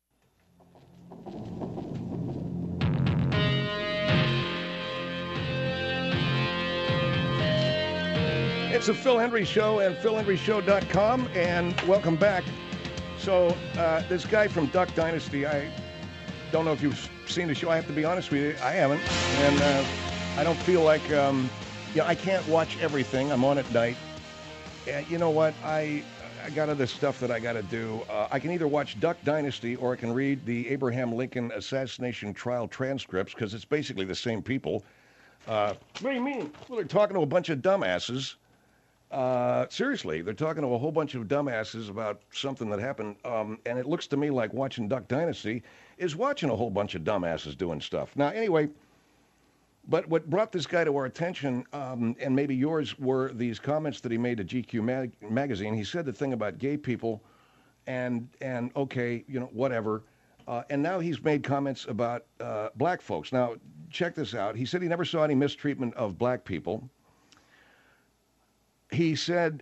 It's the Phil Hendrie Show and phil hendrie show dot com, and welcome back. So, uh, this guy from Duck Dynasty, I don't know if you've seen the show. I have to be honest with you, I haven't. And uh, I don't feel like, um, you know, I can't watch everything. I'm on at night. And you know what? I I got other stuff that I got to do. Uh, I can either watch Duck Dynasty or I can read the Abraham Lincoln assassination trial transcripts because it's basically the same people. Uh, What do you mean? well, they're talking to a bunch of dumbasses. Uh, seriously, they're talking to a whole bunch of dumbasses about something that happened, um, and it looks to me like watching Duck Dynasty is watching a whole bunch of dumbasses doing stuff. Now, anyway, but what brought this guy to our attention, um, and maybe yours, were these comments that he made to G Q mag- magazine. He said the thing about gay people, and and okay, you know, whatever. Uh, and now he's made comments about uh, black folks. Now, check this out. He said he never saw any mistreatment of black people. He said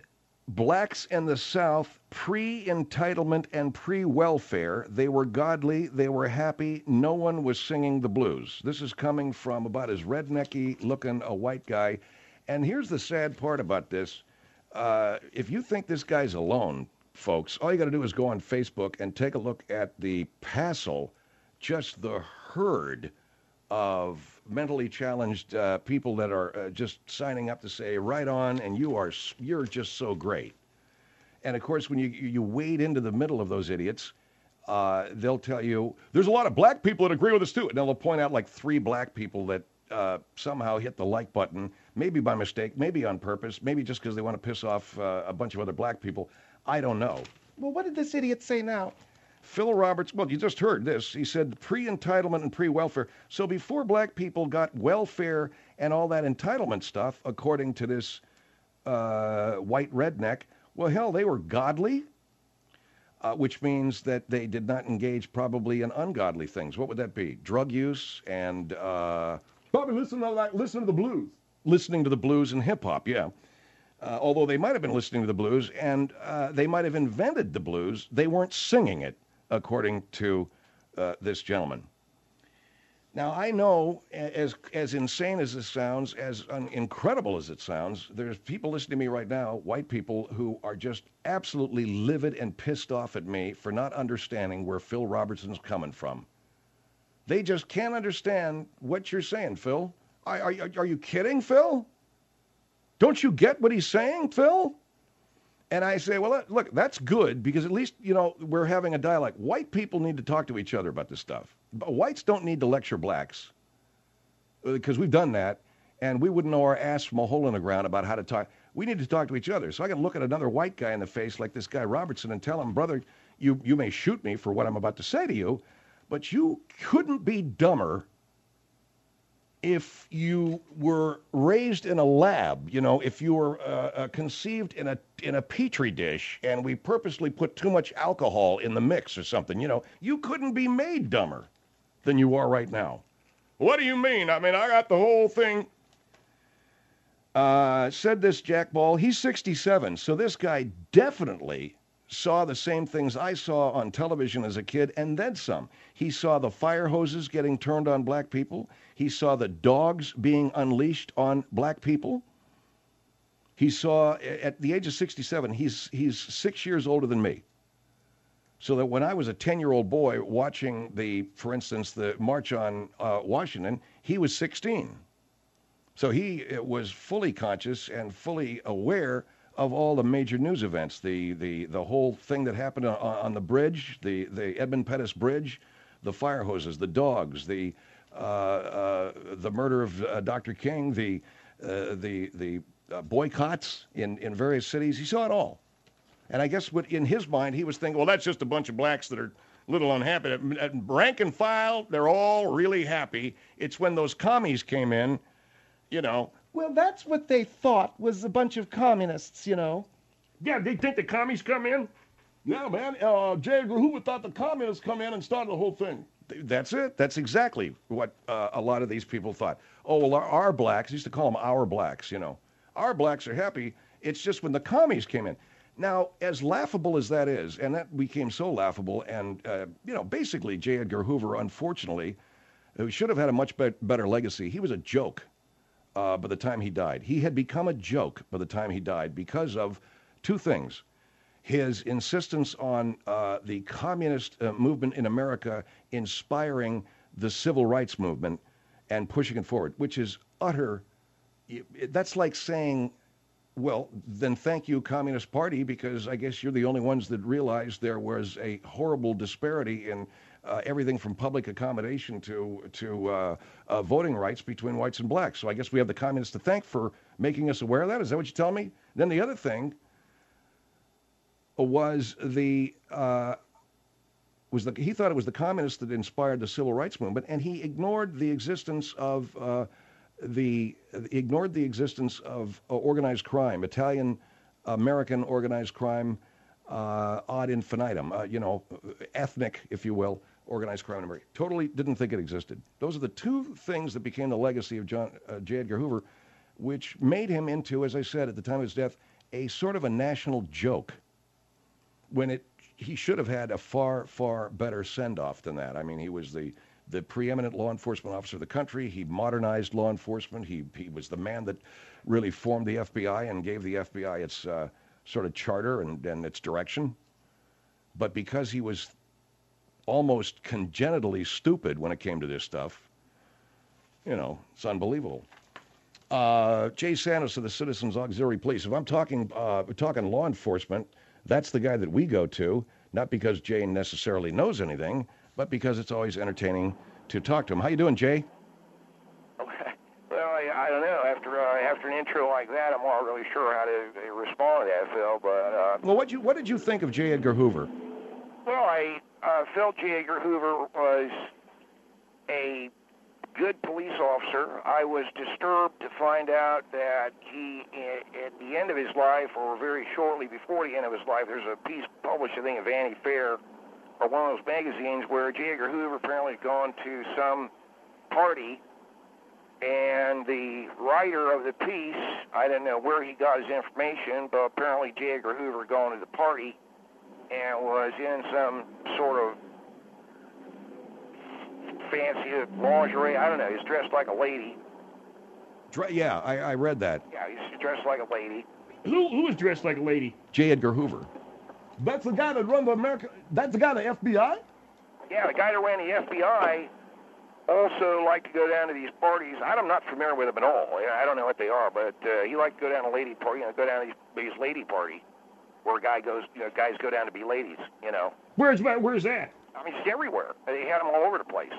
blacks in the South, pre-entitlement and pre-welfare, they were godly, they were happy, no one was singing the blues. This is coming from about as rednecky looking a white guy. And here's the sad part about this. Uh, if you think this guy's alone, folks, all you got to do is go on Facebook and take a look at the passel, just the herd of mentally challenged uh, people that are uh, just signing up to say, right on, and you are, you're just so great. And of course, when you, you wade into the middle of those idiots, uh, they'll tell you, there's a lot of black people that agree with us too. And they'll point out like three black people that uh, somehow hit the like button, maybe by mistake, maybe on purpose, maybe just because they want to piss off uh, a bunch of other black people. I don't know. Well, what did this idiot say now? Phil Roberts, well, you just heard this. He said pre-entitlement and pre-welfare. So before black people got welfare and all that entitlement stuff, according to this uh, white redneck, well, hell, they were godly, uh, which means that they did not engage probably in ungodly things. What would that be? Drug use and... Uh, Probably listen to, like, listen to the blues. Listening to the blues and hip-hop, yeah. Uh, although they might have been listening to the blues and uh, they might have invented the blues, they weren't singing it, according to uh, this gentleman. Now, I know, as as insane as this sounds, as un- incredible as it sounds, there's people listening to me right now, white people, who are just absolutely livid and pissed off at me for not understanding where Phil Robertson's coming from. They just can't understand what you're saying, Phil. Are, are, are you kidding, Phil? Don't you get what he's saying, Phil? And I say, well, look, that's good because at least, you know, we're having a dialogue. White people need to talk to each other about this stuff. But whites don't need to lecture blacks because we've done that, and we wouldn't know our ass from a hole in the ground about how to talk. We need to talk to each other. So I can look at another white guy in the face like this guy Robertson and tell him, brother, you, you may shoot me for what I'm about to say to you, but you couldn't be dumber if you were raised in a lab, you know, if you were uh, uh, conceived in a in a petri dish and we purposely put too much alcohol in the mix or something, you know, you couldn't be made dumber than you are right now. What do you mean? I mean, I got the whole thing. Uh, said this Jack Ball, he's sixty-seven, so this guy definitely saw the same things I saw on television as a kid, and then some. He saw the fire hoses getting turned on black people. He saw the dogs being unleashed on black people. He saw, at the age of sixty-seven, he's he's six years older than me. So that when I was a ten-year-old boy watching the, for instance, the March on uh, Washington, he was sixteen. So he was fully conscious and fully aware of all the major news events, the the the whole thing that happened on, on the bridge, the the Edmund Pettus Bridge, the fire hoses, the dogs, the uh, uh, the murder of uh, Doctor King, the uh, the the uh, boycotts in in various cities. He saw it all, and I guess what in his mind he was thinking, well, that's just a bunch of blacks that are a little unhappy. At rank and file, they're all really happy. It's when those commies came in, you know. Well, that's what they thought was a bunch of communists, you know. Yeah, they think the commies come in? Yeah, man. Uh, J. Edgar Hoover thought the communists come in and started the whole thing. That's it. That's exactly what uh, a lot of these people thought. Oh, well, our, our blacks, used to call them our blacks, you know. Our blacks are happy. It's just when the commies came in. Now, as laughable as that is, and that became so laughable, and, uh, you know, basically J. Edgar Hoover, unfortunately, who should have had a much be- better legacy, he was a joke. Uh, by the time he died. He had become a joke by the time he died because of two things. His insistence on uh, the communist uh, movement in America inspiring the civil rights movement and pushing it forward, which is utter, that's like saying, well, then thank you, Communist Party, because I guess you're the only ones that realized there was a horrible disparity in Uh, everything from public accommodation to to uh, uh, voting rights between whites and blacks. So I guess we have the communists to thank for making us aware of that. Is that what you tell me? Then the other thing was the uh, was the he thought it was the communists that inspired the civil rights movement, and he ignored the existence of uh, the ignored the existence of uh, organized crime, Italian American organized crime, uh, ad infinitum. Uh, you know, ethnic, if you will. Organized crime in America. Totally didn't think it existed. Those are the two things that became the legacy of John uh, J. Edgar Hoover, which made him into, as I said at the time of his death, a sort of a national joke when it he should have had a far, far better send-off than that. I mean, he was the, the preeminent law enforcement officer of the country. He modernized law enforcement. He, he was the man that really formed the F B I and gave the F B I its uh, sort of charter and, and its direction. But because he was almost congenitally stupid when it came to this stuff, you know, it's unbelievable. Uh, Jay Santos of the Citizens Auxiliary Police. If I'm talking, uh, we're talking law enforcement, that's the guy that we go to, not because Jay necessarily knows anything, but because it's always entertaining to talk to him. How you doing, Jay? Okay. Well, I, I don't know. After uh, after an intro like that, I'm not really sure how to, to respond to that, Phil. But uh, well, what you what did you think of J. Edgar Hoover? Well, I uh, felt J. Edgar Hoover was a good police officer. I was disturbed to find out that he, at the end of his life, or very shortly before the end of his life, there's a piece published, I think, in Vanity Fair, or one of those magazines, where J. Edgar Hoover apparently had gone to some party, and the writer of the piece, I don't know where he got his information, but apparently J. Edgar Hoover had gone to the party and was in some sort of fancy lingerie. I don't know. He's dressed like a lady. Dre- yeah, I, I read that. Yeah, he's dressed like a lady. Who who is dressed like a lady? J. Edgar Hoover. That's the guy that runs the America. That's the guy, the F B I. Yeah, the guy that ran the F B I also liked to go down to these parties. I'm not familiar with them at all. I don't know what they are, but uh, he liked to go down to lady party. You know, go down to these, these lady party where a guy goes. You know, guys go down to be ladies. You know. Where's that? Where's that? I mean, it's everywhere. They had them all over the place.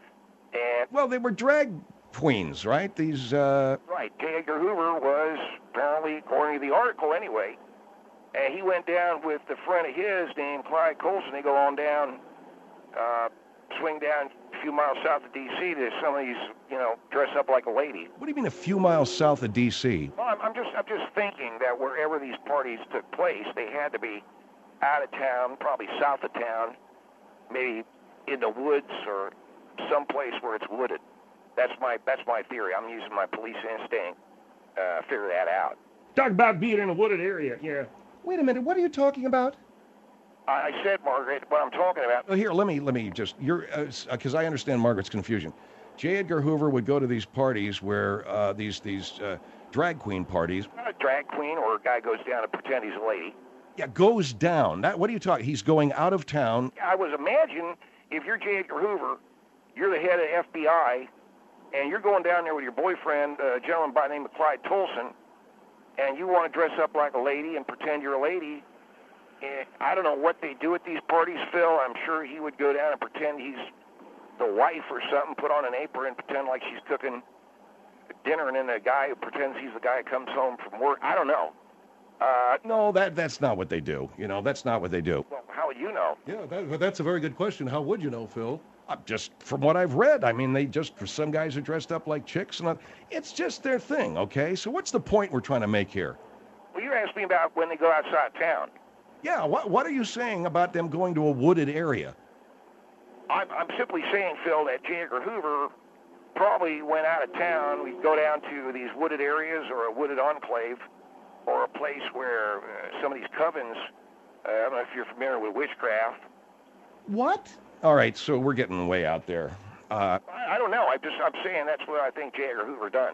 And well, they were drag queens, right? These. Uh... Right. J. Edgar Hoover was apparently, according to the article, anyway. And he went down with a friend of his named Clyde Colson. They go on down, uh, swing down a few miles south of D C to some of these, you know, dress up like a lady. What do you mean a few miles south of D C? Well, I'm, I'm just, I'm just thinking that wherever these parties took place, they had to be out of town, probably south of town, maybe in the woods or someplace where it's wooded. That's my, that's my theory. I'm using my police instinct to uh, figure that out. Talk about being in a wooded area, yeah. Wait a minute, what are you talking about? I said, Margaret, what I'm talking about. Well, here, let me let me just you're because uh, I understand Margaret's confusion. J. Edgar Hoover would go to these parties where uh, these these uh, drag queen parties. Not a drag queen, or a guy goes down to pretend he's a lady. Yeah, goes down. That what are you talking? He's going out of town. I was imagine if you're J. Edgar Hoover, you're the head of the F B I, and you're going down there with your boyfriend, a gentleman by the name of Clyde Tolson, and you want to dress up like a lady and pretend you're a lady. And I don't know what they do at these parties, Phil. I'm sure he would go down and pretend he's the wife or something, put on an apron and pretend like she's cooking dinner, and then the guy who pretends he's the guy who comes home from work. I don't know. Uh, no, that that's not what they do. You know, that's not what they do. Well, how would you know? Yeah, that, that's a very good question. How would you know, Phil? Uh, just from what I've read. I mean, they just, for some guys are dressed up like chicks, and uh, it's just their thing, okay? So what's the point we're trying to make here? Well, you're asking me about when they go outside town. Yeah, what what are you saying about them going to a wooded area? I'm, I'm simply saying, Phil, that J. Edgar Hoover probably went out of town. We'd go down to these wooded areas or a wooded enclave or a place where uh, some of these covens, uh, I don't know if you're familiar with witchcraft. What? All right, so we're getting way out there. Uh, I, I don't know. I just, I'm saying that's what I think J. Edgar Hoover done.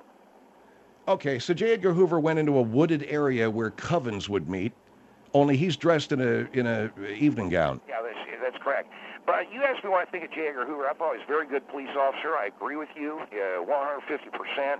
Okay, so J. Edgar Hoover went into a wooded area where covens would meet, only he's dressed in a in a evening gown. Yeah, that's, that's correct. But you asked me what I think of J. Edgar Hoover. I thought he was a very good police officer. I agree with you, uh, one hundred fifty percent.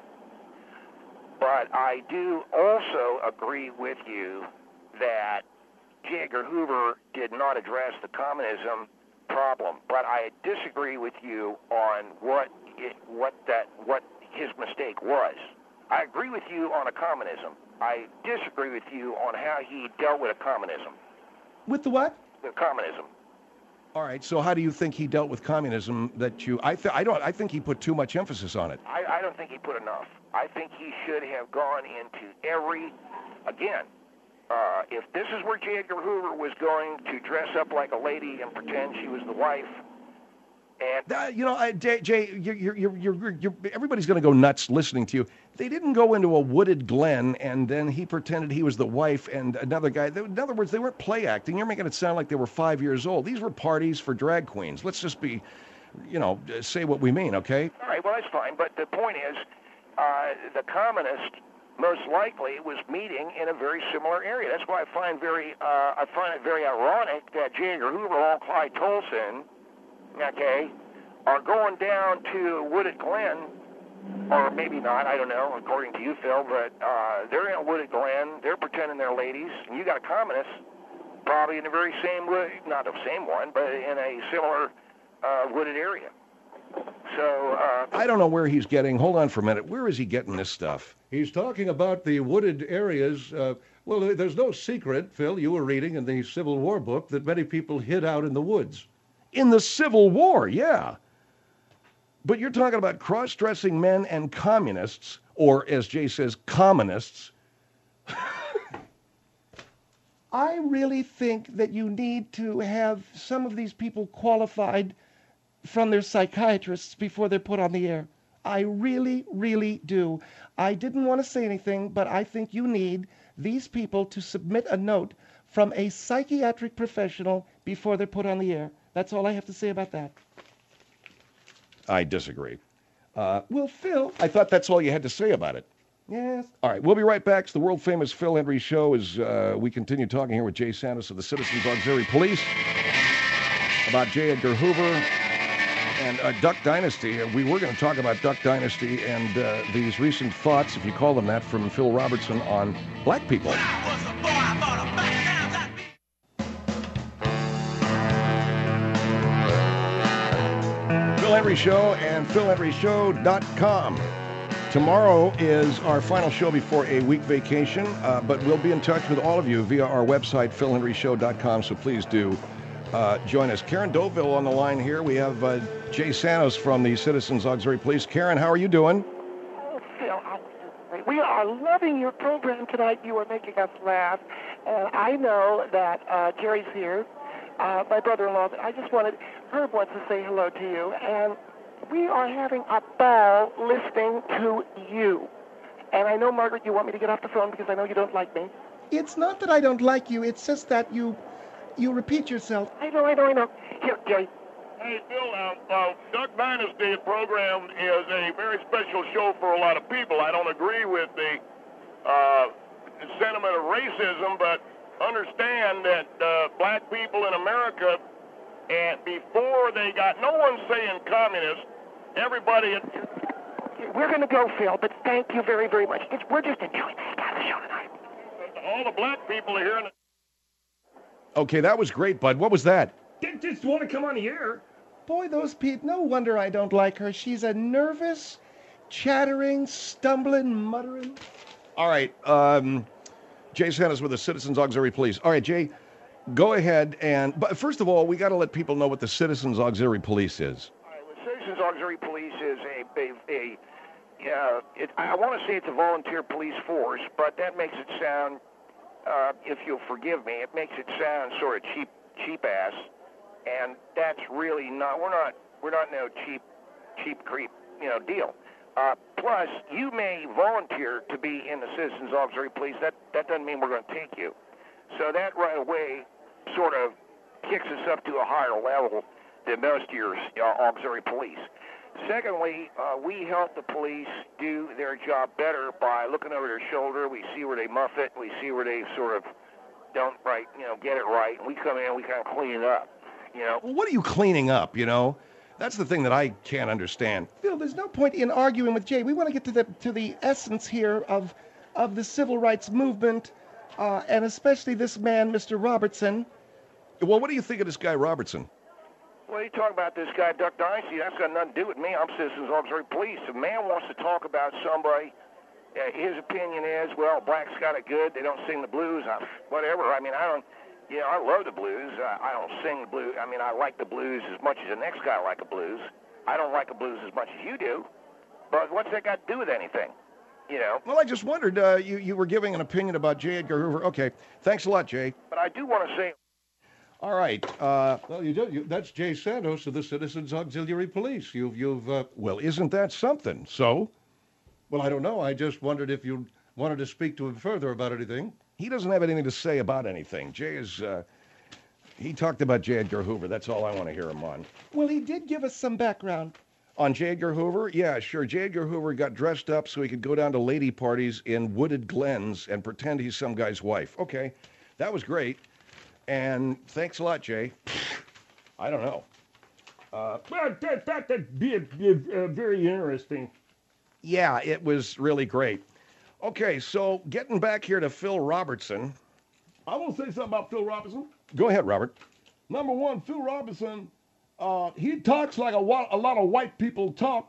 But I do also agree with you that J. Edgar Hoover did not address the communism problem. But I disagree with you on what it, what that what his mistake was. I agree with you on a communism. I disagree with you on how he dealt with a communism. With the what? The communism. All right, so how do you think he dealt with communism? That you, I, th- I don't, I think he put too much emphasis on it. I, I don't think he put enough. I think he should have gone into every, again, uh, if this is where J. Edgar Hoover was going to dress up like a lady and pretend she was the wife, And Uh, you know, I, Jay, Jay you're, you're, you're, you're, you're, everybody's going to go nuts listening to you. They didn't go into a wooded glen and then he pretended he was the wife and another guy. They, in other words, they weren't play acting. You're making it sound like they were five years old. These were parties for drag queens. Let's just be, you know, say what we mean, okay? all right, well, that's fine. But the point is, uh, the communist most likely was meeting in a very similar area. That's why I find very, uh, I find it very ironic that J. Edgar Hoover and Clyde Tolson, okay, are going down to Wooded Glen, or maybe not, I don't know, according to you, Phil, but uh, they're in a Wooded Glen, they're pretending they're ladies, and you got a communist, probably in the very same, not the same one, but in a similar uh, wooded area. So, uh, I don't know where he's getting, hold on for a minute, where is he getting this stuff? He's talking about the wooded areas. Uh, well, there's no secret, Phil, you were reading in the Civil War book that many people hid out in the woods. In the Civil War, yeah. But you're talking about cross-dressing men and communists, or as Jay says, communists. I really think that you need to have some of these people qualified from their psychiatrists before they're put on the air. I really, really do. I didn't want to say anything, but I think you need these people to submit a note from a psychiatric professional before they're put on the air. That's all I have to say about that. I disagree. Uh, well, Phil, I thought that's all you had to say about it. Yes. All right, we'll be right back. It's the world-famous Phil Hendrie Show as uh, we continue talking here with Jay Santos of the Citizens Auxiliary Police about J. Edgar Hoover and uh, Duck Dynasty. Uh, we were going to talk about Duck Dynasty and uh, these recent thoughts, if you call them that, from Phil Robertson on black people. Phil Hendrie Show and phil hendrie show dot com. Tomorrow is our final show before a week vacation, uh, but we'll be in touch with all of you via our website, phil hendrie show dot com, so please do uh, join us. Karen Doville on the line here. We have uh, Jay Santos from the Citizens Auxiliary Police. Karen, how are you doing? Oh, Phil, I'm great. We are loving your program tonight. You are making us laugh. And I know that uh, Jerry's here, uh, my brother-in-law. But I just wanted, Herb wants to say hello to you. And we are having a ball listening to you. And I know, Margaret, you want me to get off the phone because I know you don't like me. It's not that I don't like you. It's just that you you repeat yourself. I know, I know, I know. Here, Jerry. Hey, Phil, uh, uh, Duck Dynasty program is a very special show for a lot of people. I don't agree with the uh, sentiment of racism, but understand that uh, black people in America, and before they got, no one's saying communist, everybody... We're going to go, Phil, but thank you very, very much. It's, we're just enjoying the heck out of the show tonight. All the black people are here. In the- Okay, that was great, bud. What was that? Didn't just want to come on the air. Boy, those people, no wonder I don't like her. She's a nervous, chattering, stumbling, muttering. All right, um, Jay Santos with the Citizens Auxiliary Police. All right, Jay, go ahead and, but first of all, we got to let people know what the Citizens Auxiliary Police is. All right, well, Citizens Auxiliary Police is a, a, a yeah, it, I want to say it's a volunteer police force, but that makes it sound, uh, if you'll forgive me, it makes it sound sort of cheap, cheap ass, and that's really not. We're not. We're not no cheap, cheap creep, you know, deal. Uh, plus, you may volunteer to be in the Citizens Auxiliary Police. That that doesn't mean we're going to take you. So that right away sort of kicks us up to a higher level than most of your uh, auxiliary police. Secondly, uh, we help the police do their job better by looking over their shoulder. We see where they muff it. We see where they sort of don't right, you know, get it right. And we come in and we kind of clean it up, you know. Well, what are you cleaning up, you know? That's the thing that I can't understand. Phil, there's no point in arguing with Jay. We want to get to the to the essence here of of the civil rights movement, uh, and especially this man, Mister Robertson. Well, what do you think of this guy, Robertson? Well, you talk about this guy, Duck Dynasty. That's got nothing to do with me. I'm Citizens Auxiliary Police. If a man wants to talk about somebody, uh, his opinion is, well, blacks got it good. They don't sing the blues. I, whatever. I mean, I don't, you know, I love the blues. Uh, I don't sing the blues. I mean, I like the blues as much as the next guy like the blues. I don't like the blues as much as you do. But what's that got to do with anything? You know? Well, I just wondered, uh, you, you were giving an opinion about J. Edgar Hoover. Okay, thanks a lot, Jay. But I do want to say... All right. Uh, Well, you do. You, that's Jay Santos of the Citizens Auxiliary Police. You've, you've. Uh, well, isn't that something? So? well, I don't know. I just wondered if you wanted to speak to him further about anything. He doesn't have anything to say about anything. Jay is, uh, he talked about J. Edgar Hoover. That's all I want to hear him on. Well, he did give us some background. On J. Edgar Hoover? Yeah, sure. J. Edgar Hoover got dressed up so he could go down to lady parties in wooded glens and pretend he's some guy's wife. Okay, that was great. And thanks a lot, Jay. I don't know. Uh, well, that, that, that'd be, be uh, very interesting. Yeah, it was really great. Okay, so getting back here to Phil Robertson. I want to say something about Phil Robertson. Go ahead, Robert. Number one, Phil Robertson, uh, he talks like a, wa- a lot of white people talk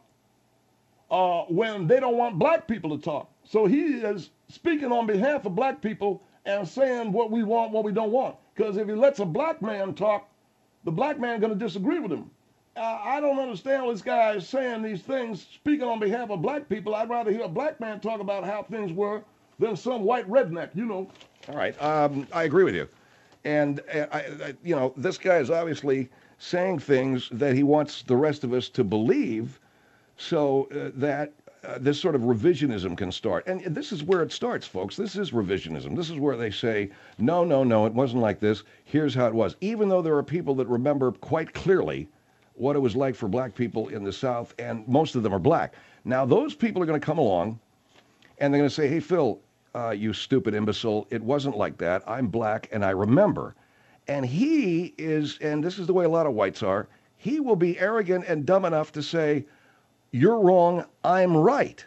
uh, when they don't want black people to talk. So he is speaking on behalf of black people and saying what we want, what we don't want. Because if he lets a black man talk, the black man going to disagree with him. Uh, I don't understand what this guy is saying these things, speaking on behalf of black people. I'd rather hear a black man talk about how things were than some white redneck, you know. All right, um, I agree with you. And, uh, I, I, you know, this guy is obviously saying things that he wants the rest of us to believe so uh, that uh, this sort of revisionism can start. And this is where it starts, folks. This is revisionism. This is where they say, no, no, no, it wasn't like this. Here's how it was. Even though there are people that remember quite clearly what it was like for black people in the South, and most of them are black. Now, those people are going to come along, and they're going to say, hey, Phil, uh, you stupid imbecile, it wasn't like that. I'm black, and I remember. And he is, and this is the way a lot of whites are, he will be arrogant and dumb enough to say, you're wrong, I'm right.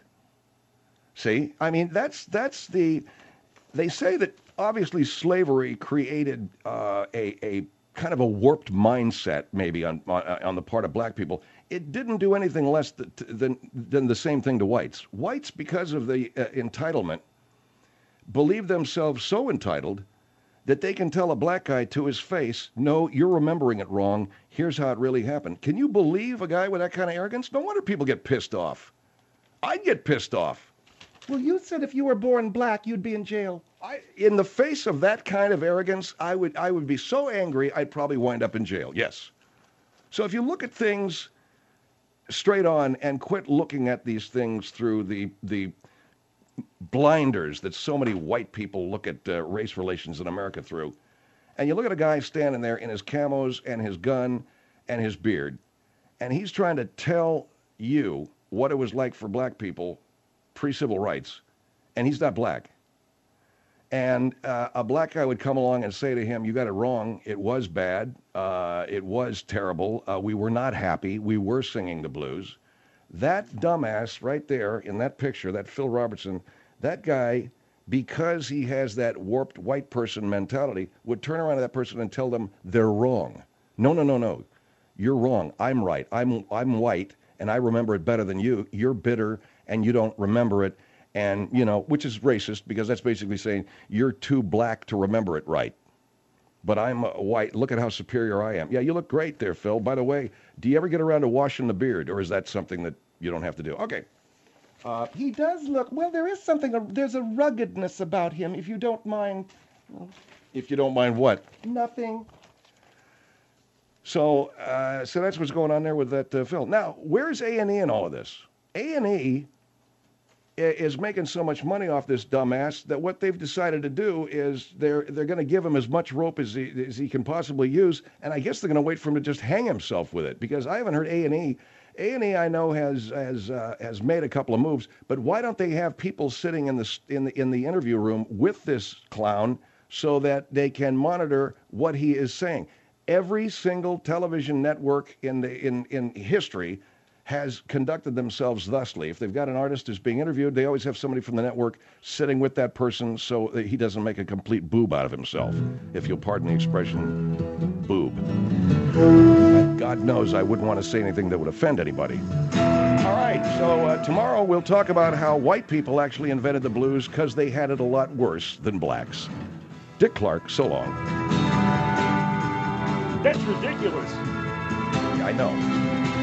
See? I mean, that's that's the, they say that obviously slavery created uh, a, a kind of a warped mindset maybe on, on on the part of black people. It didn't do anything less th- than than the same thing to whites. Whites, because of the uh, entitlement, believe themselves so entitled that they can tell a black guy to his face, no, you're remembering it wrong. Here's how it really happened. Can you believe a guy with that kind of arrogance? No wonder people get pissed off. I'd get pissed off. Well, you said if you were born black, you'd be in jail. I, in the face of that kind of arrogance, I would I would be so angry, I'd probably wind up in jail, yes. So if you look at things straight on and quit looking at these things through the the blinders that so many white people look at uh, race relations in America through, and you look at a guy standing there in his camos and his gun and his beard, and he's trying to tell you what it was like for black people pre-civil rights, and he's not black. And uh, a black guy would come along and say to him, you got it wrong. It was bad. Uh, it was terrible. Uh, we were not happy. We were singing the blues. That dumbass right there in that picture, that Phil Robertson, that guy, because he has that warped white person mentality, would turn around to that person and tell them they're wrong. No, no, no, no. You're wrong. I'm right. I'm I'm white, and I remember it better than you. You're bitter, and you don't remember it. And, you know, which is racist, because that's basically saying you're too black to remember it right. But I'm uh, white. Look at how superior I am. Yeah, you look great there, Phil. By the way, do you ever get around to washing the beard, or is that something that you don't have to do? Okay. Uh, he does look, well, there is something, uh, there's a ruggedness about him, if you don't mind. Well, if you don't mind what? Nothing. So, uh, so that's what's going on there with that uh, Phil. Now, where's A and E in all of this? A and E is making so much money off this dumbass that what they've decided to do is they're they're going to give him as much rope as he as he can possibly use, and I guess they're going to wait for him to just hang himself with it, because I haven't heard A and E. A and E I know has has uh, has made a couple of moves, but why don't they have people sitting in the in the in the interview room with this clown so that they can monitor what he is saying? Every single television network in the in in history has conducted themselves thusly. If they've got an artist who's being interviewed, they always have somebody from the network sitting with that person so that he doesn't make a complete boob out of himself, if you'll pardon the expression, boob. And God knows I wouldn't want to say anything that would offend anybody. All right, so uh, tomorrow we'll talk about how white people actually invented the blues because they had it a lot worse than blacks. Dick Clark, so long. That's ridiculous. Yeah, I know.